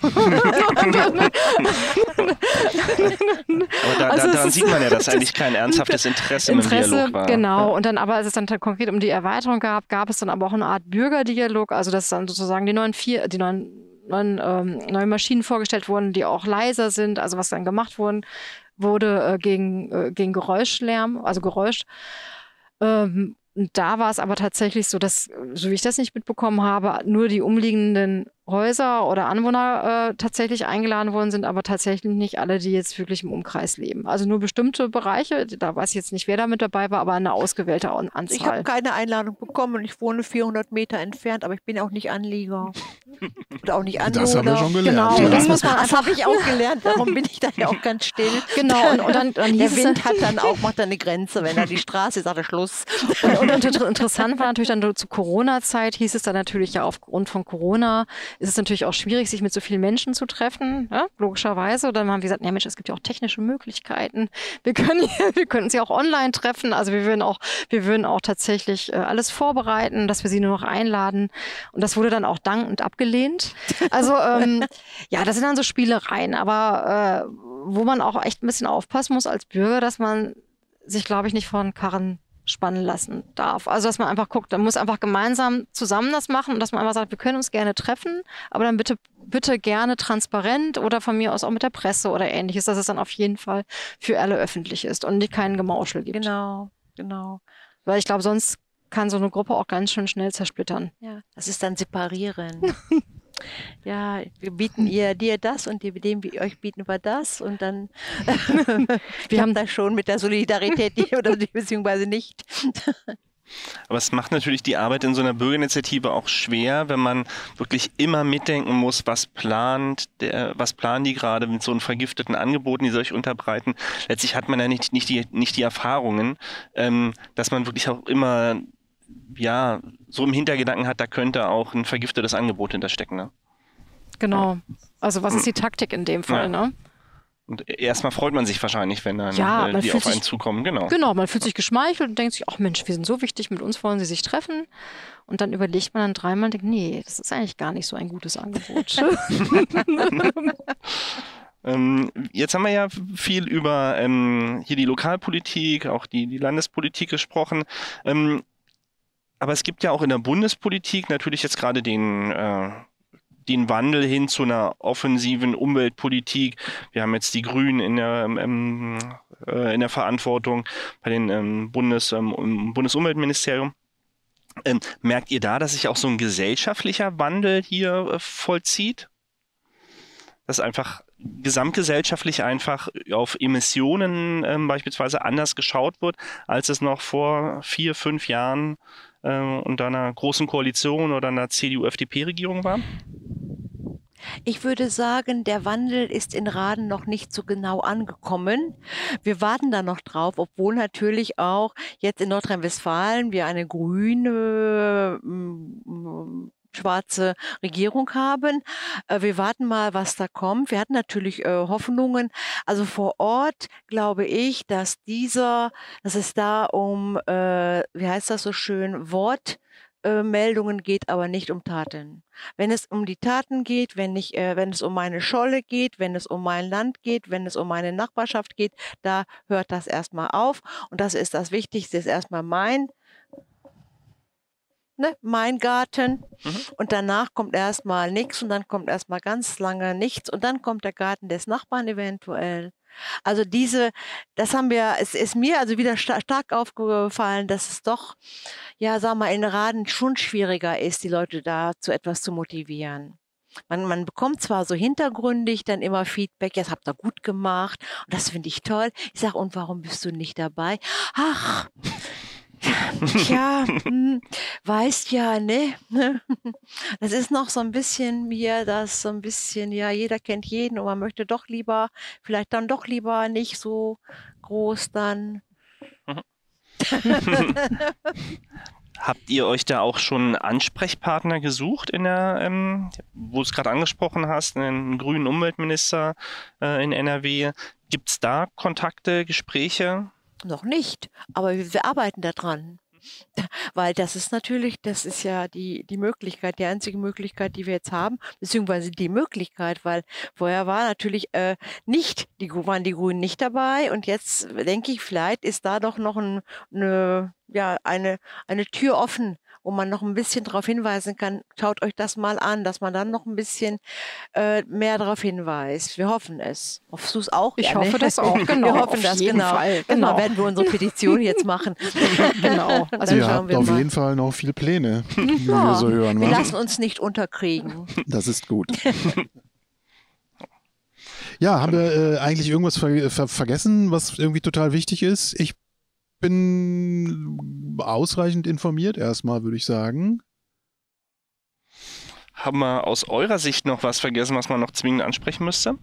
[SPEAKER 2] Aber da,
[SPEAKER 6] Also
[SPEAKER 2] da,
[SPEAKER 6] es
[SPEAKER 2] daran
[SPEAKER 6] ist-
[SPEAKER 2] sieht man ja, dass eigentlich kein ernsthaftes Interesse, im
[SPEAKER 6] Interesse,
[SPEAKER 2] Dialog war.
[SPEAKER 6] genau. Und dann aber, als es dann konkret um die Erweiterung gab, gab es dann aber auch eine Art Bürgerdialog, also dass dann sozusagen die neuen vier, die neuen, neuen, ähm, neuen Maschinen vorgestellt wurden, die auch leiser sind, also was dann gemacht wurden, wurde äh, gegen, äh, gegen Geräuschlärm, also Geräusch. Ähm, und da war es aber tatsächlich so, dass, so wie ich das nicht mitbekommen habe, nur die umliegenden Häuser oder Anwohner äh, tatsächlich eingeladen worden sind, aber tatsächlich nicht alle, die jetzt wirklich im Umkreis leben. Also nur bestimmte Bereiche, da weiß ich jetzt nicht, wer da mit dabei war, aber eine ausgewählte An-
[SPEAKER 5] Ich habe
[SPEAKER 6] Anzahl.
[SPEAKER 5] keine Einladung bekommen und ich wohne vierhundert Meter entfernt, aber ich bin auch nicht Anlieger. Oder auch nicht Anwohner.
[SPEAKER 4] Das haben wir schon gelernt.
[SPEAKER 6] Genau,
[SPEAKER 4] ja.
[SPEAKER 6] und das muss man
[SPEAKER 5] Das
[SPEAKER 6] einfach
[SPEAKER 5] habe ich auch gelernt, darum bin ich da ja auch ganz still.
[SPEAKER 6] Genau, und, und dann, dann
[SPEAKER 5] Der
[SPEAKER 6] hieß es
[SPEAKER 5] Wind hat dann auch, macht dann eine Grenze, wenn er die Straße ist, sagt er Schluss.
[SPEAKER 6] Und, und inter interessant war natürlich dann zu Corona-Zeit, hieß es dann natürlich ja aufgrund von Corona, ist es natürlich auch schwierig, sich mit so vielen Menschen zu treffen, ja, logischerweise. Und dann haben wir gesagt, ja Mensch, es gibt ja auch technische Möglichkeiten. Wir können, wir können uns ja auch online treffen. Also wir würden auch, wir würden auch tatsächlich äh, alles vorbereiten, dass wir sie nur noch einladen. Und das wurde dann auch dankend abgelehnt. Also ähm, ja, das sind dann so Spielereien, aber äh, wo man auch echt ein bisschen aufpassen muss als Bürger, dass man sich, glaube ich, nicht vor den Karren spannen lassen darf. Also, dass man einfach guckt, man muss einfach gemeinsam zusammen das machen und dass man einfach sagt, wir können uns gerne treffen, aber dann bitte, bitte gerne transparent oder von mir aus auch mit der Presse oder Ähnliches, dass es dann auf jeden Fall für alle öffentlich ist und nicht keinen Gemauschel gibt.
[SPEAKER 5] Genau, genau.
[SPEAKER 6] Weil ich glaube, sonst kann so eine Gruppe auch ganz schön schnell zersplittern.
[SPEAKER 5] Ja, das ist dann Separieren. Ja, wir bieten ihr dir das und dem wir euch bieten wir das und dann wir haben da schon mit der Solidarität die, oder die, beziehungsweise nicht.
[SPEAKER 2] Aber es macht natürlich die Arbeit in so einer Bürgerinitiative auch schwer, wenn man wirklich immer mitdenken muss, was plant, der, was planen die gerade mit so einem vergifteten Angeboten, die soll ich unterbreiten. Letztlich hat man ja nicht, nicht, die, nicht die Erfahrungen, ähm, dass man wirklich auch immer ja, so im Hintergedanken hat, da könnte auch ein vergiftetes Angebot hinterstecken. Ne?
[SPEAKER 6] Genau. Also was ist die Taktik in dem Fall,
[SPEAKER 2] Ja.
[SPEAKER 6] ne?
[SPEAKER 2] Und erstmal freut man sich wahrscheinlich, wenn dann
[SPEAKER 6] Ja,
[SPEAKER 2] äh,
[SPEAKER 6] man
[SPEAKER 2] die
[SPEAKER 6] fühlt
[SPEAKER 2] auf einen
[SPEAKER 6] sich-
[SPEAKER 2] zukommen. Genau.
[SPEAKER 6] Genau, man fühlt sich geschmeichelt und denkt sich, ach Mensch, wir sind so wichtig, mit uns wollen sie sich treffen. Und dann überlegt man dann dreimal und denkt, nee, das ist eigentlich gar nicht so ein gutes Angebot.
[SPEAKER 2] Ähm, jetzt haben wir ja viel über ähm, hier die Lokalpolitik, auch die, die Landespolitik gesprochen. Ähm, aber es gibt ja auch in der Bundespolitik natürlich jetzt gerade den, äh, den Wandel hin zu einer offensiven Umweltpolitik. Wir haben jetzt die Grünen in der, ähm, äh, in der Verantwortung bei den ähm, Bundes, ähm, im Bundesumweltministerium. Ähm, merkt ihr da, dass sich auch so ein gesellschaftlicher Wandel hier äh, vollzieht? Dass einfach gesamtgesellschaftlich einfach auf Emissionen ähm, beispielsweise anders geschaut wird, als es noch vor vier, fünf Jahren äh, unter einer großen Koalition oder einer C D U-F D P-Regierung waren?
[SPEAKER 5] Ich würde sagen, der Wandel ist in Rahden noch nicht so genau angekommen. Wir warten da noch drauf, obwohl natürlich auch jetzt in Nordrhein-Westfalen wir eine grüne, äh, schwarze Regierung haben. Äh, wir warten mal, was da kommt. Wir hatten natürlich äh, Hoffnungen. Also vor Ort glaube ich, dass dieser, dass es da um, äh, wie heißt das so schön, Wort Meldungen geht, aber nicht um Taten. Wenn es um die Taten geht, wenn, ich, äh, wenn es um meine Scholle geht, wenn es um mein Land geht, wenn es um meine Nachbarschaft geht, da hört das erstmal auf. Und das ist das Wichtigste, ist erstmal mein, ne, mein Garten. Mhm. Und danach kommt erstmal nichts und dann kommt erstmal ganz lange nichts und dann kommt der Garten des Nachbarn eventuell. Also diese, das haben wir, es ist mir also wieder sta- stark aufgefallen, dass es doch, ja, sagen wir mal, in Rahden schon schwieriger ist, die Leute da zu etwas zu motivieren. Man, man bekommt zwar so hintergründig dann immer Feedback, ja, das habt ihr gut gemacht und das finde ich toll. Ich sage, und warum bist du nicht dabei? Ach, tja, hm, weißt ja, ne? Das ist noch so ein bisschen mir, das so ein bisschen, ja, jeder kennt jeden und man möchte doch lieber, vielleicht dann doch lieber nicht so groß dann.
[SPEAKER 2] Habt ihr euch da auch schon Ansprechpartner gesucht, in der, ähm, wo du es gerade angesprochen hast, einen grünen Umweltminister äh, in N R W? Gibt es da Kontakte, Gespräche?
[SPEAKER 5] Noch nicht, aber wir, wir arbeiten daran. Weil das ist natürlich, das ist ja die, die Möglichkeit, die einzige Möglichkeit, die wir jetzt haben, beziehungsweise die Möglichkeit, weil vorher war natürlich äh, nicht, die, waren die Grünen nicht dabei und jetzt denke ich, vielleicht ist da doch noch ein, eine, ja, eine, eine Tür offen, wo man noch ein bisschen darauf hinweisen kann, schaut euch das mal an, dass man dann noch ein bisschen äh, mehr darauf hinweist. Wir hoffen es. Hoffst du es auch?
[SPEAKER 6] Ich
[SPEAKER 5] ja,
[SPEAKER 6] hoffe
[SPEAKER 5] ne?
[SPEAKER 6] das auch, genau.
[SPEAKER 5] Wir hoffen
[SPEAKER 6] auf
[SPEAKER 5] das,
[SPEAKER 6] jeden
[SPEAKER 5] genau.
[SPEAKER 6] Fall.
[SPEAKER 5] Genau,
[SPEAKER 6] Genau.
[SPEAKER 5] werden wir unsere Petition jetzt machen.
[SPEAKER 6] Genau.
[SPEAKER 4] Also
[SPEAKER 5] Dann
[SPEAKER 4] ihr
[SPEAKER 5] schauen
[SPEAKER 4] habt
[SPEAKER 5] wir
[SPEAKER 4] auf
[SPEAKER 5] mal.
[SPEAKER 4] jeden Fall noch viel Pläne, wie
[SPEAKER 5] Ja,
[SPEAKER 4] wir so hören.
[SPEAKER 5] wir
[SPEAKER 4] wa?
[SPEAKER 5] lassen uns nicht unterkriegen.
[SPEAKER 4] Das ist gut. Ja, haben wir äh, eigentlich irgendwas ver ver vergessen, was irgendwie total wichtig ist? Ich bin ausreichend informiert erstmal, würde ich sagen.
[SPEAKER 2] Haben wir aus eurer Sicht noch was vergessen, was man noch zwingend ansprechen müsste?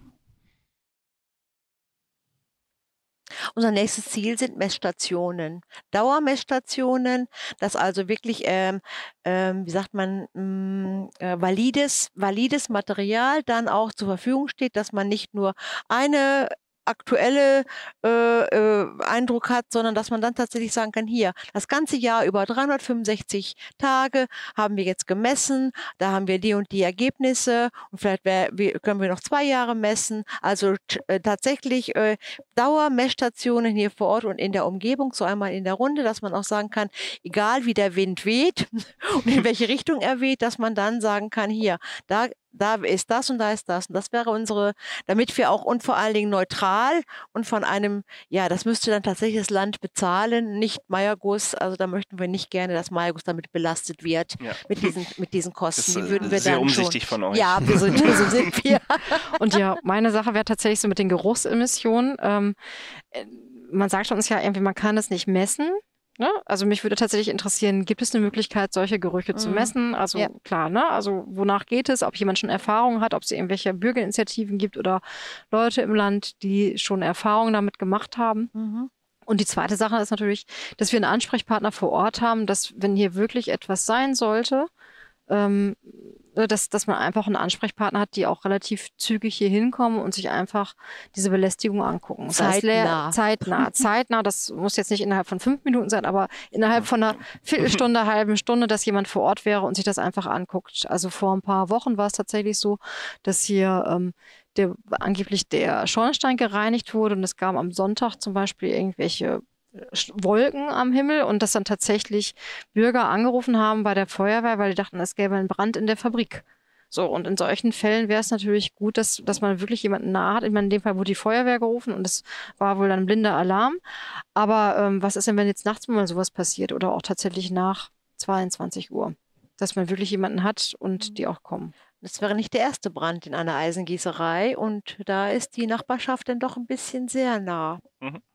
[SPEAKER 5] Unser nächstes Ziel sind Messstationen, Dauermessstationen, dass also wirklich, ähm, ähm, wie sagt man, mh, äh, valides, valides Material dann auch zur Verfügung steht, dass man nicht nur eine aktuelle äh, äh, Eindruck hat, sondern dass man dann tatsächlich sagen kann, hier, das ganze Jahr über dreihundertfünfundsechzig Tage haben wir jetzt gemessen, da haben wir die und die Ergebnisse und vielleicht wär, wir, können wir noch zwei Jahre messen. Also äh, tatsächlich äh, Dauermessstationen hier vor Ort und in der Umgebung, so einmal in der Runde, dass man auch sagen kann, egal wie der Wind weht und in welche Richtung er weht, dass man dann sagen kann, hier, da da ist das und da ist das. Und das wäre unsere, damit wir auch und vor allen Dingen neutral und von einem, ja, das müsste dann tatsächlich das Land bezahlen, nicht Meierguss. Also da möchten wir nicht gerne, dass Meierguss damit belastet wird,
[SPEAKER 2] Ja.
[SPEAKER 5] mit diesen, mit diesen Kosten.
[SPEAKER 2] Das
[SPEAKER 5] Die würden wir
[SPEAKER 2] ist sehr
[SPEAKER 5] dann
[SPEAKER 2] umsichtig
[SPEAKER 5] schon,
[SPEAKER 2] von euch.
[SPEAKER 5] Ja, wir sind, so sind wir.
[SPEAKER 6] Und ja, meine Sache wäre tatsächlich so mit den Geruchsemissionen. Ähm, äh, man sagt uns ja irgendwie, man kann es nicht messen. Ne? Also mich würde tatsächlich interessieren, gibt es eine Möglichkeit, solche Gerüche zu
[SPEAKER 5] Mhm.
[SPEAKER 6] messen? Also
[SPEAKER 5] Ja.
[SPEAKER 6] klar, ne? Also wonach geht es? Ob jemand schon Erfahrung hat, ob es irgendwelche Bürgerinitiativen gibt oder Leute im Land, die schon Erfahrungen damit gemacht haben.
[SPEAKER 5] Mhm.
[SPEAKER 6] Und die zweite Sache ist natürlich, dass wir einen Ansprechpartner vor Ort haben, dass wenn hier wirklich etwas sein sollte, ähm, dass, dass man einfach einen Ansprechpartner hat, die auch relativ zügig hier hinkommen und sich einfach diese Belästigung angucken. Das heißt,
[SPEAKER 5] Zeitnah.
[SPEAKER 6] leer- zeitnah, zeitnah, das muss jetzt nicht innerhalb von fünf Minuten sein, aber innerhalb von einer Viertelstunde, halben Stunde, dass jemand vor Ort wäre und sich das einfach anguckt. Also vor ein paar Wochen war es tatsächlich so, dass hier ähm, der, angeblich der Schornstein gereinigt wurde und es gab am Sonntag zum Beispiel irgendwelche Wolken am Himmel und dass dann tatsächlich Bürger angerufen haben bei der Feuerwehr, weil die dachten, es gäbe einen Brand in der Fabrik. So, und in solchen Fällen wäre es natürlich gut, dass, dass man wirklich jemanden nah hat. Ich meine, in dem Fall wurde die Feuerwehr gerufen und es war wohl dann ein blinder Alarm. Aber ähm, was ist denn, wenn jetzt nachts mal sowas passiert oder auch tatsächlich nach zweiundzwanzig Uhr? Dass man wirklich jemanden hat und die auch kommen.
[SPEAKER 5] Das wäre nicht der erste Brand in einer Eisengießerei und da ist die Nachbarschaft dann doch ein bisschen sehr nah.
[SPEAKER 2] Mhm.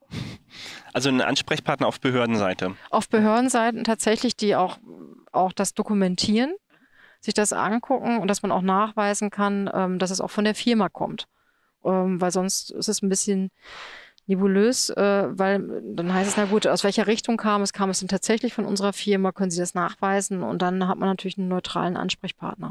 [SPEAKER 2] Also ein Ansprechpartner auf Behördenseite.
[SPEAKER 6] Auf Behördenseiten tatsächlich, die auch, auch das dokumentieren, sich das angucken und dass man auch nachweisen kann, ähm, dass es auch von der Firma kommt. Ähm, weil sonst ist es ein bisschen nebulös, äh, weil dann heißt es, na gut, aus welcher Richtung kam es? Kam es denn tatsächlich von unserer Firma? Können Sie das nachweisen? Und dann hat man natürlich einen neutralen Ansprechpartner.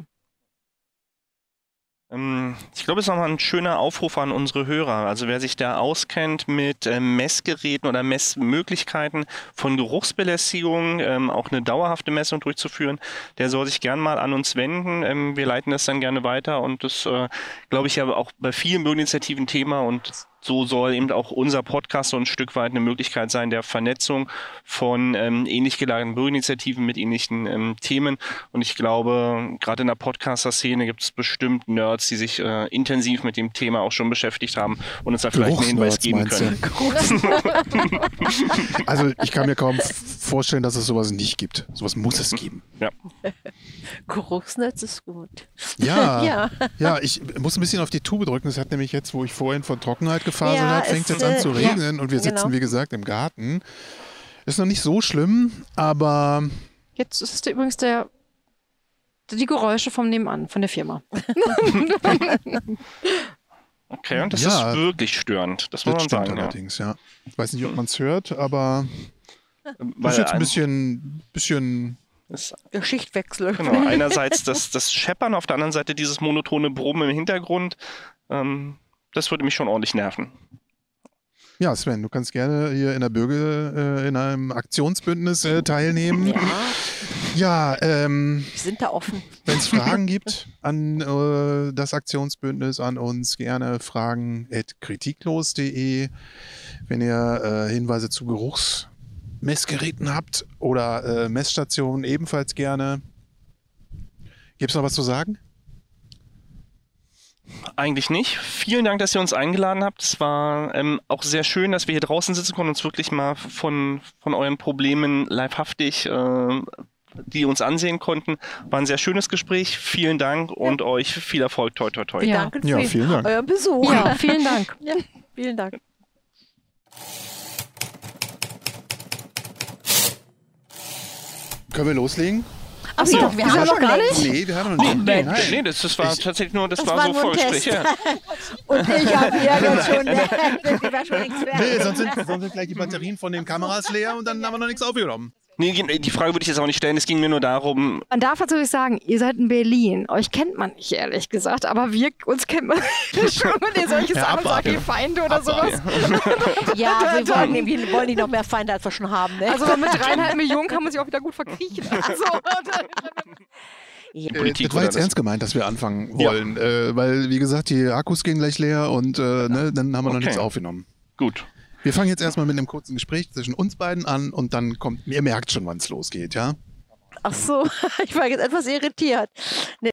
[SPEAKER 2] Ich glaube, es ist nochmal ein schöner Aufruf an unsere Hörer. Also wer sich da auskennt mit äh, Messgeräten oder Messmöglichkeiten von Geruchsbelästigung, ähm, auch eine dauerhafte Messung durchzuführen, der soll sich gern mal an uns wenden. Ähm, wir leiten das dann gerne weiter und das, äh, glaube ich, ja auch bei vielen Bürgerinitiativen Thema und so soll eben auch unser Podcast so ein Stück weit eine Möglichkeit sein der Vernetzung von ähm, ähnlich gelagerten Bürgerinitiativen mit ähnlichen ähm, Themen. Und ich glaube, gerade in der Podcaster-Szene gibt es bestimmt Nerds, die sich äh, intensiv mit dem Thema auch schon beschäftigt haben und uns da vielleicht einen Hinweis geben können.
[SPEAKER 4] Also ich kann mir kaum vorstellen, dass es sowas nicht gibt. Sowas muss es geben.
[SPEAKER 2] Ja.
[SPEAKER 5] Geruchsnetz ist gut.
[SPEAKER 4] Ja,
[SPEAKER 5] Ja.
[SPEAKER 4] ja, ich muss ein bisschen auf die Tube drücken. Es hat nämlich jetzt, wo ich vorhin von Trockenheit gefaselt
[SPEAKER 5] Ja,
[SPEAKER 4] habe, fängt es
[SPEAKER 5] es,
[SPEAKER 4] jetzt an
[SPEAKER 5] äh,
[SPEAKER 4] zu
[SPEAKER 5] ja,
[SPEAKER 4] regnen und wir sitzen,
[SPEAKER 5] genau.
[SPEAKER 4] wie gesagt, im Garten. Ist noch nicht so schlimm, aber
[SPEAKER 6] Jetzt ist es übrigens der, die Geräusche vom Nebenan, von der Firma.
[SPEAKER 2] Okay, und das
[SPEAKER 4] Ja,
[SPEAKER 2] ist wirklich störend. Das muss
[SPEAKER 4] das
[SPEAKER 2] man
[SPEAKER 4] stimmt
[SPEAKER 2] sagen. Ja.
[SPEAKER 4] allerdings, ja. Ich weiß nicht, ob man es hört, aber
[SPEAKER 2] Weil
[SPEAKER 4] das ist jetzt ein
[SPEAKER 2] ein-
[SPEAKER 4] bisschen, bisschen
[SPEAKER 2] ist
[SPEAKER 5] Der Schichtwechsel.
[SPEAKER 2] Genau, einerseits das, das Scheppern, auf der anderen Seite dieses monotone Brummen im Hintergrund. Ähm, das würde mich schon ordentlich nerven.
[SPEAKER 4] Ja, Sven, du kannst gerne hier in der Bürger, äh, in einem Aktionsbündnis äh, teilnehmen.
[SPEAKER 5] Ja,
[SPEAKER 4] Ja, ähm,
[SPEAKER 5] wir sind da offen.
[SPEAKER 4] wenn es Fragen gibt an äh, das Aktionsbündnis, an uns, gerne fragen at kritiklos punkt de. Wenn ihr äh, Hinweise zu Geruchsmessgeräten habt oder äh, Messstationen, ebenfalls gerne. Gibt es noch was zu sagen?
[SPEAKER 2] Eigentlich nicht. Vielen Dank, dass ihr uns eingeladen habt. Es war ähm, auch sehr schön, dass wir hier draußen sitzen konnten und uns wirklich mal von, von euren Problemen livehaftig, äh, die uns ansehen konnten. War ein sehr schönes Gespräch. Vielen Dank und euch viel Erfolg. Toi, toi, toi.
[SPEAKER 6] Ja.
[SPEAKER 5] Danke für
[SPEAKER 4] Ja, vielen Dank.
[SPEAKER 5] euren Besuch.
[SPEAKER 6] Ja, vielen Dank.
[SPEAKER 5] Ja, vielen Dank.
[SPEAKER 4] Können wir loslegen?
[SPEAKER 5] Achso,
[SPEAKER 6] Achso,
[SPEAKER 5] wir
[SPEAKER 6] wir
[SPEAKER 5] haben
[SPEAKER 6] haben
[SPEAKER 5] noch
[SPEAKER 6] noch
[SPEAKER 5] gar
[SPEAKER 6] gar
[SPEAKER 5] nicht.
[SPEAKER 4] Nee, wir haben noch nicht.
[SPEAKER 2] Nee,
[SPEAKER 4] Nein.
[SPEAKER 2] nee das, das war
[SPEAKER 4] Ich-
[SPEAKER 2] tatsächlich nur, das,
[SPEAKER 5] Das
[SPEAKER 2] war,
[SPEAKER 5] war
[SPEAKER 2] so
[SPEAKER 5] nur ein
[SPEAKER 2] Vorgespräch.
[SPEAKER 5] Test.
[SPEAKER 2] Ja.
[SPEAKER 5] Und ich habe ja jetzt schon, ich war schon nichts
[SPEAKER 4] Nee,
[SPEAKER 5] fertig.
[SPEAKER 4] sonst sind, sonst sind gleich die Batterien von den Kameras leer und dann haben wir noch nichts aufgenommen.
[SPEAKER 2] Nee, die Frage würde ich jetzt auch nicht stellen. Es ging mir nur darum,
[SPEAKER 6] Man darf natürlich sagen, ihr seid in Berlin. Euch kennt man nicht, ehrlich gesagt. Aber wir, uns kennt man schon, wenn ihr solche
[SPEAKER 4] Ja,
[SPEAKER 6] Sachen sagt,
[SPEAKER 4] abwarten.
[SPEAKER 6] wie Feinde oder sowas.
[SPEAKER 5] Ja, wir wollen, wir wollen nicht noch mehr Feinde, als wir schon haben. Ne?
[SPEAKER 6] Also mit dreieinhalb Millionen kann man sich auch wieder gut verkriechen. Also,
[SPEAKER 5] ja.
[SPEAKER 4] Äh,
[SPEAKER 2] Politik
[SPEAKER 4] das war
[SPEAKER 2] oder
[SPEAKER 4] jetzt
[SPEAKER 2] das-
[SPEAKER 4] ernst gemeint, dass wir anfangen
[SPEAKER 2] Ja.
[SPEAKER 4] wollen, äh, weil, wie gesagt, die Akkus gehen gleich leer und äh, ne, dann haben wir noch
[SPEAKER 2] Okay.
[SPEAKER 4] nichts aufgenommen.
[SPEAKER 2] gut.
[SPEAKER 4] Wir fangen jetzt erstmal mit einem kurzen Gespräch zwischen uns beiden an und dann kommt, ihr merkt schon, wann es losgeht, ja?
[SPEAKER 5] Ach so, ich war jetzt etwas irritiert. Ne,